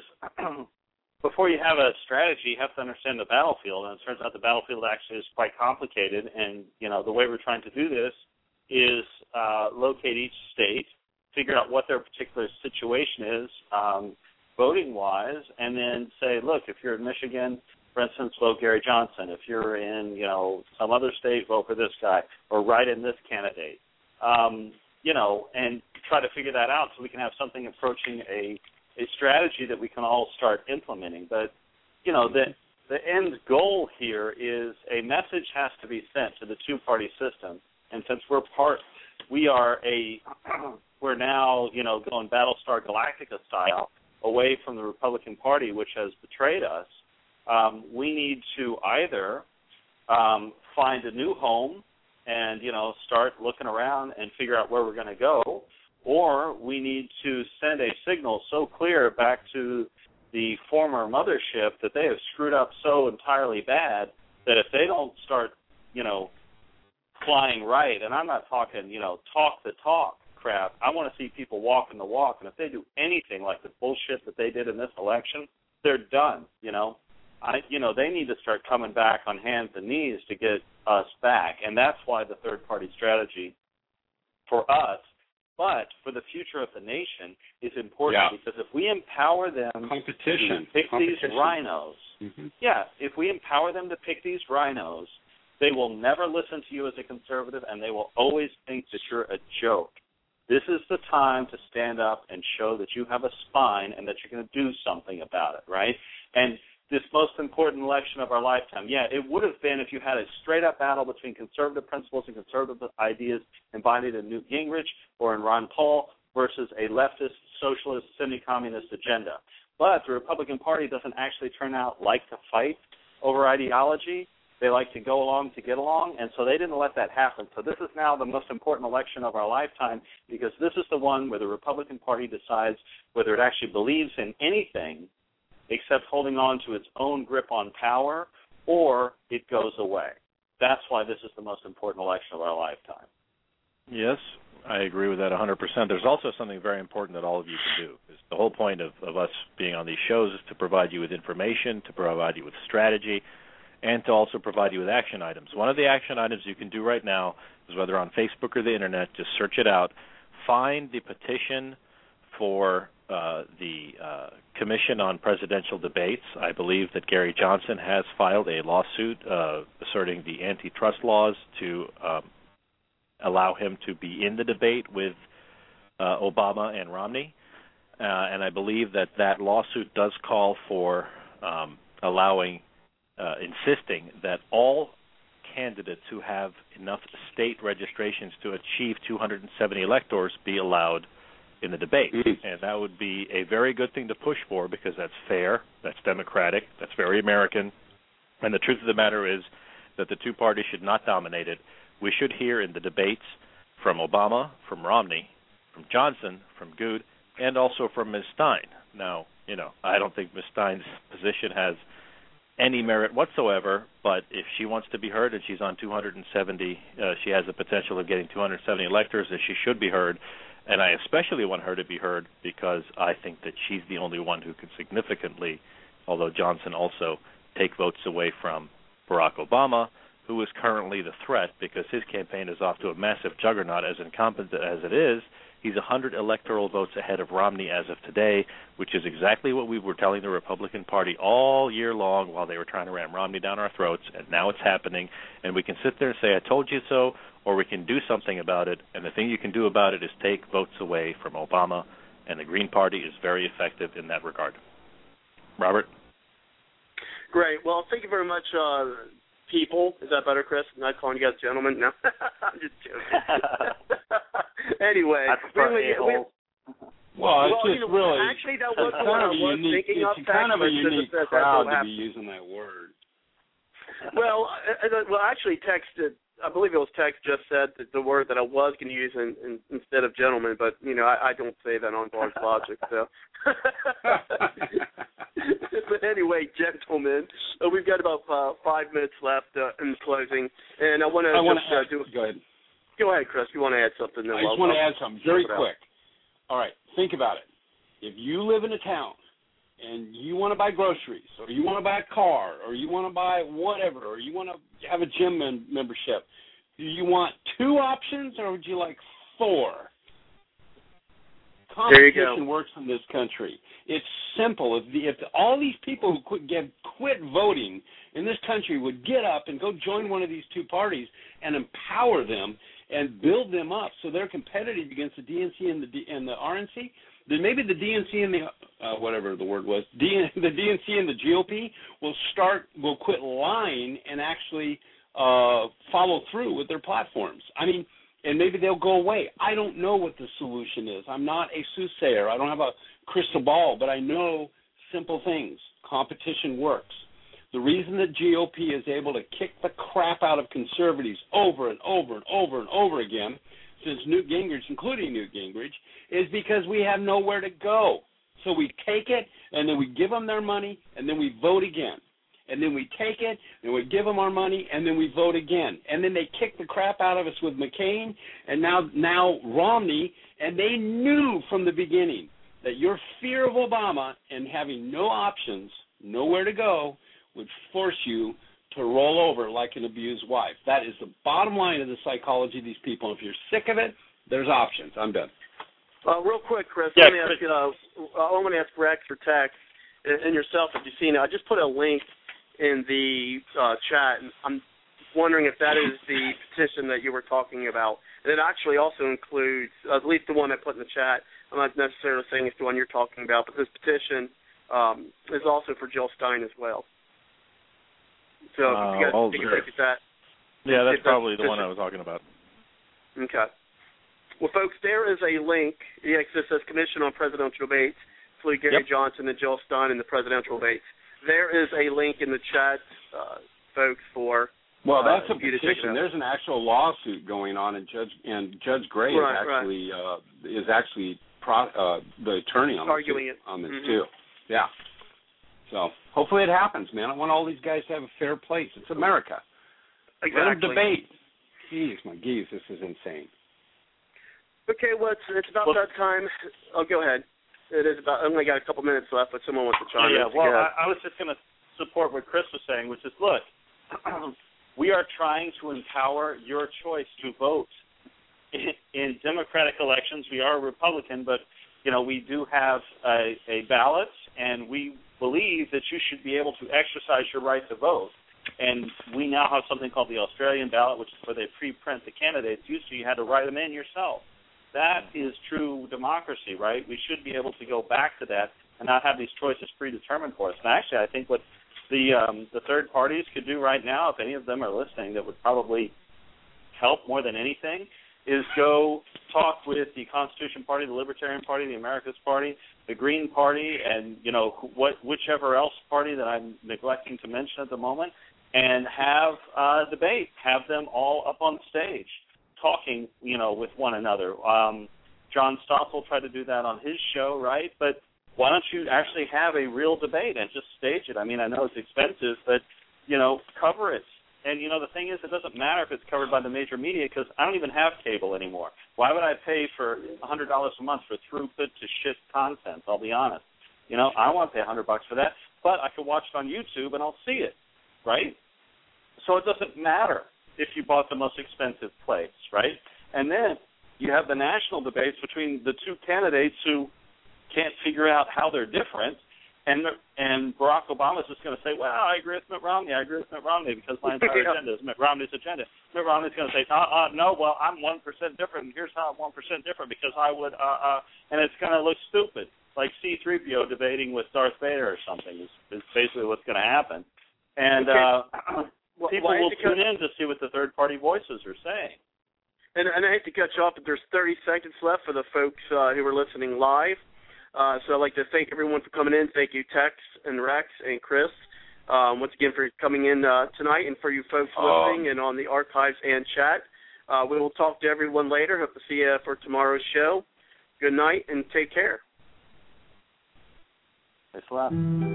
before you have a strategy, you have to understand the battlefield, and it turns out the battlefield actually is quite complicated, and, you know, the way we're trying to do this is uh, locate each state, figure out what their particular situation is um, voting-wise, and then say, look, if you're in Michigan, for instance, vote Gary Johnson. If you're in, you know, some other state, vote for this guy, or write in this candidate. Um, you know, and try to figure that out so we can have something approaching a, a strategy that we can all start implementing. But, you know, the the end goal here is a message has to be sent to the two-party system. And since we're part, we are a, we're now, you know, going Battlestar Galactica style away from the Republican Party, which has betrayed us. Um, we need to either um, find a new home and, you know, start looking around and figure out where we're going to go, or we need to send a signal so clear back to the former mothership that they have screwed up so entirely bad that if they don't start, you know, flying right, and I'm not talking, you know, talk the talk crap, I want to see people walking the walk, and if they do anything like the bullshit that they did in this election, they're done, you know. I, you know, they need to start coming back on hands and knees to get us back, and that's why the third-party strategy for us, but for the future of the nation, is important yeah. because if we empower them Competition. to pick Competition. these rhinos, mm-hmm. yeah, if we empower them to pick these rhinos, they will never listen to you as a conservative, and they will always think that you're a joke. This is the time to stand up and show that you have a spine and that you're going to do something about it, right? And this most important election of our lifetime, yeah, it would have been if you had a straight-up battle between conservative principles and conservative ideas embodied in Newt Gingrich or in Ron Paul versus a leftist, socialist, semi-communist agenda. But the Republican Party doesn't actually turn out like to fight over ideology. They like to go along to get along, and so they didn't let that happen. So this is now the most important election of our lifetime because this is the one where the Republican Party decides whether it actually believes in anything except holding on to its own grip on power, or it goes away. That's why this is the most important election of our lifetime. Yes, I agree with that one hundred percent. There's also something very important that all of you can do. The whole point of, of us being on these shows is to provide you with information, to provide you with strategy, and to also provide you with action items. One of the action items you can do right now is whether on Facebook or the Internet, just search it out, find the petition for uh, the uh, Commission on Presidential Debates. I believe that Gary Johnson has filed a lawsuit uh, asserting the antitrust laws to um, allow him to be in the debate with uh, Obama and Romney. Uh, and I believe that that lawsuit does call for um, allowing, uh, insisting that all candidates who have enough state registrations to achieve two hundred seventy electors be allowed in the debate. Mm-hmm. And that would be a very good thing to push for because that's fair, that's democratic, that's very American. And the truth of the matter is that the two parties should not dominate it. We should hear in the debates from Obama, from Romney, from Johnson, from Good, and also from Miz Stein. Now, you know, I don't think Miz Stein's position has any merit whatsoever, but if she wants to be heard and she's on two hundred seventy, uh, she has the potential of getting two hundred seventy electors, and she should be heard. And I especially want her to be heard because I think that she's the only one who can significantly, although Johnson also, take votes away from Barack Obama, who is currently the threat because his campaign is off to a massive juggernaut. As incompetent as it is, He's one hundred electoral votes ahead of Romney as of today, which is exactly what we were telling the Republican Party all year long while they were trying to ram Romney down our throats, and now it's happening. And we can sit there and say, I told you so, or we can do something about it, and the thing you can do about it is take votes away from Obama, and the Green Party is very effective in that regard. Robert? Great. Well, thank you very much, uh, people. Is that better, Chris? I'm not calling you guys gentlemen? No. I'm just joking. Anyway. I prefer we, we, a-hole. Well, it's well, just you know, really... actually, that was it's what kind I of a was unique, thinking it's of. kind of a unique that, crowd that to be using that word. Well, uh, well, actually, Tex did. I believe it was Tex just said that the word that I was going to use in, in, instead of gentleman, but you know I, I don't say that on Bard's Logic. So, but anyway, gentlemen, uh, we've got about uh, five minutes left uh, in closing, and I want to just uh, do. Go ahead. Go ahead, Chris. You want to add something? I just want to add something very quick. All right, think about it. If you live in a town and you want to buy groceries, or you want to buy a car, or you want to buy whatever, or you want to have a gym mem- membership, do you want two options, or would you like four? Competition works in this country. It's simple. If, the, if all these people who quit, get, quit voting in this country would get up and go join one of these two parties and empower them and build them up so they're competitive against the D N C and the D, and the R N C, then maybe the D N C and the uh, whatever the word was, D, the D N C and the G O P will start will quit lying and actually uh, follow through with their platforms. I mean, and maybe they'll go away. I don't know what the solution is. I'm not a soothsayer. I don't have a crystal ball, but I know simple things. Competition works. The reason the G O P is able to kick the crap out of conservatives over and over and over and over again since Newt Gingrich, including Newt Gingrich, is because we have nowhere to go. So we take it, and then we give them their money, and then we vote again. And then we take it, and we give them our money, and then we vote again. And then they kick the crap out of us with McCain, and now now Romney, and they knew from the beginning that your fear of Obama and having no options, nowhere to go, would force you to roll over like an abused wife. That is the bottom line of the psychology of these people. If you're sick of it, there's options. I'm done. Uh, real quick, Chris, Yeah, let me ask you, uh, I want to ask Rex or Tex and yourself if you've seen it. I just put a link in the uh, chat, and I'm wondering if that is the petition that you were talking about. And it actually also includes, at least the one I put in the chat, I'm not necessarily saying it's the one you're talking about, but this petition um, is also for Jill Stein as well. So if you guys uh, take a look at that. Yeah, that's that's probably the petition. one I was talking about. Okay. Well, folks, there is a link. Yeah, it says Commission on Presidential Debates. Flew Gary Yep. Johnson and Jill Stein in the presidential debates. There is a link in the chat, uh, folks, for Well, that's uh, a you to check it petition. out. There's an actual lawsuit going on, and Judge and Judge Gray Right, is actually uh, is actually pro, uh, the attorney on Arguing this, it. on this Mm-hmm. too. Yeah. So hopefully it happens, man. I want all these guys to have a fair place. It's America. Exactly. Let them debate. Jeez, my geez, this is insane. Okay, well, it's, it's about Well- that time. Oh, go ahead. It is about. I only got a couple minutes left, but someone wants to chime Yeah, in. well, Go ahead. I, I was just going to support what Chris was saying, which is, look, we are trying to empower your choice to vote. In, in Democratic elections, we are Republican, but, you know, we do have a, a ballot, and we believe that you should be able to exercise your right to vote. And we now have something called the Australian ballot, which is where they pre-print the candidates. Used to, you had to write them in yourself. That is true democracy, right? We should be able to go back to that and not have these choices predetermined for us. And actually, I think what the um, the third parties could do right now, if any of them are listening, that would probably help more than anything, is go talk with the Constitution Party, the Libertarian Party, the Americas Party, the Green Party, and you know what whichever else party that I'm neglecting to mention at the moment, and have a debate. Have them all up on stage, talking, you know, with one another. Um, John Stossel tried to do that on his show, right? But why don't you actually have a real debate and just stage it? I mean, I know it's expensive, but, you know, cover it. And, you know, the thing is, it doesn't matter if it's covered by the major media because I don't even have cable anymore. Why would I pay for one hundred dollars a month for throughput to shit content? I'll be honest. You know, I don't want to pay one hundred bucks for that, but I can watch it on YouTube and I'll see it, right? So it doesn't matter if you bought the most expensive place, right? And then you have the national debates between the two candidates who can't figure out how they're different. And and Barack Obama is just going to say, well, I agree with Mitt Romney. I agree with Mitt Romney because my entire yeah. agenda is Mitt Romney's agenda. Mitt Romney's going to say, uh, uh, no, well, I'm one percent different. And here's how I'm one percent different because I would, uh, uh, and it's going to look stupid, like C three P O debating with Darth Vader or something is, is basically what's going to happen. And okay. uh, well, people well, will tune in to see what the third-party voices are saying. And, and I hate to cut you off, but there's thirty seconds left for the folks uh, who are listening live. Uh, so I'd like to thank everyone for coming in. Thank you, Tex and Rex and Chris, um, once again for coming in uh, tonight, and for you folks listening um, and on the archives and chat. Uh, we will talk to everyone later. Hope to see you for tomorrow's show. Good night and take care. Thanks a lot.